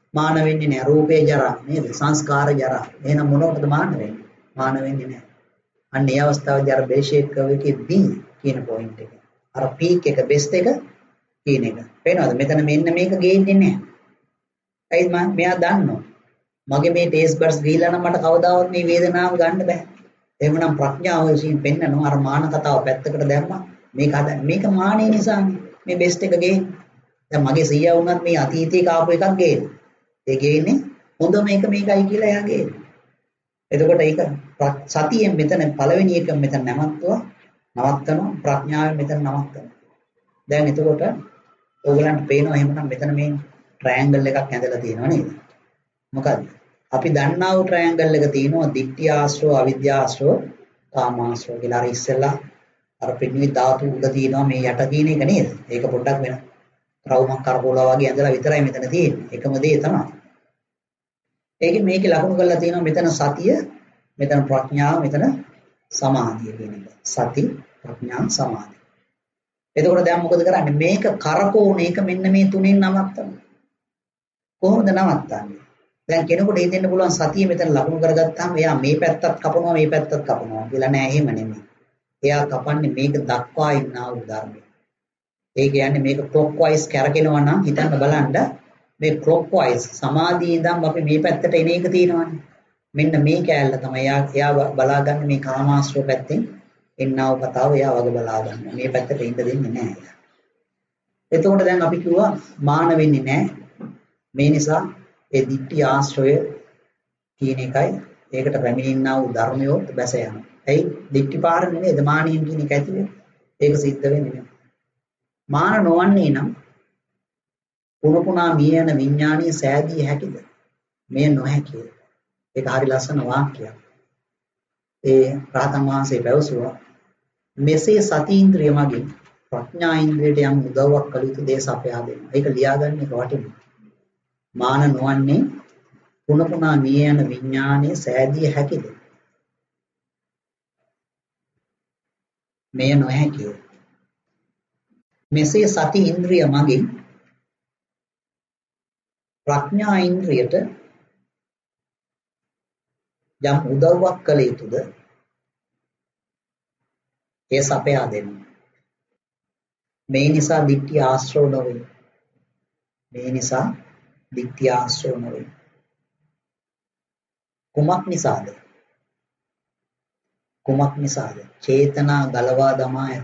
මාන වෙන්නේ නැහැ. රූපේ ජරා නේද? සංස්කාර ජරා. එහෙනම් මොනකටද මාන වෙන්නේ? මාන වෙන්නේ නැහැ. අන්න ඒ අවස්ථාවේදී අර බේෂේක් කර්ව් එකේ B කියන පොයින්ට් එක. අර පීක් එක බෙස්ට් එක කියන එක. පේනවද? මෙතන මෙන්න මේක ගේන්නේ නැහැ. ඇයි මෙයා දන්නවා. මගේ මේ ටේස්ට් බඩ්ස් ගිහිල්ලා නම් මට කවදාවත් මේ වේදනාව ගන්න බෑ. එහෙමනම් ප්‍රඥාව විසින් පෙන්නනවා අර මාන කතාව පැත්තකට දැම්මා. මේක මානෙ නිසානේ. මේ බෙස්ට් එක ගේන්නේ. දැන් මගේ සීයා වුණත් මේ අතීතයේ කාපු එකක් ගේන්නේ. ඒ ගේන්නේ හොඳ මේකයි කියලා එයා ගේන්නේ. එතකොට ඒක සතියෙන් මෙතන පළවෙනි එක මෙතන නවත්තනවා ප්‍රඥාවෙන් මෙතන නවත්තනවා. දැන් එතකොට ඕගලන්ට පේනවා එහෙමනම් මෙතන මේ ට්‍රයැන්ගල් එකක් ඇඳලා තියෙනවා නේද? මොකද්ද? අපි දන්නා වූ ට්‍රයැන්ගල් එක තියෙනවා ditthi ආශ්‍රව අවිද්‍යා ආශ්‍රව කාම ආශ්‍රව කියලා. අර ඉස්සෙල්ලා අර පිටිවි ධාතු උඩ තියෙනවා මේ යට කියන එක නේද? ඒක පොඩ්ඩක් වෙන රවුමක් කරකෝලා වගේ ඇඳලා විතරයි මෙතන තියෙන්නේ. එකම දේ තමයි. ඒකේ මේකේ ලකුණු කරලා තියෙනවා මෙතන සතිය, මෙතන ප්‍රඥාව, මෙතන සමාධිය කියන එක. සති, ප්‍රඥා, සමාධි. එතකොට දැන් මොකද කරන්නේ? මේක කරකෝන එක මෙන්න මේ තුනෙන් නවත්තන්න. කොහොමද නවත්තන්නේ? දැන් කෙනෙකුට හිතෙන්න පුළුවන් සතිය මෙතන ලකුණු කරගත්තාම එයා මේ පැත්තත් කපනවා මේ පැත්තත් කපනවා කියලා. නෑ එහෙම නෙමෙයි. එයා කපන්නේ මේක දක්වා ඉන්නා වූ ධර්මය. ඒ කියන්නේ මේක ක්ලොක්වයිස් කරකිනවා නම් හිතන්න බලන්න මේ ක්ලොක්වයිස් සමාධියේ ඉඳන් අපි මේ පැත්තට එන එක තියෙනවානේ. මෙන්න මේ කෑල්ල තමයි එයා බලාගන්නේ මේ කාමාශ්‍රව පැත්තෙන් එන්නා වූ කතාව එයා වගේ බලාගන්න. මේ පැත්තට ඉන්න දෙන්නේ නැහැ. එතකොට දැන් අපි කිව්වා මාන වෙන්නේ නැහැ. මේ නිසා ඒ ditthi ආශ්‍රය කියන එකයි ඒකට පැමිණෙනා වූ ධර්මයෝත් බැස යනවා. ඇයි ditthi පාර නෙමෙයි මානියෙන් කියන එක ඇති වෙන්නේ. ඒක සිද්ධ වෙන්නේ නෙමෙයි. මාන නොවන්නේ නම් පුනපුනා මිය යන විඥානීය සෑදී හැකිද? මෙය නොහැකිය. ඒක හරි ලස්සන වාක්‍යයක්. ඒ රහතන් වහන්සේ පැවසුවා මෙසේ සති ඉන්ද්‍රිය මගින් ප්‍රඥා ඉන්ද්‍රියට යම් උදව්වක් කළ යුතු දේ සපයා දෙනවා. ඒක ලියාගන්න එක වටිනවා. මාන නොවන්නේ පුනපුනා මිය යන විඥානීය සෑදී හැකිද? මෙය නොහැකිය. මෙසේ සති ඉන්ද්‍රිය මගින් ප්‍රඥා ඉන්ද්‍රියට යම් උදව්වක් කළ යුතුද ඒ සපයා දෙනවා. මේ නිසා ditthi ආශ්‍රව නොවේ. මේ නිසා ditthi ආශ්‍රව නොවේ. කුමක් නිසාද? කුමක් නිසාද? චේතනා ගලවා දමා ඇත.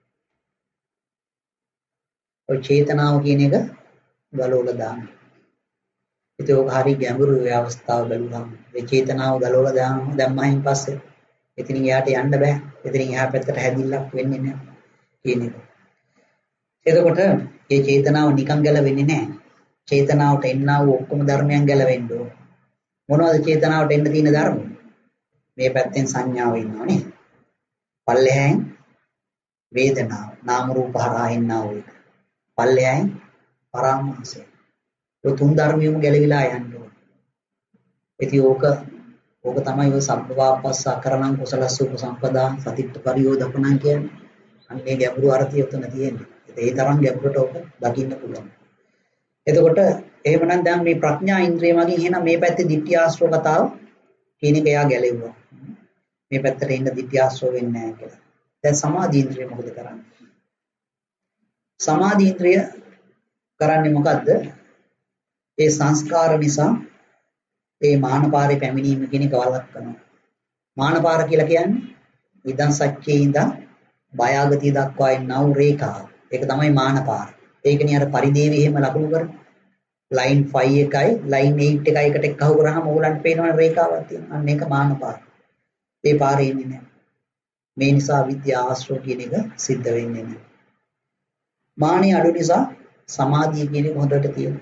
ඔය චේතනාව කියන එක ගලවලා දාන්න. ඒක ඔක හරි ගැඹුරු අවස්ථාව බලුවාම මේ චේතනාව ගලවලා දැම්මයින් පස්සේ එතනින් එහාට යන්න බෑ. එතනින් එහා පැත්තට හැදිල්ලක් වෙන්නේ නැහැ කියන එක. එතකොට මේ චේතනාව නිකන් ගැලවෙන්නේ නැහැ. චේතනාවට එන්නා වූ ඔක්කොම ධර්මයන් ගැලවෙන්න ඕන. මොනවද චේතනාවට එන්න තියෙන ධර්ම? මේ පැත්තෙන් සංඥාව ඉන්නවනේ. පල්ලෙහාෙන් වේදනාව, නාම රූප හරහා එන්නා වූ එක. පල්ලෙහාෙන් පරාමාසය. ඔය තුන් ධර්මියම ගැලවිලා යන්න ඕන. ඉතින් ඕක තමයි ඔය සබ්බවාපස්ස අකරණං කුසලස්ස උපසම්පදා සතිත්ත පරියෝදපණං කියන්නේ. අන්නේ ගැඹුරු අර්ථය උතන තියෙන්නේ. ඒ තරම් ගැඹුරට ඕක දකින්න පුළුවන්. එතකොට එහෙමනම් දැන් මේ ප්‍රඥා ඉන්ද්‍රිය මගින් එහෙනම් මේ පැත්තේ ditthi ආශ්‍රව කතාව කියන එක එයා ගැලෙවුවා. මේ පැත්තට එන්න ditthi ආශ්‍රව වෙන්නේ නැහැ කියලා. දැන් සමාධි ඉන්ද්‍රිය මොකද කරන්නේ? සමාධි ඉන්ද්‍රිය කරන්නේ මොකද්ද? ඒ සංස්කාර නිසා ඒ මානපාරේ පැමිණීම කියන එක වළක්වනවා. මානපාර කියලා කියන්නේ ඉදන් සච්චේ ඉඳන් බයාගතිය දක්වා එනා වූ රේඛාව. ඒක තමයි මානපාර. ඒකනේ අර පරිදේවි එහෙම ලකුණු කරන්නේ. ලයින් 5 එකයි ලයින් 8 එකයි එකට එක්කහු කරාම ඕගලන්ට පේනවනේ රේඛාවක් තියෙනවා. අන්න ඒක මානපාර. ඒ පාරේ ඉන්නේ නැහැ. මේ නිසා විද්‍යා ආශ්‍රව කියන එක සිද්ධ වෙන්නේ නැහැ. මානිය අඩු නිසා සමාධිය කියන එක හොඳට තියෙනවා.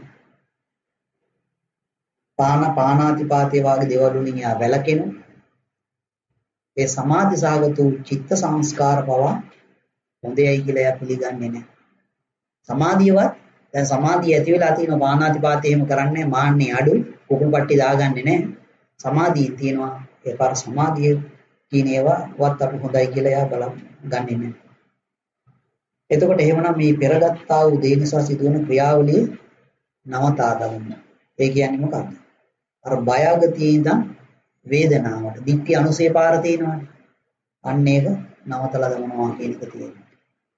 පානාතිපාතේ වාගේ දේවල් වලින් යා වැළකෙනවා. ඒ සමාධි සාගත චිත්ත සංස්කාර පවා හොඳයි කියලා එයා පිළිගන්නේ නැහැ. සමාධියවත් දැන් සමාධිය ඇති වෙලා තියෙන පානාතිපාතේ එහෙම කරන්නේ මාන්නේ අඩුයි කුකුල් පට්ටි දාගන්නේ නැහැ. සමාධිය තියෙනවා ඒකාර සමාධිය කියන ඒවා වත් අපි හොඳයි කියලා එයා බලන්නේ නැහැ. එතකොට එහෙමනම් මේ පෙරගත්තා වූ දේ නිසා සිදුවන ක්‍රියාවලිය නවතා ගන්න. ඒ කියන්නේ මොකක්ද? අර බයගතියේ ඉඳන් වේදනාවට දික්ටි අනුසේ පාර තියෙනවානේ. අන්න ඒක නවතලා දමනවා කියන එක තියෙනවා.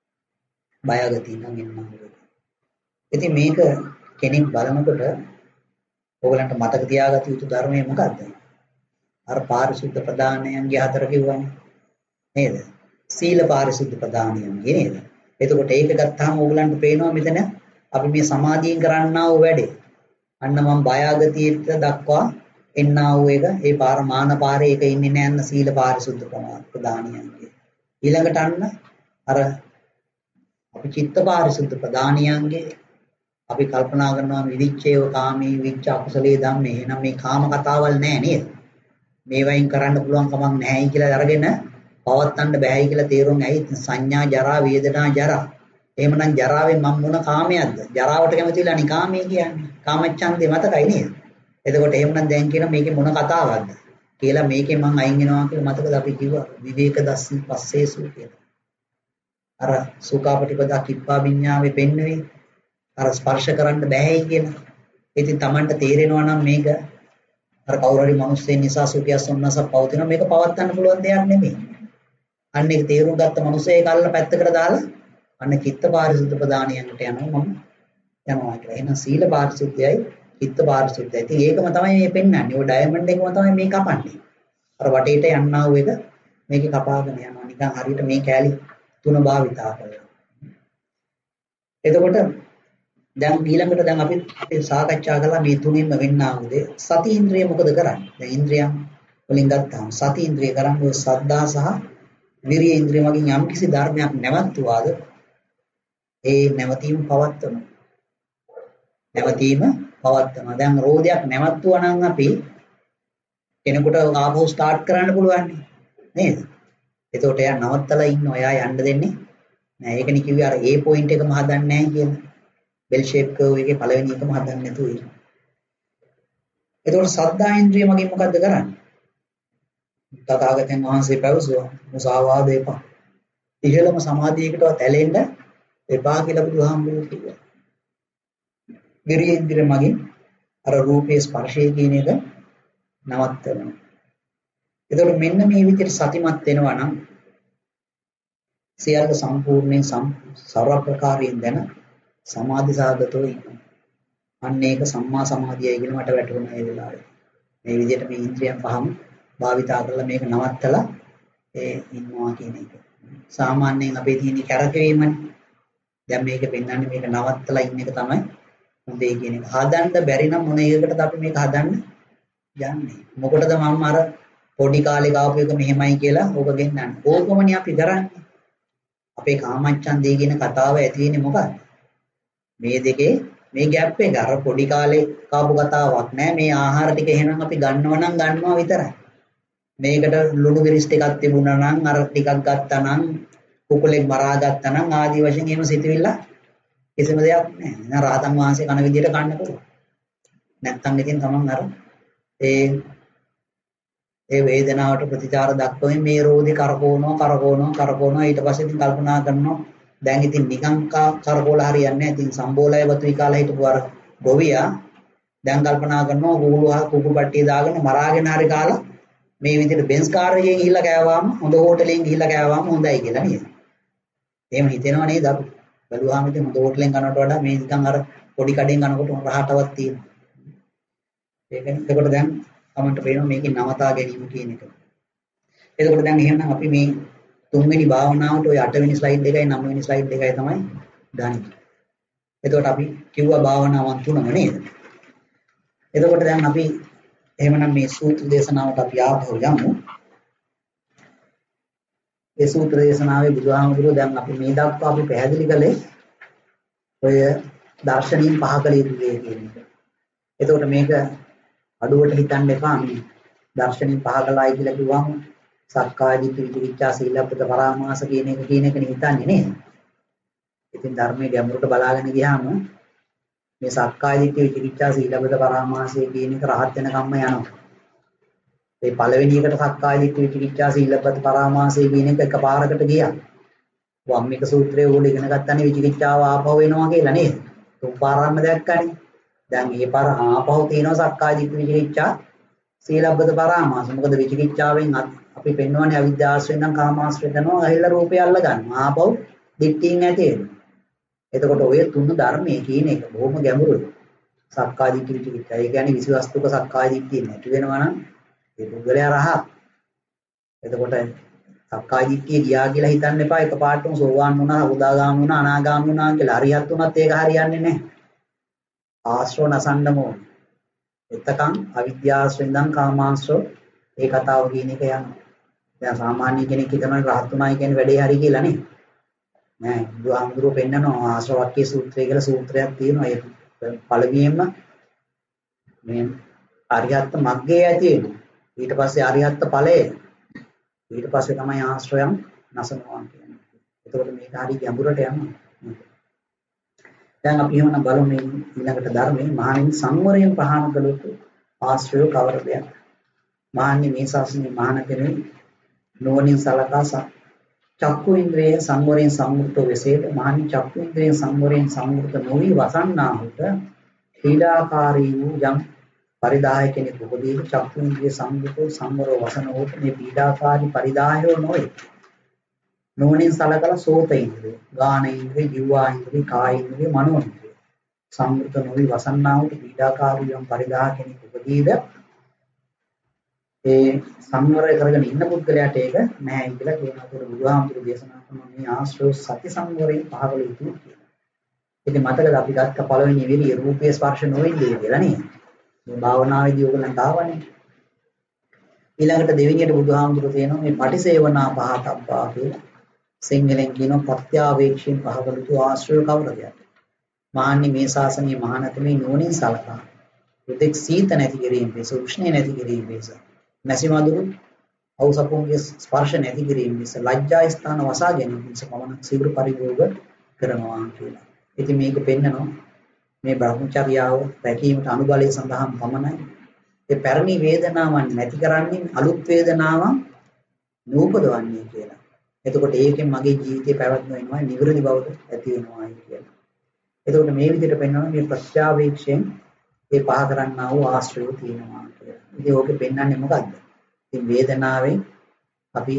බයගතිය ඉඳන් එනවා. ඉතින් මේක කෙනෙක් බලනකොට ඕගලන්ට මතක තියාගත යුතු ධර්මය මොකද්ද? අර පාරිශුද්ධ ප්‍රදානයන්ගේ හතර කිව්වනේ. නේද? සීල පාරිශුද්ධ ප්‍රදානයන්ගේ නේද? එතකොට ඒක ගත්තාම ඕගලන්ට පේනවා මෙතන අපි මේ සමාධියෙන් කරන්නා වූ වැඩේ. අන්න මම බයගතියට දක්වා එන්නා වූ එක ඒ මාන පාරේ ඒක ඉන්නේ නැන්න සීල පාරිශුද්ධ ප්‍රදානයන්ගේ. ඊළඟට අන්න අර අපි චිත්ත පාරිශුද්ධ ප්‍රදානයන්ගේ අපි කල්පනා කරනවා විවිච්ඡේව කාමී විච්ඡ අකුසලයේ ධම්මේ. එහෙනම් මේ කාම කතාවල් නෑ නේද? මේවයින් කරන්න පුළුවන් කමක් නැහැයි කියලා අරගෙන පවත්තන්න බෑයි කියලා තේරුම් ඇයි සංඥා ජරා වේදනා ජරා. එහෙමනම් ජරාවෙන් මම මොන කාමයක්ද? ජරාවට කැමතිලා නේ කාමයේ කියන්නේ. කාමච්ඡන්දේ මතකයි නේද? එතකොට එහෙමනම් දැන් කියන මේකේ මොන කතාවක්ද කියලා මේකේ මම අයින් වෙනවා කියලා මතකද අපි කිව්වා විවේක දස්සී පස්සේසු කියලා. අර සුඛාපටිපදා කිප්පා විඤ්ඤාවේ පෙන්වන්නේ අර ස්පර්ශ කරන්න බෑයි කියලා. ඉතින් Tamanට තේරෙනවා නම් මේක අර කවුරු හරි මිනිස්සෙන් නිසා සුඛය සොන්නස පවතිනවා මේක පවත්වන්න පුළුවන් දෙයක් නෙමෙයි. අන්න ඒක තේරුම් ගත්ත මිනිස්සේ ඒක අල්ල පැත්තකට දාලා අන්න චිත්ත පාරිශුද්ධ ප්‍රදානියන්ට යනවා මම යනවා කියලා. එහෙනම් සීල පාරිශුද්ධයයි චිත්ත පාරිශුද්ධයයි. ඉතින් ඒකම තමයි මේ පෙන්වන්නේ. ඔය ඩයමන්ඩ් එකම තමයි මේ කපන්නේ. අර වටේට යන්නා වූ එක මේකේ කපාගෙන යනවා. නිකන් හරියට මේ කෑලි තුන භාවිතා කරලා. එතකොට දැන් ඊළඟට දැන් අපි සාකච්ඡා කළා මේ තුنين වෙන්නා වූ දේ. සති ඉන්ද්‍රිය මොකද කරන්නේ? දැන් ඉන්ද්‍රියන් වලින් ගත්තාම සති ඉන්ද්‍රිය කරන්නේ සද්දා සහ විරිය ඉන්ද්‍රිය මගින් යම් කිසි ධර්මයක් නැවතුවාද ඒ නැවතීම පවත්වනවා. නැවතීම පවත්වනවා. දැන් රෝදයක් නැවතුවා නම් අපි කෙනෙකුට ආපහු ස්ටාර්ට් කරන්න පුළුවන් නේද? එතකොට එයා නවත්තලා ඉන්නවා. එයා යන්න දෙන්නේ නෑ. ඒකනේ කිව්වේ අර A පොයින්ට් එකම හදන්නේ නැහැ කියලා. බෙල් ෂේප් කර්ව් එකේ පළවෙනි එකම හදන්නේ නැතුව ඉන්නවා. එතකොට සද්දා ඉන්ද්‍රිය මගින් මොකද්ද කරන්නේ? තථාගතයන් වහන්සේ පැවසුවා මුසාවාද එපා. ඉහළම සමාධියකටවත් ඇලෙන්න එපා කියලා බුදුහාමුදුරුවෝ කිව්වා. විරියෙන්ද්‍රිය මගින් අර රූපයේ ස්පර්ශය කියන එක නවත්තනවා. එතකොට මෙන්න මේ විදිහට සතිමත් වෙනවා නම් සියල්ල සම්පූර්ණයෙන් සර්ව ප්‍රකාරයෙන් දැන සමාධි සාගතව ඉන්නවා. අන්න ඒක සම්මා සමාධියයි කියන මට වැටුණා ඒ වෙලාවේ. මේ විදිහට මේ ඉන්ද්‍රියන් පහම භාවිතා කරලා මේක නවත්තලා ඒ ඉන්නවා කියන එක. සාමාන්‍යයෙන් අපේ තියෙන කැරකවීමනේ. දැන් මේක පෙන්වන්නේ මේක නවත්තලා ඉන්න එක තමයි හොඳේ කියන එක. හදන්න බැරි නම් මොන එකකටද අපි මේක හදන්න යන්නේ? මොකටද මම අර පොඩි කාලේ ගාපු එක මෙහෙමයි කියලා ඕක ගෙන්නන්නේ. ඕකමනේ අපි කරන්නේ. අපේ කාමච්ඡන්දේ කියන කතාව ඇති වෙන්නේ මොකක්ද? මේ දෙකේ මේ ગેප් එක අර පොඩි කාලේ කාපු කතාවක් නෑ. මේ ආහාර ටික එහෙනම් අපි ගන්නවා නම් ගන්නවා විතරයි. මේකට ලුණු මිරිස් ටිකක් තිබුණා නම් අර ටිකක් ගත්තා නම් කුකුලෙක් මරා ගත්තා නම් ආදී වශයෙන් එහෙම සිතුවිල්ල කිසිම දෙයක් නෑ. නේද? රහතන් වහන්සේ කන විදියට කන්න පුළුවන්. නැත්තම් ඉතින් තමන් අර ඒ වේදනාවට ප්‍රතිචාර දක්වමින් මේ රෝදේ කරකවනවා ඊට පස්සේ ඉතින් කල්පනා කරනවා දැන් ඉතින් නිකං කරකවලා හරියන්නේ නැහැ. ඉතින් සම්බෝලය වතුයි කාලා හිටපු අර ගොවියා දැන් කල්පනා කරනවා කුකුල් පට්ටිය දාගෙන මරාගෙන හරි කාලා මේ විදිහට බෙන්ස් කාර් එකකින් ගිහිල්ලා කෑවාම හොඳ හෝටලෙන් ගිහිල්ලා කෑවාම හොඳයි කියලා නේද? එහෙම හිතෙනව නේද අපි? බැලුවාම ඉතින් හොඳ හෝටලෙන් කනවට වඩා මේ නිකන් අර පොඩි කඩෙන් කනකොට රහටවත් තියෙනවා. ඒකනේ. එතකොට දැන් තමන්ට පේනවා මේකේ නවතා ගැනීම කියන එක. එතකොට දැන් එහෙනම් අපි මේ තුන්වෙනි භාවනාවට ওই 8 වෙනි ස්ලයිඩ් එකයි 9 වෙනි ස්ලයිඩ් එකයි තමයි ගන්නේ. එතකොට අපි කිව්වා භාවනාවන් තුනම නේද? එතකොට දැන් අපි එහෙමනම් මේ සූත්‍ර දේශනාවට අපි ආපහු යමු. ඒ සූත්‍ර දේශනාවේ බුදුහාමුදුරුවෝ දැන් අපි මේ දක්වා අපි පැහැදිලි කළේ ඔය දර්ශනීය පහකල යුතු දේ කියන එක. එතකොට මේක අඩුවට හිතන්න එපා මේ දර්ශනීය පහකලයි කියලා කිව්වම සක්කාය දිට්ඨි විචිකිච්ඡා සීලබ්බත පරාමාස කියන එක හිතන්නේ නේද? ඉතින් ධර්මයේ ගැඹුරට බලාගෙන ගියාම මේ සක්කාය දිට්ඨි විචිකිච්ඡා සීලබ්බත පරාමාසය කියන එක රහත් වෙන කම්ම යනවා. මේ පළවෙනි එකට සක්කාය දිට්ඨි විචිකිච්ඡා සීලබ්බත පරාමාසය කියන එක එකපාරකට ගියා. වම්මික සූත්‍රයේ උඩ ඉගෙන ගත්තානේ විචිකිච්ඡාව ආපහු එනවා කියලා නේද? තුන් පාරක්ම දැක්කනේ. දැන් මේ පාර ආපහු තියෙනවා සක්කාය දිට්ඨි විචිකිච්ඡා සීලබ්බත පරාමාස. මොකද විචිකිච්ඡාවෙන් අපි පෙන්වන්නේ අවිද්‍යාශ්‍රයෙන් නම් කාමාශ්‍රයෙන් යනවා ඇහිල්ල රූපය අල්ල ගන්නවා. ආපහු දිට්ඨියෙන් ඇති වෙනවා. එතකොට ඔය තුන් ධර්මයේ කියන එක බොහොම ගැඹුරුයි. සක්කාය දිට්ඨි විචිකිච්ඡා. ඒ කියන්නේ විසිවස්තුක සක්කාය දිට්ඨිය නැති වෙනවා නම් ඒ පුද්ගලයා රහත්. එතකොට සක්කාය දිට්ඨිය ගියා කියලා හිතන්න එපා. එකපාරටම සෝවාන් වුණා, උදාගාමී වුණා, අනාගාමී වුණා කියලා. හරියත් උනත් ඒක හරියන්නේ නැහැ. ආශ්‍රව නසන්නම ඕනේ. එතකන් අවිද්‍යාශ්‍රයෙන් ඉඳන් කාමාශ්‍රව ඒ කතාව කියන එක යනවා. දැන් සාමාන්‍ය කෙනෙක් හිතනවා රහත් උනායි කියන්නේ වැඩේ හරි කියලා නේ. නෑ බුදුහාමුදුරුවෝ පෙන්නනවා ආශ්‍රවක්කේ සූත්‍රය කියලා සූත්‍රයක් තියෙනවා. ඒ පළවෙනියෙන්ම මේ අරියත්ත මග්ගේ ඇති වෙනවා. ඊට පස්සේ අරියත්ත ඵලය. ඊට පස්සේ තමයි ආශ්‍රයම් නසනවා කියන්නේ. එතකොට මේක හරි ගැඹුරට යනවා. දැන් අපි එහෙනම් බලමු මේ ඊළඟට ධර්මයේ මහණෙනි සංවරයෙන් පහන කළොත් ආශ්‍රය කවරදයක්. මහණනි මේ ශාසනයේ මහාන කෙනෙක් නුවණින් සලකා චක්කු ඉන්ද්‍රිය සංවරයෙන් සංවෘත වෙසේද මහණනි චක්කු ඉන්ද්‍රිය සංවරයෙන් සංවෘත නොවි වසන්නාහුට ක්‍රීඩාකාරී වූ යම් පරිදාය කෙනෙක් උපදී චක්කු ඉන්ද්‍රිය සංවෘත සංවර වසනෝට මේ පීඩාකාරී පරිදායෝ නොවේ. නුවණින් සලකලා සෝත ඉන්ද්‍රිය, ගාන ඉන්ද්‍රිය, ජීවා ඉන්ද්‍රිය, කාය ඉන්ද්‍රිය, මනෝ ඉන්ද්‍රිය සංවෘත නොවි වසන්නාහුට පීඩාකාරී යම් පරිදාය කෙනෙක් උපදීද ඒ සංවරය කරගෙන ඉන්න පුද්ගලයාට ඒක නැහැ කියලා කියනවා. ඒක බුදුහාමුදුරු දේශනා කරන මේ ආශ්‍රව සති සංවරයෙන් පහවල යුතුයි කියලා. ඉතින් මතකද අපි ගත්ත පළවෙනි විදිය රූපයේ ස්පර්ශ නොවෙන්නේ කියලා නේද? මේ භාවනාවේදී ඕගලන්ට ආවනේ. ඊළඟට දෙවෙනියට බුදුහාමුදුරු කියනවා මේ පටිසේවනා පහතබ්බා කියලා. සිංහලෙන් කියනවා ප්‍රත්‍යාවේක්ෂයෙන් පහවල යුතු ආශ්‍රව කවරද? මාන්නේ මේ ශාසනීය මහානතමේ නුවණින් සලකා. උදෙක් සීත නැති කිරීම පිස උෂ්ණය නැති කිරීම පිස නැසි මදුරු අවසපුන්ගේ ස්පර්ශ නැති කිරීම පිස ලැජ්ජා ස්ථාන වසා ගැනීම පිස පමණ සිවුරු පරිභෝග කරනවා කියලා. ඉතින් මේක පෙන්නනවා මේ බ්‍රහ්මචර්යාව රැකීමට අනුබලය සඳහා පමණයි. ඒ පැරණි වේදනාවන් නැති කරන්නේ අලුත් වේදනාවන් නූපදවන්නේ කියලා. එතකොට ඒකෙන් මගේ ජීවිතේ පැවැත්ම වෙනවා නිවැරදි බවට ඇති වෙනවා කියලා. එතකොට මේ විදිහට පෙන්වනවා මේ ප්‍රත්‍යාවේක්ෂයෙන් ඒ පහ කරන්නා වූ ආශ්‍රය තියෙනවා කියලා. ඉතින් ඕකේ පෙන්වන්නේ මොකද්ද? ඉතින් වේදනාවෙන් අපි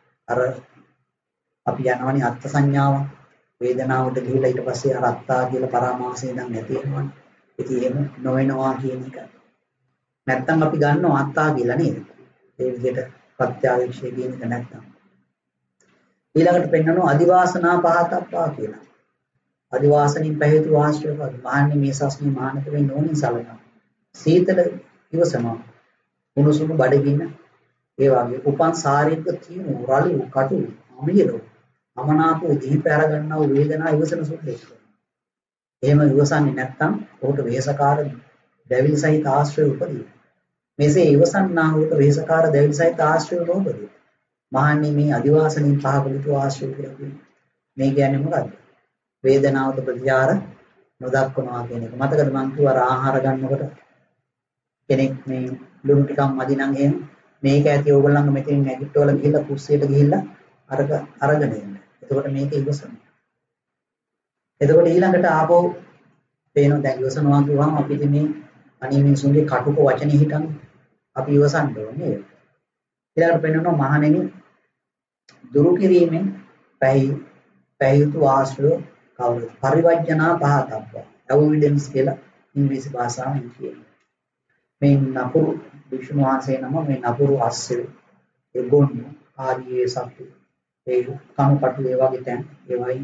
යනවනේ අත්ත් සංඥාව වේදනාවට ගිහිලා ඊට පස්සේ අර අත්තා කියලා පරාමාසයෙන් නම් නැති වෙනවනේ. ඉතින් එහෙම නොවෙනවා කියන එක. නැත්තම් අපි ගන්නවා අත්තා කියලා නේද? ඒ විදිහට ප්‍රත්‍යාවේක්ෂය කියන එක නැත්තම්. ඊළඟට පෙන්වනවා අදිවාසනා පහතප්පා කියලා. අදිවාසනින් පැහැතු ආශ්‍රයපද මාන්නේ මේ ශාස්ත්‍රීය මානකවෙන් නොනින් සලකනවා. සීතල ඉවසනවා. උණුසුම බඩගින්න ඒ වගේ උපන් ශාරීරික තීව්‍ර රළු කටු අමියලෝ අමනාපෝ දීප අරගන්නා වූ වේදනා ඉවසන සුද්ධෙක්. එහෙම ඉවසන්නේ නැත්නම් ඔහුට වේසකාර දැවිලි සහිත ආශ්‍රය උපදී. මෙසේ ඉවසන්නා වූට වේසකාර දැවිලි සහිත ආශ්‍රය නොඋපදී. මාන්නේ මේ අදිවාසනින් පහකලිත ආශ්‍රය කියලා කියන්නේ. මේ කියන්නේ මොකද්ද? වේදනාවට ප්‍රතිචාර නොදක්වනවා කියන එක. මතකද මං කිව්වා ආහාර ගන්නකොට කෙනෙක් මේ ලුණු ටිකක් මදි නම් එහෙම මේක ඇති ඕගොල්ලන්ග මෙතනින් නැගිටවල ගිහිල්ලා කුස්සියට ගිහිල්ලා අරගෙන එන්න. එතකොට මේක ඉවසනවා. එතකොට ඊළඟට ආපහු පේනවා දැන් ඉවසනවා කියවම අපි ඉතින් මේ අනිත් මිනිසුන්ගේ කටුක වචනේ හිටන් අපි ඉවසන්න ඕනේ. ඊළඟට පේනවා මහණෙනි දුරු කිරීමෙන් පැයුතු ආශ්‍රය කවුරුද? පරිවර්ජනා පහතබ්බ. එවිඩන්ස් කියලා ඉංග්‍රීසි භාෂාවෙන් කියනවා. මේ නපුරු වික්ෂුන් වහන්සේ නම මේ නපුරු අස්සෙ ඒ ගොන්න ආදී සත්තු ඒ කණුකටු ඒ වගේ තැන් ඒවයි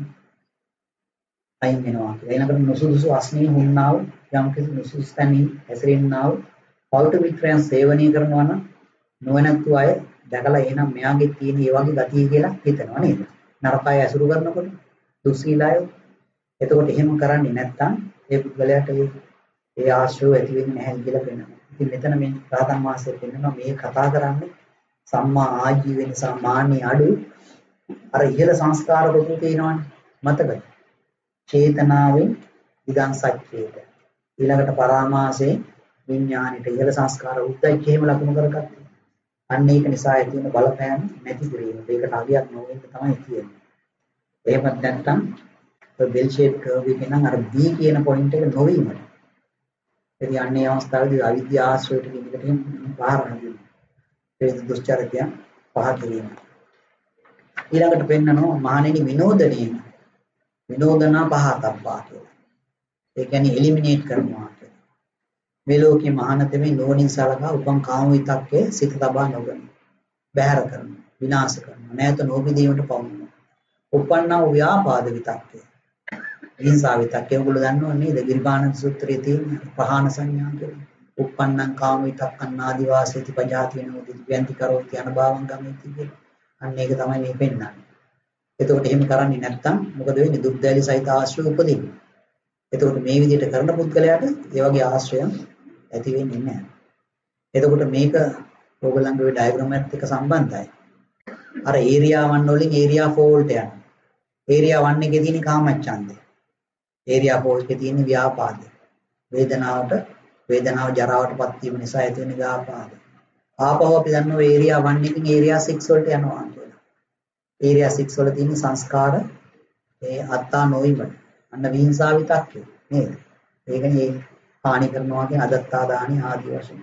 අයින් වෙනවා කියලා. ඊළඟට නුසුදුසු අස්නී හුන්නාව යම් කිසි නුසුදුසු තැනින් හැසිරෙන්නා වූ පෞද්ගලික මිත්‍රයන් සේවනය කරනවා නම් නොවනතු අය දැකලා එහෙනම් මෙයාගේ තියෙන ඒ වගේ ගතිය කියලා හිතනවා නේද? නරකය ඇසුරු කරනකොට දුස්සීලාය. එතකොට එහෙම කරන්නේ නැත්නම් ඒ පුද්ගලයාට ඒ ආශ්‍රය ඇති වෙන්නේ නැහැ කියලා කියනවා. ඉතින් මෙතන මේ රහතන් වහන්සේ කියනවා මේ කතා කරන්නේ සම්මා ආජීව නිසා මාන්නේ අඩු අර ඉහළ සංස්කාර කොට තියෙනවනේ මතකද? චේතනාවෙන් ඉදන් සච්චේත ඊළඟට පරාමාසයෙන් විඥානෙට ඉහළ සංස්කාර උද්දච්ච එහෙම ලකුණු කරගත්තා. අන්න ඒක නිසා ඇති වෙන බලපෑම නැති කිරීම. ඒකට අවියක් නොවෙන්න තමයි කියන්නේ. එහෙමත් නැත්නම් බෙල් ෂේප් කර්ව් එකේ නම් අර B කියන පොයින්ට් එක නොවීමයි. ඉතින් අන්නේ අවස්ථාවේදී අවිද්‍යා ආශ්‍රයයට කියන එකට පහර නදිනවා. ඒ දුස්චරිතය පහ කිරීම. ඊළඟට පෙන්නනවා මහණෙනි විනෝදනීය විනෝදනා පහතබ්බා කියලා. ඒ කියන්නේ එලිමිනේට් කරනවා කියලා. මේ ලෝකේ මහානතමේ නෝනින් සලකා උපන් කාම විතක්කේ සිත තබා නොගන්න. බැහැර කරනවා, විනාශ කරනවා. නැවත නොපිදීමට පවුනවා. උපන්නා ව්‍යාපාද විතක්කේ. හිංසා විතක්කේ ඔයගොල්ලෝ දන්නව නේද? ගිරිපාණන් සූත්‍රයේ තියෙන ප්‍රහාණ සංඥා කියලා. උපන්නං කාම විතක්කං ආදිවාසීති පජාතින උදිව්‍යන්ති කරෝති අනභවං ගමෙති කියලා. අන්න ඒක තමයි මේ පෙන්නන්නේ. එතකොට එහෙම කරන්නේ නැත්නම් මොකද වෙන්නේ? දුක් දැලි සහිත ආශ්‍රය උපදින්නේ. එතකොට මේ විදිහට කරන පුද්ගලයාට ඒ වගේ ආශ්‍රයන් ඇති වෙන්නේ නැහැ. එතකොට මේක ඕගොල්ලන්ගේ ওই ඩයග්‍රෑම් එකත් එක්ක සම්බන්ධයි. අර ඒරියා 1 වලින් ඒරියා 4 වලට යනවා. ඒරියා 1 එකේ තියෙන කාමච්ඡන්දය. ඒරියා 4 එකේ තියෙන ව්‍යාපාදය. වේදනාව ජරාවටපත් වීම නිසා ඇති වෙන ව්‍යාපාදය. ආපහු අපි දන්නවා ඒරියා 1 එකකින් ඒරියා 6 වලට යනවා කියලා. ඒරියා 6 වල තියෙන සංස්කාර ඒ අත්තා නොවීමට අන්න විහිංසාව විතක්කේ නේද? ඒකනේ හානි කරනවා කියන අදත්තා දානි ආදී වශයෙන්.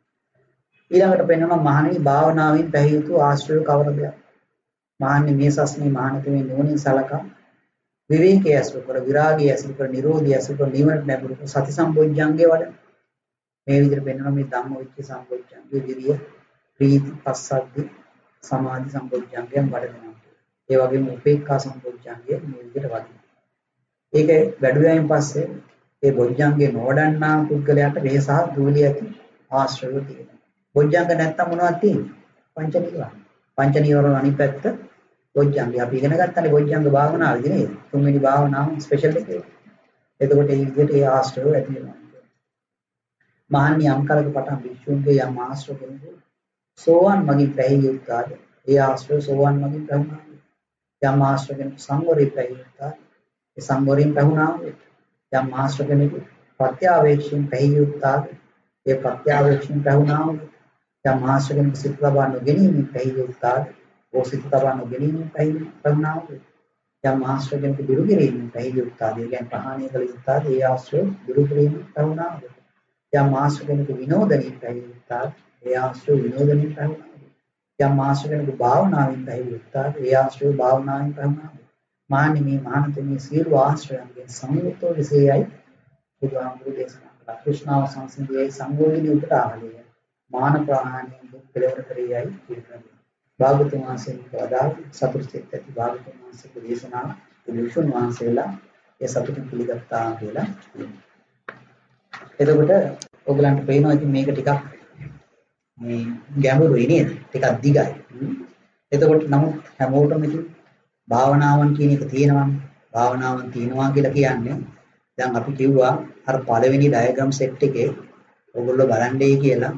ඊළඟට පෙන්වනවා මහණෙනි භාවනාවෙන් පැහැය යුතු ආශ්‍රය කවරද? මහණෙනි මේ සස්නේ මහණතුමේ නුවණින් සලකා විවේකයේ අසුර කර විරාගයේ අසුර කර නිරෝධයේ අසුර කර නිවනට නැඹුරු සති සම්බොජ්ජංගේ වඩ මේ විදිහට පෙන්වනවා මේ ධම්මවිචේ සම්බොජ්ජංගේ විරිය ප්‍රීති පස්සද්ධි සමාධි සම්බොජ්ජංගයන් වඩනවා. ඒ වගේම උපේක්ඛා සම්බොජ්ජංගය මේ විදිහට වඩනවා. ඒක වැඩුවයින් පස්සේ ඒ බොජ්ජංගේ නොවඩන්නා පුද්ගලයාට වෙහසහ දූලිය ඇති ආශ්‍රය තියෙනවා. බොජ්ජංග නැත්තම් මොනවද තියෙන්නේ? පංච නීවරණ. පංච නීවරණ අනිත් පැත්ත බොජ්ජංගය. අපි ඉගෙන ගන්නනේ බොජ්ජංග භාවනාවේදී නේද? තුන්වෙනි භාවනාව ස්පෙෂල් එකේ. එතකොට ඒ විදිහට ඒ ආශ්‍රය ඇති වෙනවා. මහණනි යම් කලක පටන් වික්ෂුන්ගේ යම් ආශ්‍රය කෙනෙකු සෝවන් මගින් පැහැය යුක්තාද ඒ ආශ්‍රය සෝවන් මගින් පැවුණා. යම් ආශ්‍රය කෙනෙකු සංවරේ පැහැය යුක්තාද ඒ සංවරයෙන් පැවුණා. යම් ආශ්‍රය කෙනෙකු ප්‍රත්‍යාවේක්ෂයෙන් පැහැය යුක්තාද ඒ ප්‍රත්‍යාවේක්ෂයෙන් පැවුණා. යම් ආශ්‍රය කෙනෙකු සිත ලබා නොගැනීමෙන් පැහැය යුක්තාද ඒ සිත ලබා නොගැනීමෙන් පැවුණා. යම් ආශ්‍රය කෙනෙකු දුරු කිරීමෙන් පැහැය යුක්තාද ඒ කියන්නේ ප්‍රහාණය කළ යුක්තාද ඒ ආශ්‍රය දුරු කිරීමෙන් පැවුණා. යම් ආශ්‍රය කෙනෙකු විනෝදණයෙන් පැහැය යුක්තාද ඒ ආශ්‍රය විනෝදණයෙන් පැවුණා. යම් ආශ්‍රය කෙනෙකු භාවනාවෙන් පැහැය යුක්තාද ඒ ආශ්‍රය භාවනාවෙන් පැවුණා. මාන්නේ මේ මහානතමේ සියලු ආශ්‍රයන්ගෙන් සංයුක්තව විශේෂයි බුදුහාමුදුරු දේශනා කළා. කෘෂ්ණාව සංසිඳියයි සංයෝගිනී උපටාහලය මාන ප්‍රහාණයෙන් දුක් කෙලවර කරේයයි කියනවා. භාගතුන් වහන්සේට වදාළ සතුටුසිත ඇති භාගතුන් වහන්සේගේ දේශනාව විසුන් වහන්සේලා ඒ සතුටින් පිළිගත්තා කියලා කියනවා. එතකොට ඔයගලන්ට පේනවා ඉතින් මේක ටිකක් මේ ගැඹුරුයි නේද? ටිකක් දිගයි. එතකොට නමුත් හැමෝටම ඉතින් භාවනාවන් කියන එක තියෙනවානේ. භාවනාවන් තියෙනවා කියලා කියන්නේ දැන් අපි කිව්වා අර පළවෙනි ඩයග්‍රෑම් සෙට් එකේ ඔයගොල්ලෝ බලන්නේ කියලා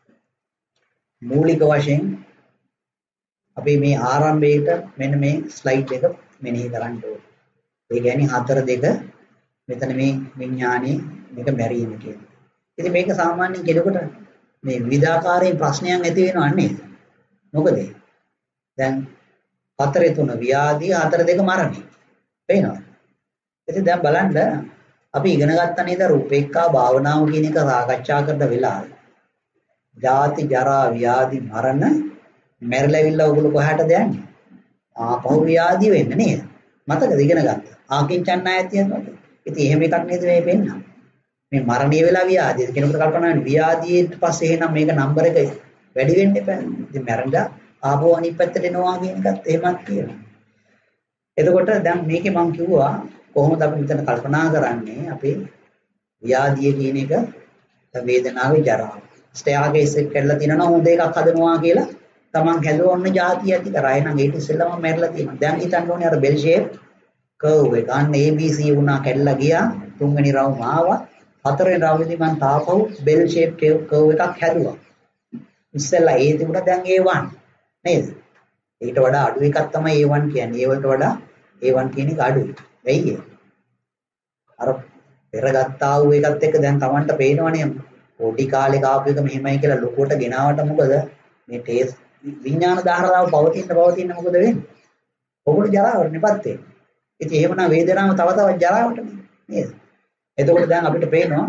මූලික වශයෙන් අපි මේ ආරම්භයේට මෙන්න මේ ස්ලයිඩ් එක මෙනෙහි කරන්න ඕනේ. ඒ කියන්නේ 4 2 මෙතන මේ විඥානේ මේක බැරිම කියන්නේ. ඉතින් මේක සාමාන්‍යයෙන් කෙනෙකුට මේ විවිධාකාරයෙන් ප්‍රශ්නයන් ඇති වෙනව නේද? මොකද දැන් 4 3 ව්‍යාධි 4 2 මරණය. පේනවද? ඉතින් දැන් බලන්න අපි ඉගෙන ගත්ත නේද රූපේක්ඛා භාවනාව කියන එක සාකච්ඡා කරන වෙලාවේ. ජාති ජරා ව්‍යාධි මරණ මැරෙලාවිල්ලා ඔයගොල්ලෝ කොහාටද යන්නේ? ආපහු ව්‍යාධි වෙන්න නේද? මතකද ඉගෙන ගත්තා? ආකින්චන්නායතියද? ඉතින් එහෙම එකක් නේද මේ වෙන්නේ? මේ මරණීය වෙලා ව්‍යාධිය කෙනෙකුට කල්පනා වෙන ව්‍යාධියට පස්සේ එහෙනම් මේක නම්බර එක වැඩි වෙන්න එපා. ඉතින් මැරෙන්න ආපහු අනිත් පැත්තට එනවා කියන එකත් එහෙමත් කියනවා. එතකොට දැන් මේකේ මම කිව්වා කොහොමද අපි මෙතන කල්පනා කරන්නේ අපේ ව්‍යාධිය කියන එක වේදනාවේ ජරාව. ස්ටයාගේස් එක කැඩලා තියෙනවා හොඳ එකක් හදනවා කියලා තමන් හැදුවා ඔන්න જાතිය ඇති කරා. එහෙනම් ඊට ඉස්සෙල්ලාම මැරලා තියෙනවා. දැන් හිතන්න ඕනේ අර බෙල් ෂේප් කර්ව් එක. අන්න ABC වුණා කැඩලා ගියා. තුන්වෙනි රවුම ආවා. හතරවෙනි රවුමේදී මම තාපහු බෙල් ෂේප් කර්ව් එකක් හැදුවා. ඉස්සෙල්ලා A තිබුණා දැන් A1 නේද? ඊට වඩා අඩු එකක් තමයි A1 කියන්නේ. ඒ වලට වඩා A1 කියන එක අඩුයි. වෙයි. අර පෙරගත්තා වූ එකත් එක්ක දැන් Tamanට පේනවනේ පොඩි කාලේ කාපු එක මෙහෙමයි කියලා ලොකුවට ගෙනාවට මොකද මේ ටේස් විඥාන ධාරාව පවතින මොකද වෙන්නේ? ඔකට ජරාවට නිපත් වෙන්නේ. ඉතින් එහෙමනම් වේදනාව තව තවත් ජරාවට නේද? එතකොට දැන් අපිට පේනවා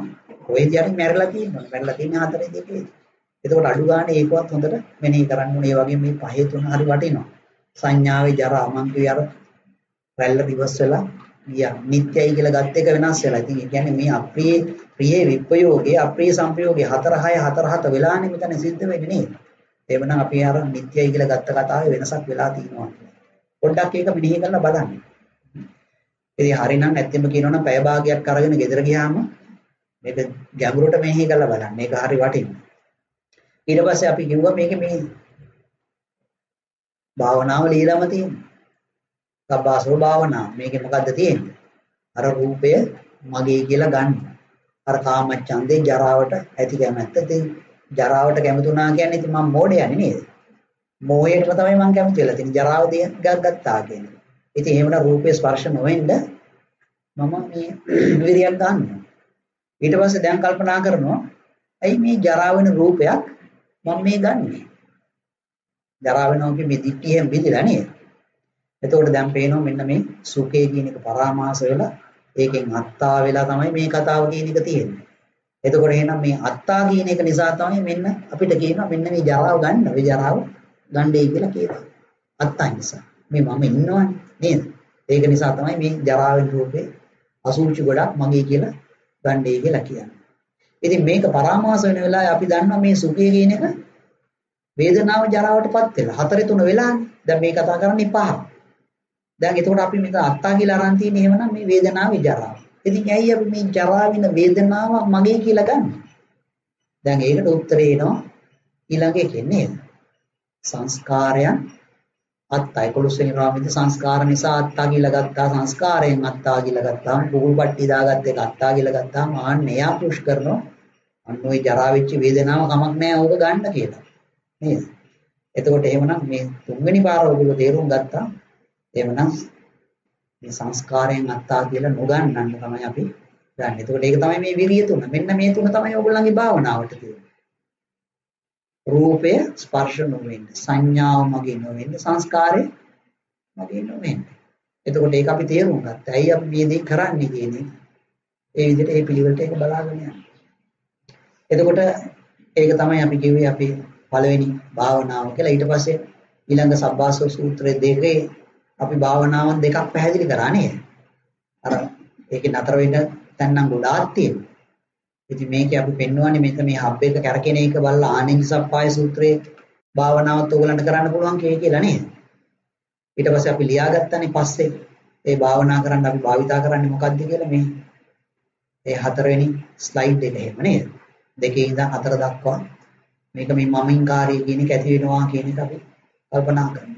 ඔය විදිහට මැරලා තියෙනවා. මැරලා තියෙන හතරේ දෙකේ. එතකොට අඩු ගන්න ඒකවත් හොඳට මෙනෙහි කරන්න ඕනේ. ඒ වගේ මේ පහේ තුන හරි වටිනවා. සංඥාවේ ජරා මං කිය අර රැල්ල දිවස් වෙලා ගියා. නිත්‍යයි කියලා ගත් එක වෙනස් වෙලා. ඉතින් ඒ කියන්නේ මේ අප්‍රිය ප්‍රිය විප්‍රයෝගේ අප්‍රිය සංප්‍රයෝගේ 4 6 4 7 වෙලානේ මෙතන සිද්ධ වෙන්නේ නේද? එවනම් අපි අර නිත්‍යයි කියලා ගත්ත කතාවේ වෙනසක් වෙලා තියෙනවා. පොඩ්ඩක් ඒක මෙනෙහි කරලා බලන්න. ඉතින් හරිනම් ඇත්තම කියනවනම් පැය භාගයක් අරගෙන ගෙදර ගියාම මේක ගැඹුරට මෙනෙහි කරලා බලන්න. මේක හරි වටිනවා. ඊට පස්සේ අපි කිව්වා මේක මේ භාවනාව লীලාම තියෙනවා. සබ්බාසව භාවනාව. මේකේ මොකද්ද තියෙන්නේ? අර රූපය මගේ කියලා ගන්න. අර කාමච්ඡන්දේ ජරාවට ඇති කැමැත්ත. ඉතින් ජරාවට කැමතුණා කියන්නේ ඉතින් මම මෝඩයනේ නේද? මෝහයටම තමයි මම කැමති වෙලා තියෙන්නේ. ජරාව ගත්තා කියන්නේ. ඉතින් එහෙමනම් රූපේ ස්පර්ශ නොවෙන්න මම මේ විරියක් ගන්නවා. ඊට පස්සේ දැන් කල්පනා කරනවා ඇයි මේ ජරා වෙන රූපයක් මම මේ ගන්නෙ? ජරා වෙනවා කිය මේ දික්කියෙන් බිඳිලා නේද? එතකොට දැන් පේනවා මෙන්න මේ සුඛය කියන එක පරාමාස වෙලා ඒකෙන් අත්තා වෙලා තමයි මේ කතාව කියන එක තියෙන්නේ. එතකොට එහෙනම් මේ අත්තා කියන එක නිසා තමයි මෙන්න අපිට කියනවා මෙන්න මේ ජරාව ගන්න. මේ ජරාව ගන්නයි කියලා කියනවා. අත්තා නිසා. මේ මම ඉන්නවනේ නේද? ඒක නිසා තමයි මේ ජරාවෙන් රූපේ අසුචි ගොඩක් මගේ කියලා ගන්නයි කියලා කියන්නේ. ඉතින් මේක පරාමාස වෙන වෙලාවේ අපි දන්නවා මේ සුඛය කියන එක වේදනාව ජරාවටපත් වෙලා 4 3 වෙලානේ. දැන් මේ කතා කරන්නේ 5. දැන් එතකොට අපි මෙතන අත්තා කියලා අරන් තියෙන්නේ එහෙමනම් මේ වේදනාවේ ජරාව. ඉතින් ඇයි අපි මේ ජරා වෙන වේදනාව මගේ කියලා ගන්න? දැන් ඒකට උත්තරේ එනවා ඊළඟ එකේ නේද? සංස්කාරයන් අත්තා 11 වෙනි රාමයේ සංස්කාර නිසා අත්තා කියලා ගත්තා. සංස්කාරයෙන් අත්තා කියලා ගත්තාම බුබුල් පට්ටි දාගත්ත එක අත්තා කියලා ගත්තාම ආන්නේ එයා පුෂ් කරනවා. අන්න ওই ජරා වෙච්ච වේදනාව කමක් නැහැ ඕක ගන්න කියලා. නේද? එතකොට එහෙමනම් මේ තුන්වෙනි පාර ඔයගොල්ලෝ තේරුම් ගත්තා. එහෙමනම් මේ සංස්කාරයෙන් අත්තා කියලා නොගන්නන්න තමයි අපි ගන්න. එතකොට ඒක තමයි මේ විරිය තුන. මෙන්න මේ තුන තමයි ඔයගොල්ලන්ගේ භාවනාවට තියෙන්නේ. රූපය ස්පර්ශ නොවෙන්න, සංඥාව මගේ නොවෙන්න, සංස්කාරය මගේ නොවෙන්න. එතකොට ඒක අපි තේරුම් ගත්තා. ඇයි අපි මේ දේ කරන්නේ කියන්නේ? ඒ විදිහට ඒ පිළිවෙලට ඒක බලාගෙන යන්න. එතකොට ඒක තමයි අපි කිව්වේ අපි පළවෙනි භාවනාව කියලා. ඊට පස්සේ ඊළඟ සබ්බාසව සූත්‍රයේ දෙකේ අපි භාවනාවන් දෙකක් පැහැදිලි කරා නේද? අර ඒකේ නතර වෙන්න තැන් නම් ගොඩාක් තියෙනවා. ඉතින් මේකේ අපි පෙන්වන්නේ මේක මේ හබ් එක කරකින එක බලලා ආනිසප්පාය සූත්‍රයේ භාවනාවත් ඕගලන්ට කරන්න පුළුවන් කියලා නේද? ඊට පස්සේ අපි ලියාගත්තානේ පස්සේ ඒ භාවනා කරන්න අපි භාවිතා කරන්නේ මොකක්ද කියලා මේ 4 වෙනි ස්ලයිඩ් එක එහෙම නේද? 2 ඉඳන් 4 දක්වා මේක මේ මමින්කාරී කියන එක ඇති වෙනවා කියන එක අපි කල්පනා කරනවා.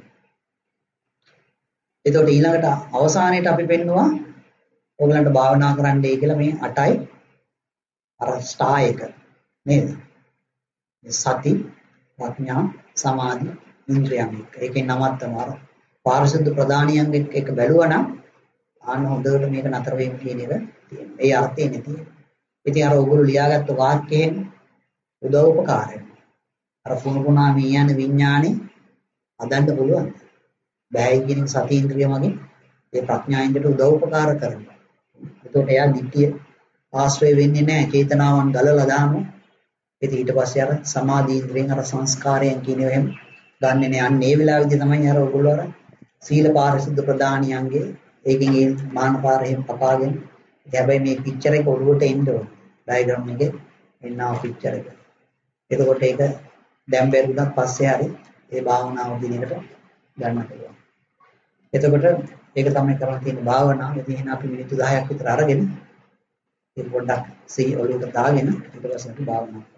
එතකොට ඊළඟට අවසානයේට අපි පෙන්නවා ඕගලන්ට භාවනා කරන්නයි කියලා මේ 8යි අර ස්ටා එක නේද? සති, ප්‍රඥා, සමාධි, ඉන්ද්‍රියන් එක. ඒකේ නමක් තමයි පාරිශුද්ධ ප්‍රදානියන් එක බැලුවා නම් ආන්න හොඳට මේක නතර වෙන්න කියන එක තියෙනවා. ඒ අර්ථය නැති. ඉතින් අර ඔයගොල්ලෝ ලියාගත්ත වාක්‍යයෙන් උදව් උපකාරය. අර පුණුපුණා මියන විඥානේ හදන්න පුළුවන්. බෑයි කියන සති ඉන්ද්‍රිය මගේ ඒ ප්‍රඥා ඉන්ද්‍රියට උදව් උපකාර කරනවා. එතකොට එයා දිට්ඨිය ආශ්‍රය වෙන්නේ නැහැ. චේතනාවන් ගලලා දානවා. ඉතින් ඊට පස්සේ අර සමාධි ඉන්ද්‍රියෙන් අර සංස්කාරයන් කියන ඒවා එහෙම ගන්නෙ නෑ. අන්න ඒ වෙලාවේදී තමයි අර ඔයගොල්ලෝ අර සීල පාරිශුද්ධ ප්‍රදානියන්ගේ ඒකෙන් ඒ මාන පාර එහෙම පපාගෙන හැබැයි මේ පික්චර් එක ඔළුවට එන්න ඕන. ඩයග්‍රෑම් එකේ එන්නා පික්චර් එක. එතකොට ඒක දැන් බැරිුණත් පස්සේ හරි ඒ භාවනාව දිනකට ගන්න පුළුවන්. එතකොට ඒක තමයි කරන්න තියෙන භාවනාව. ඉතින් එහෙනම් අපි මිනිත්තු 10ක් විතර අරගෙන ඒක පොඩ්ඩක් සී ඔළුවට දාගෙන ඊට පස්සේ අපි භාවනාව